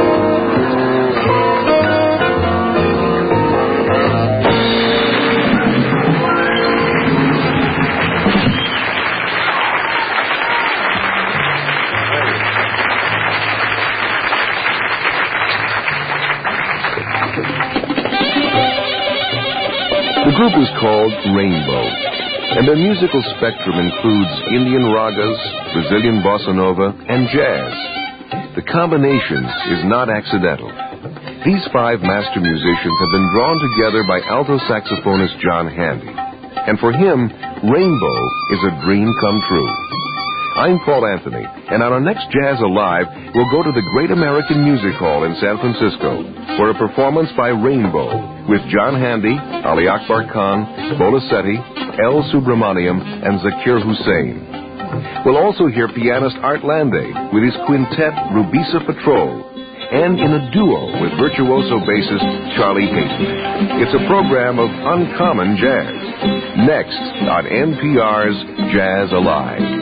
The group is called Rainbow, and their musical spectrum includes Indian ragas, Brazilian bossa nova, and jazz. The combination is not accidental. These five master musicians have been drawn together by alto saxophonist John Handy, and for him, Rainbow is a dream come true. I'm Paul Anthony, and on our next Jazz Alive, we'll go to the Great American Music Hall in San Francisco for a performance by Rainbow with John Handy, Ali Akbar Khan, Bolasetti, L. Subramaniam, and Zakir Hussain. We'll also hear pianist Art Lande with his quintet Rubisa Patrol, and in a duo with virtuoso bassist Charlie Hayden. It's a program of uncommon jazz. Next on NPR's Jazz Alive.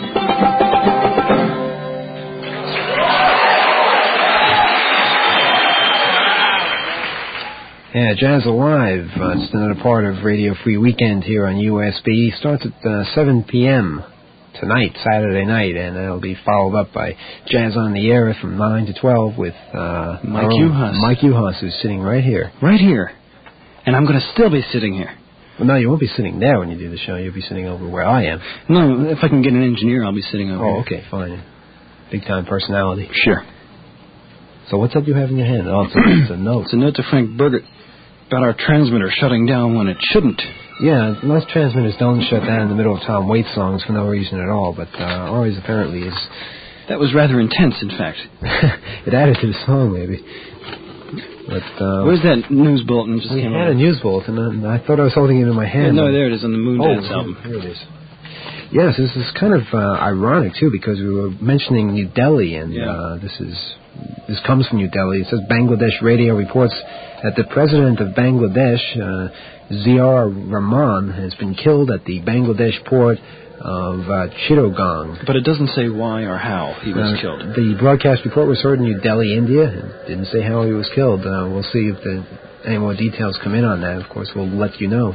Yeah, Jazz Alive. It's another part of Radio Free Weekend here on USB. Starts at 7 p.m. tonight, Saturday night, and it'll be followed up by Jazz on the Air from 9 to 12 with Mike Uhas. Mike Uhas, who's sitting right here. Right here. And I'm going to still be sitting here. Well, no, you won't be sitting there when you do the show. You'll be sitting over where I am. No, if I can get an engineer, I'll be sitting over here. Oh, okay, fine. Big-time personality. Sure. So what's that you have in your hand? Oh, it's a note. It's a note to Frank Burgert about our transmitter shutting down when it shouldn't. Yeah, most transmitters don't shut down in the middle of Tom Waits songs for no reason at all, but ours apparently is... That was rather intense, in fact. It added to the song, maybe. But, where's that news bulletin? Just we had a news bulletin, and I thought I was holding it in my hand. Yeah, no, there it is on the Moondance album. Here it is. Yes, this is kind of ironic, too, because we were mentioning New Delhi, and this comes from New Delhi. It says Bangladesh Radio reports that the president of Bangladesh, Ziaur Rahman, has been killed at the Bangladesh port of Chittagong. But it doesn't say why or how he was killed. The broadcast report was heard in New Delhi, India. It didn't say how he was killed. We'll see if any more details come in on that. Of course, we'll let you know.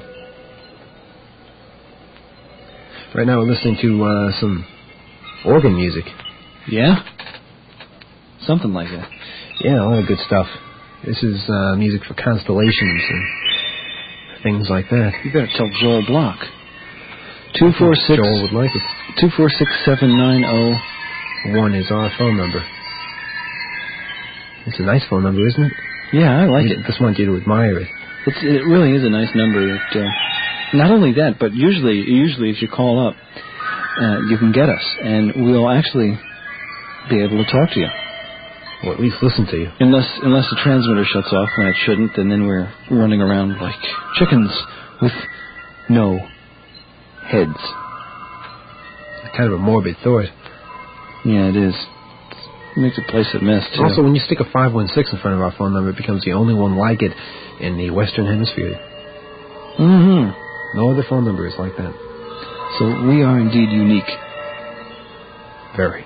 Right now we're listening to some organ music. Yeah? Something like that. Yeah, a lot of good stuff. This is music for constellations and things like that. You better tell Joel Block. 246. Joel would like it. 246-790-1 is our phone number. It's a nice phone number, isn't it? Yeah, I like it. Just want you to admire it. It really is a nice number. Not only that, but usually if you call up, you can get us, and we'll actually be able to talk to you. Or at least listen to you. Unless the transmitter shuts off when it shouldn't, and then we're running around like chickens with no heads. Kind of a morbid thought. Yeah, it is. It makes a place a mess, too. Also, when you stick a 516 in front of our phone number, it becomes the only one like it in the Western Hemisphere. Mm-hmm. No other phone number is like that. So we are indeed unique. Very.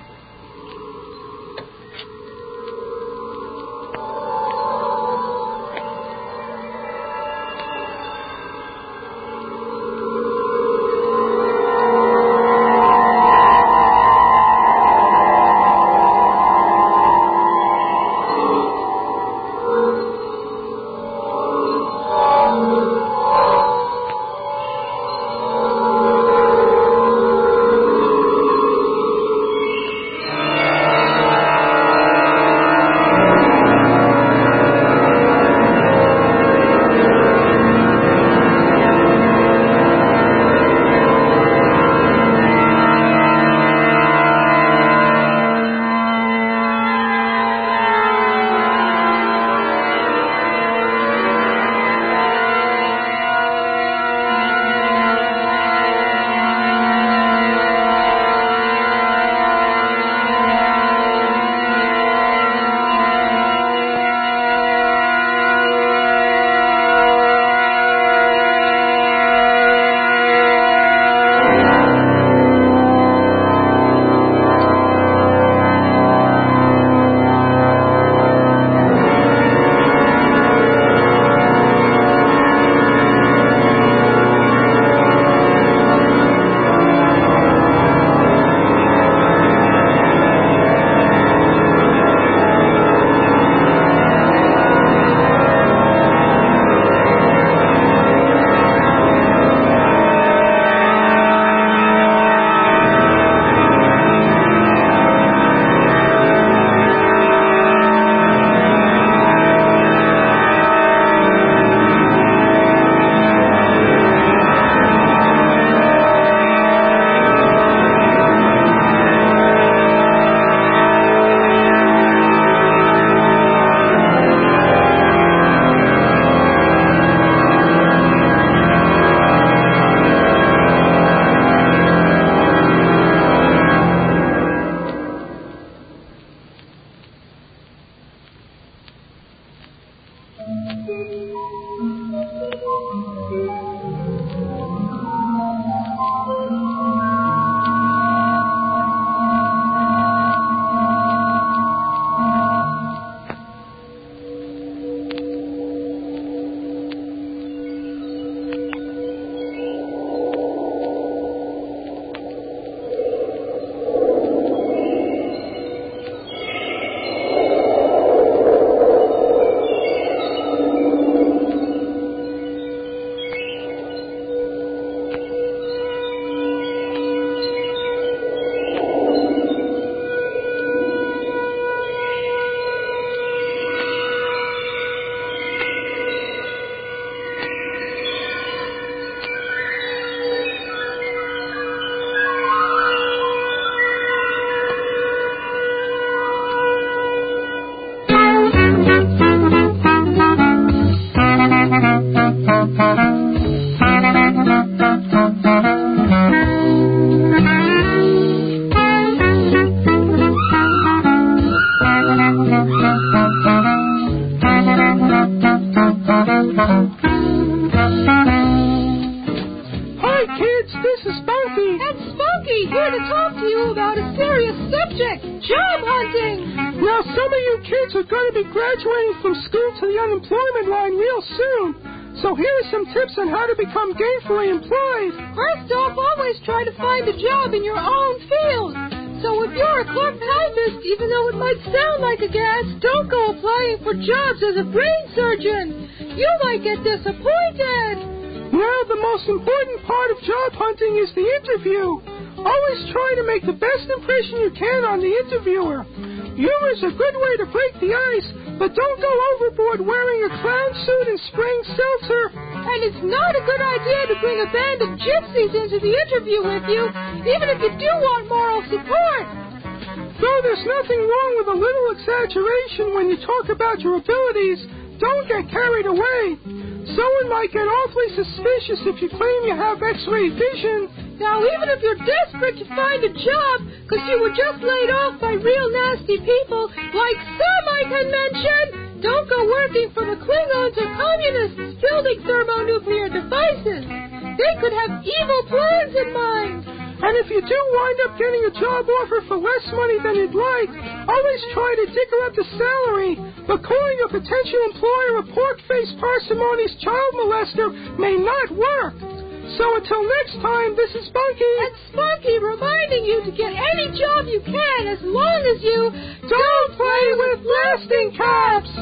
job hunting. Now, some of you kids are going to be graduating from school to the unemployment line real soon. So here are some tips on how to become gainfully employed. First off, always try to find a job in your own field. So if you're a clerk typist, even though it might sound like a gas, don't go applying for jobs as a brain surgeon. You might get disappointed. Now, the most important part of job hunting is the interview. Always try to make the best impression you can on the interviewer. Humor is a good way to break the ice, but don't go overboard wearing a clown suit and spraying seltzer. And it's not a good idea to bring a band of gypsies into the interview with you, even if you do want moral support. Though there's nothing wrong with a little exaggeration when you talk about your abilities, don't get carried away. Someone might get awfully suspicious if you claim you have X-ray vision. Now, even if you're desperate to find a job because you were just laid off by real nasty people, like some I can mention, don't go working for the Klingons or communists building thermonuclear devices. They could have evil plans in mind. And if you do wind up getting a job offer for less money than you'd like, always try to dicker up the salary. But calling a potential employer a pork-faced parsimonious child molester may not work. So until next time, this is Bunky and Spunky reminding you to get any job you can as long as you don't play with blasting caps.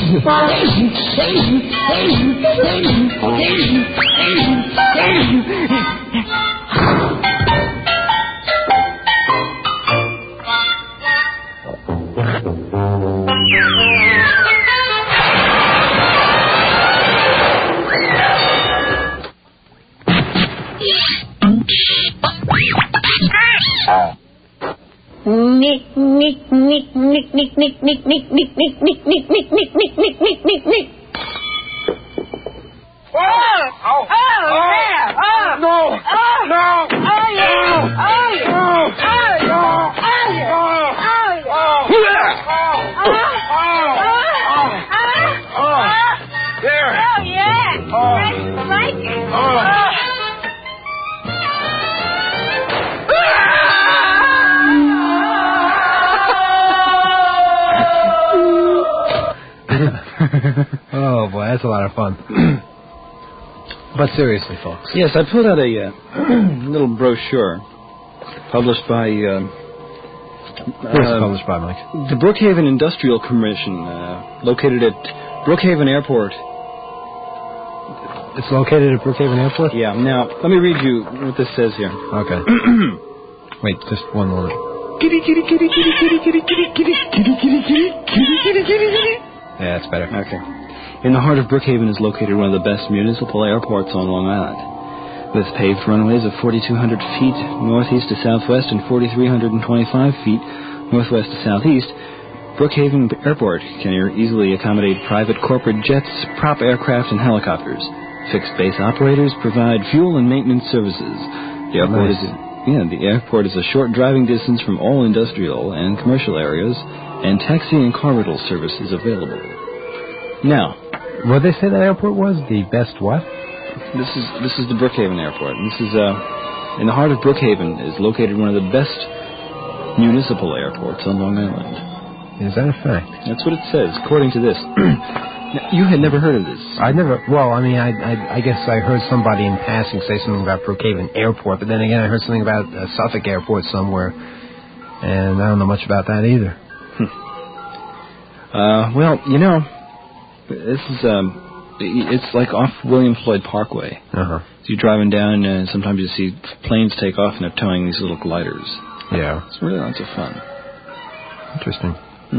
Oh, boy, that's a lot of fun. But seriously, folks. Yes, I pulled out a little brochure published by... published by, Mike? The Brookhaven Industrial Commission, located at Brookhaven Airport. It's located at Brookhaven Airport? Yeah. Now, let me read you what this says here. Okay. Wait, just one moment. Kitty, kitty, kitty, kitty, kitty, kitty, kitty, kitty, kitty, kitty, kitty, kitty, kitty, kitty, kitty. Yeah, that's better. Okay. In the heart of Brookhaven is located one of the best municipal airports on Long Island. With paved runways of 4,200 feet northeast to southwest and 4,325 feet northwest to southeast, Brookhaven Airport can easily accommodate private corporate jets, prop aircraft, and helicopters. Fixed base operators provide fuel and maintenance services. The airport the airport is a short driving distance from all industrial and commercial areas, and taxi and car rental service is available. Now, what did they say that airport was? The best what? This is the Brookhaven Airport. This is in the heart of Brookhaven is located one of the best municipal airports on Long Island. Is that a fact? That's what it says, according to this. Now, you had never heard of this. I never. Well, I mean, I guess I heard somebody in passing say something about Brookhaven Airport, but then again, I heard something about Suffolk Airport somewhere, and I don't know much about that either. Well, you know, this is it's like off William Floyd Parkway. Uh-huh. So you're driving down, and sometimes you see planes take off, and they're towing these little gliders. Yeah, it's really lots of fun. Interesting.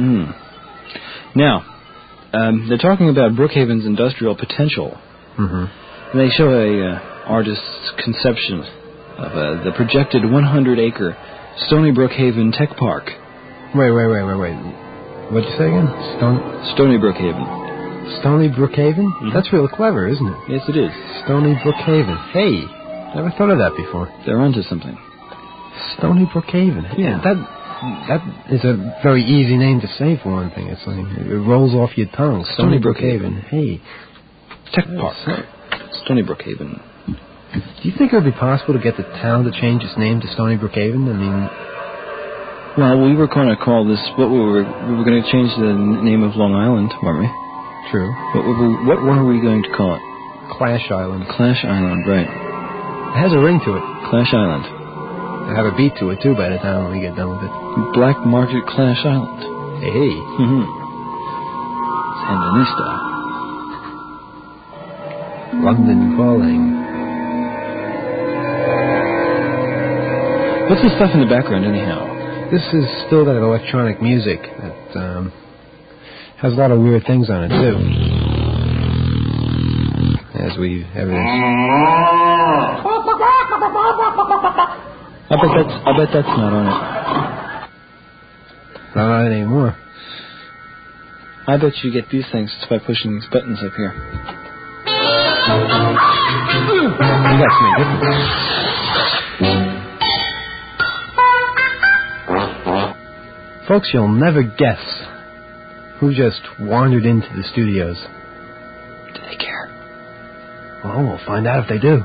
Now, they're talking about Brookhaven's industrial potential. Mm-hmm. And they show a artist's conception of the projected 100-acre Stony Brookhaven Tech Park. Wait. What'd you say again? Stony Brookhaven. Stony Brookhaven? Mm-hmm. That's real clever, isn't it? Yes, it is. Stony Brookhaven. Hey, never thought of that before. They're onto something. Stony Brookhaven. Yeah. That is a very easy name to say, for one thing. It's like, it rolls off your tongue. Stony Brookhaven. Hey. Tech Park. Stony Brookhaven. Do you think it would be possible to get the town to change its name to Stony Brookhaven? I mean... Well, we were going to call this... we were going to change the name of Long Island, weren't we? True. What were we going to call it? Clash Island. Clash Island, right. It has a ring to it. Clash Island. I have a beat to it, too, by the time we get done with it. Black Market Clash Island. Hey. Sandinista. London Calling. What's the stuff in the background, anyhow? This is still that electronic music that has a lot of weird things on it, too. As we evidence. I bet that's not on it. Not on it anymore. I bet you get these things just by pushing these buttons up here. You got something different. Folks, you'll never guess who just wandered into the studios. Do they care? Well, we'll find out if they do.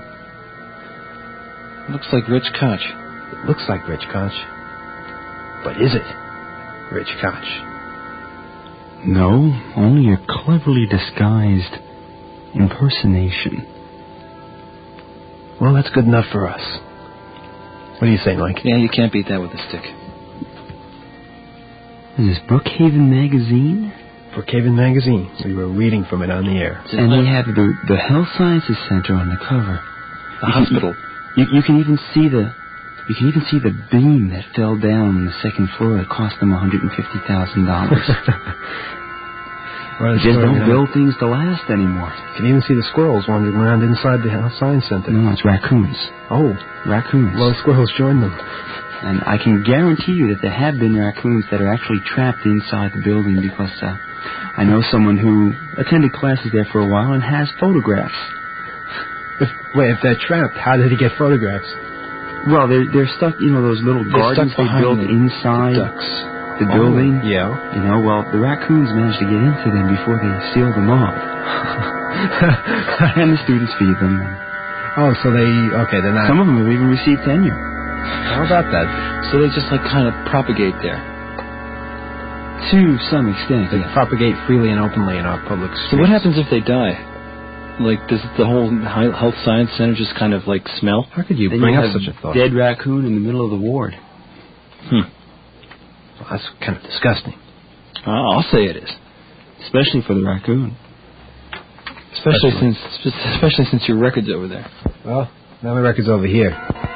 Looks like Rich Koch. It looks like Rich Koch. But is it Rich Koch? No, only a cleverly disguised impersonation. Well, that's good enough for us. What do you say, Mike? Yeah, you can't beat that with a stick. Is this Brookhaven Magazine? Brookhaven magazine. We were reading from it on the air. And they have the Health Sciences Center on the cover. The hospital. You can even see the beam that fell down on the second floor. It cost them $150,000. Well, Just don't build things to last anymore. You can even see the squirrels wandering around inside the Health Science Center. No, it's raccoons. Oh. Raccoons. Well, the squirrels joined them. And I can guarantee you that there have been raccoons that are actually trapped inside the building because I know someone who attended classes there for a while and has photographs. If they're trapped, how did he get photographs? Well, they're stuck, those little gardens they built inside the building. Yeah. The raccoons managed to get into them before they sealed them off. And the students feed them. So they're not... Some of them have even received tenure. How about that? So they just kind of propagate there. To some extent, They propagate freely and openly in our public streets. So what happens if they die? Does the whole health science center just kind of smell? How could you then bring you up have such a thought? Dead raccoon in the middle of the ward. Well, that's kind of disgusting. I'll say it is. Especially for the raccoon. Especially since your record's over there. Well, now my record's over here.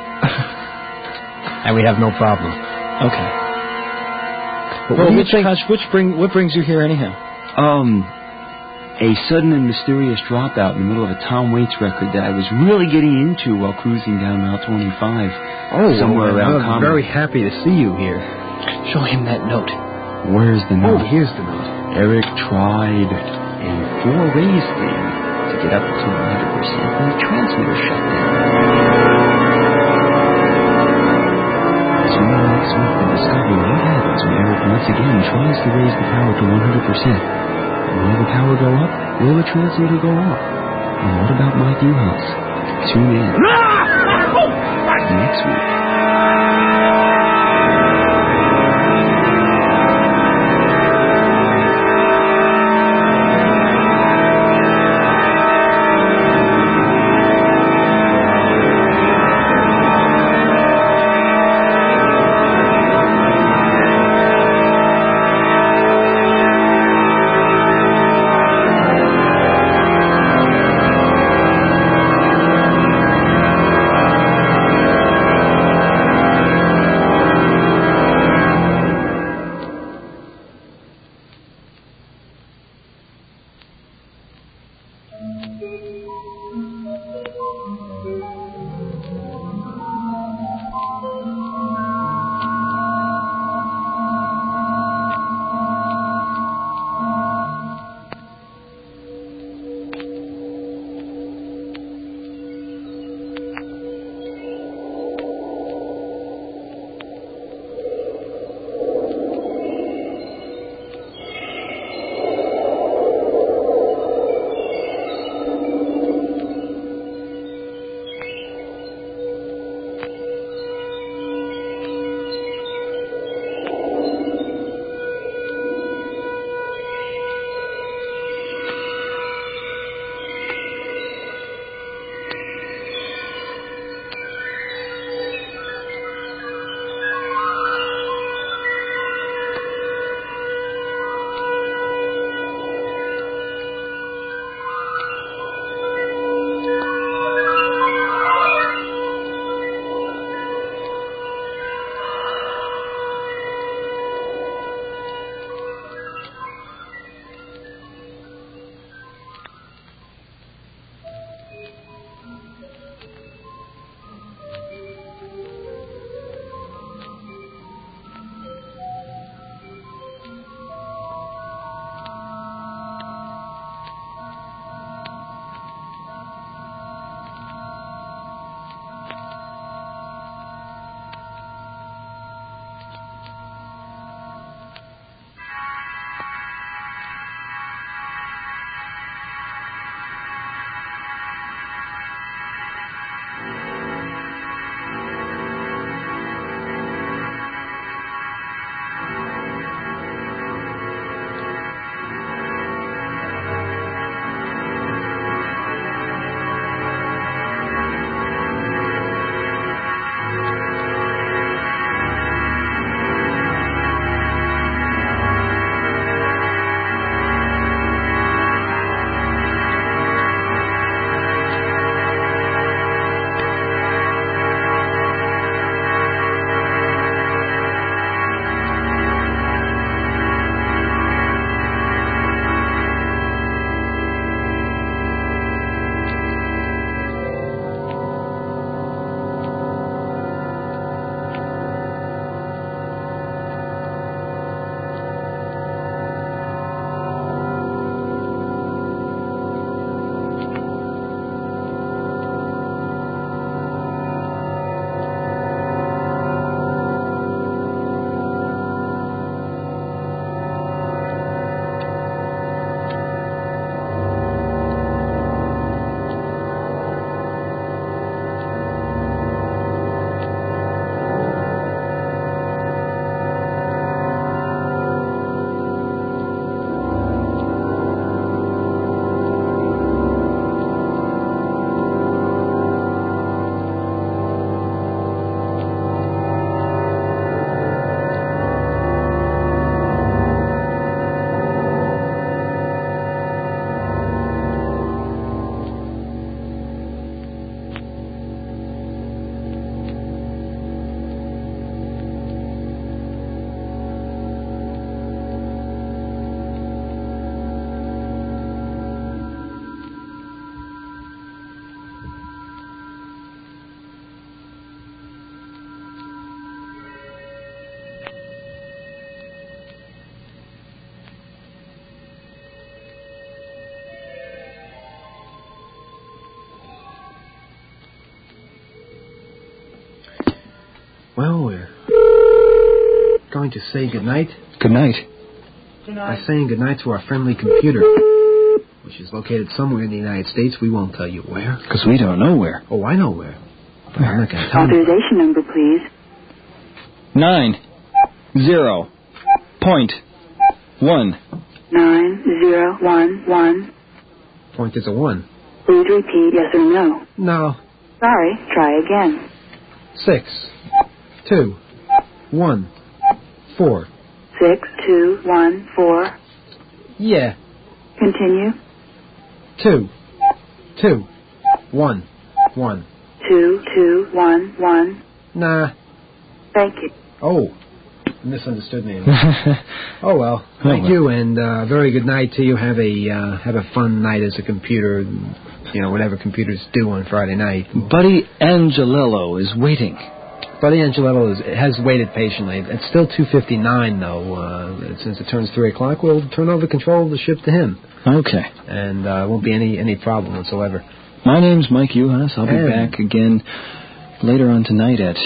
And we have no problem. Okay. Well, what brings you here anyhow? A sudden and mysterious dropout in the middle of a Tom Waits record that I was really getting into while cruising down Route 25. Somewhere around I'm very happy to see you here. Show him that note. Where's the note? Oh, here's the note. Eric tried a 4-raise thing to get up to 100% when the transmitter shut down. As we will next week and discover what happens when Eric once again tries to raise the power to 100%. Will the power go up? Will the transmitter go off? And what about Mike Newhouse? Tune in next week. Well, we're going to say goodnight. Good night. By saying goodnight to our friendly computer, which is located somewhere in the United States. We won't tell you where. Because we don't know where. Oh, I know where. But I'm not going to tell you. Authorization number, please. 90.1. 9011. Point is a 1. Please repeat yes or no. No. Sorry, try again. 6, 2, 1, 4. 6, 2, 1, 4. Yeah. Continue. 2, 2, 1, 1. 2, 2, 1, 1. Nah. Thank you. Oh. Misunderstood me. Oh well. Thank you, and very good night to you. Have a fun night as a computer. You know, whatever computers do on Friday night. Buddy Angelello is waiting. Buddy Angelello has waited patiently. It's still 2:59 though. Since it turns 3 o'clock, we'll turn over control of the ship to him. Okay. And won't be any problem whatsoever. My name's Mike Uhas. I'll be back again later on tonight at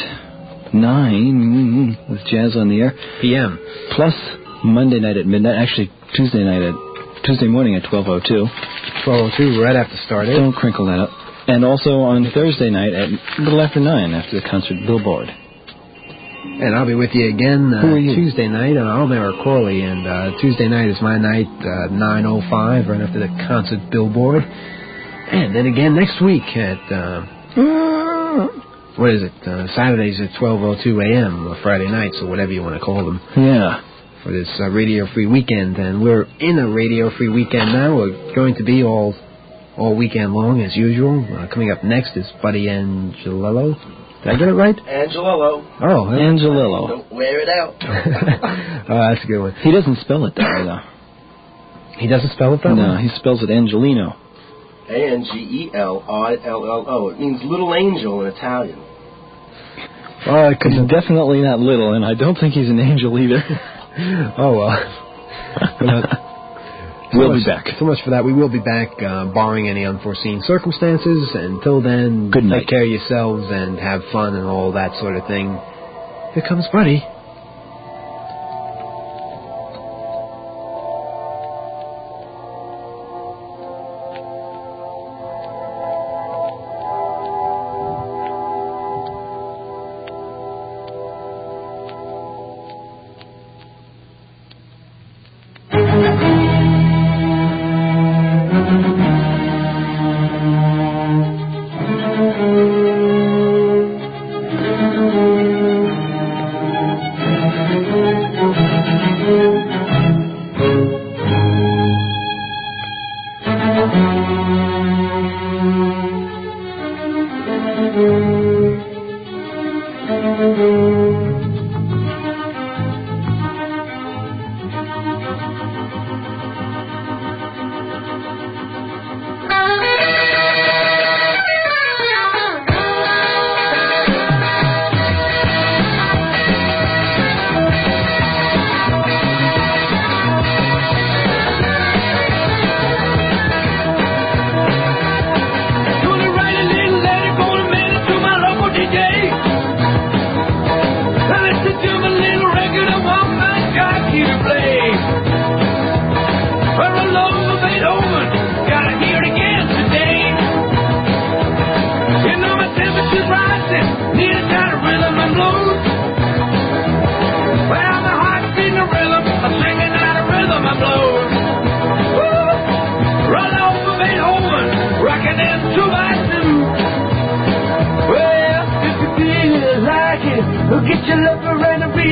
9 with Jazz on the Air. PM. Plus Monday night at midnight. Actually, Tuesday morning at 12:02. 12:02, right after start. Don't crinkle that up. And also on Thursday night at a little after 9 after the concert Billboard. And I'll be with you again Tuesday night. I'm Eric Corley, and Tuesday night is my night, 9:05, right after the concert Billboard. And then again next week at... what is it? Saturdays at 12:02 a.m. or Friday nights or whatever you want to call them. Yeah. For this Radio Free Weekend, and we're in a Radio Free Weekend now. We're going to be all weekend long as usual. Coming up next is Buddy Angelello. Did I get it right? Angelello. Oh, Angelello. Don't wear it out. Oh, that's a good one. He doesn't spell it that way though. He doesn't spell it that way? No, he spells it Angelino. Angelillo. It means little angel in Italian. Well, he's definitely not little, and I don't think he's an angel either. Oh, well. We'll be back. So much for that. We will be back, barring any unforeseen circumstances. Until then, good night. Take care of yourselves and have fun and all that sort of thing. Here comes Buddy. Get your lover and a real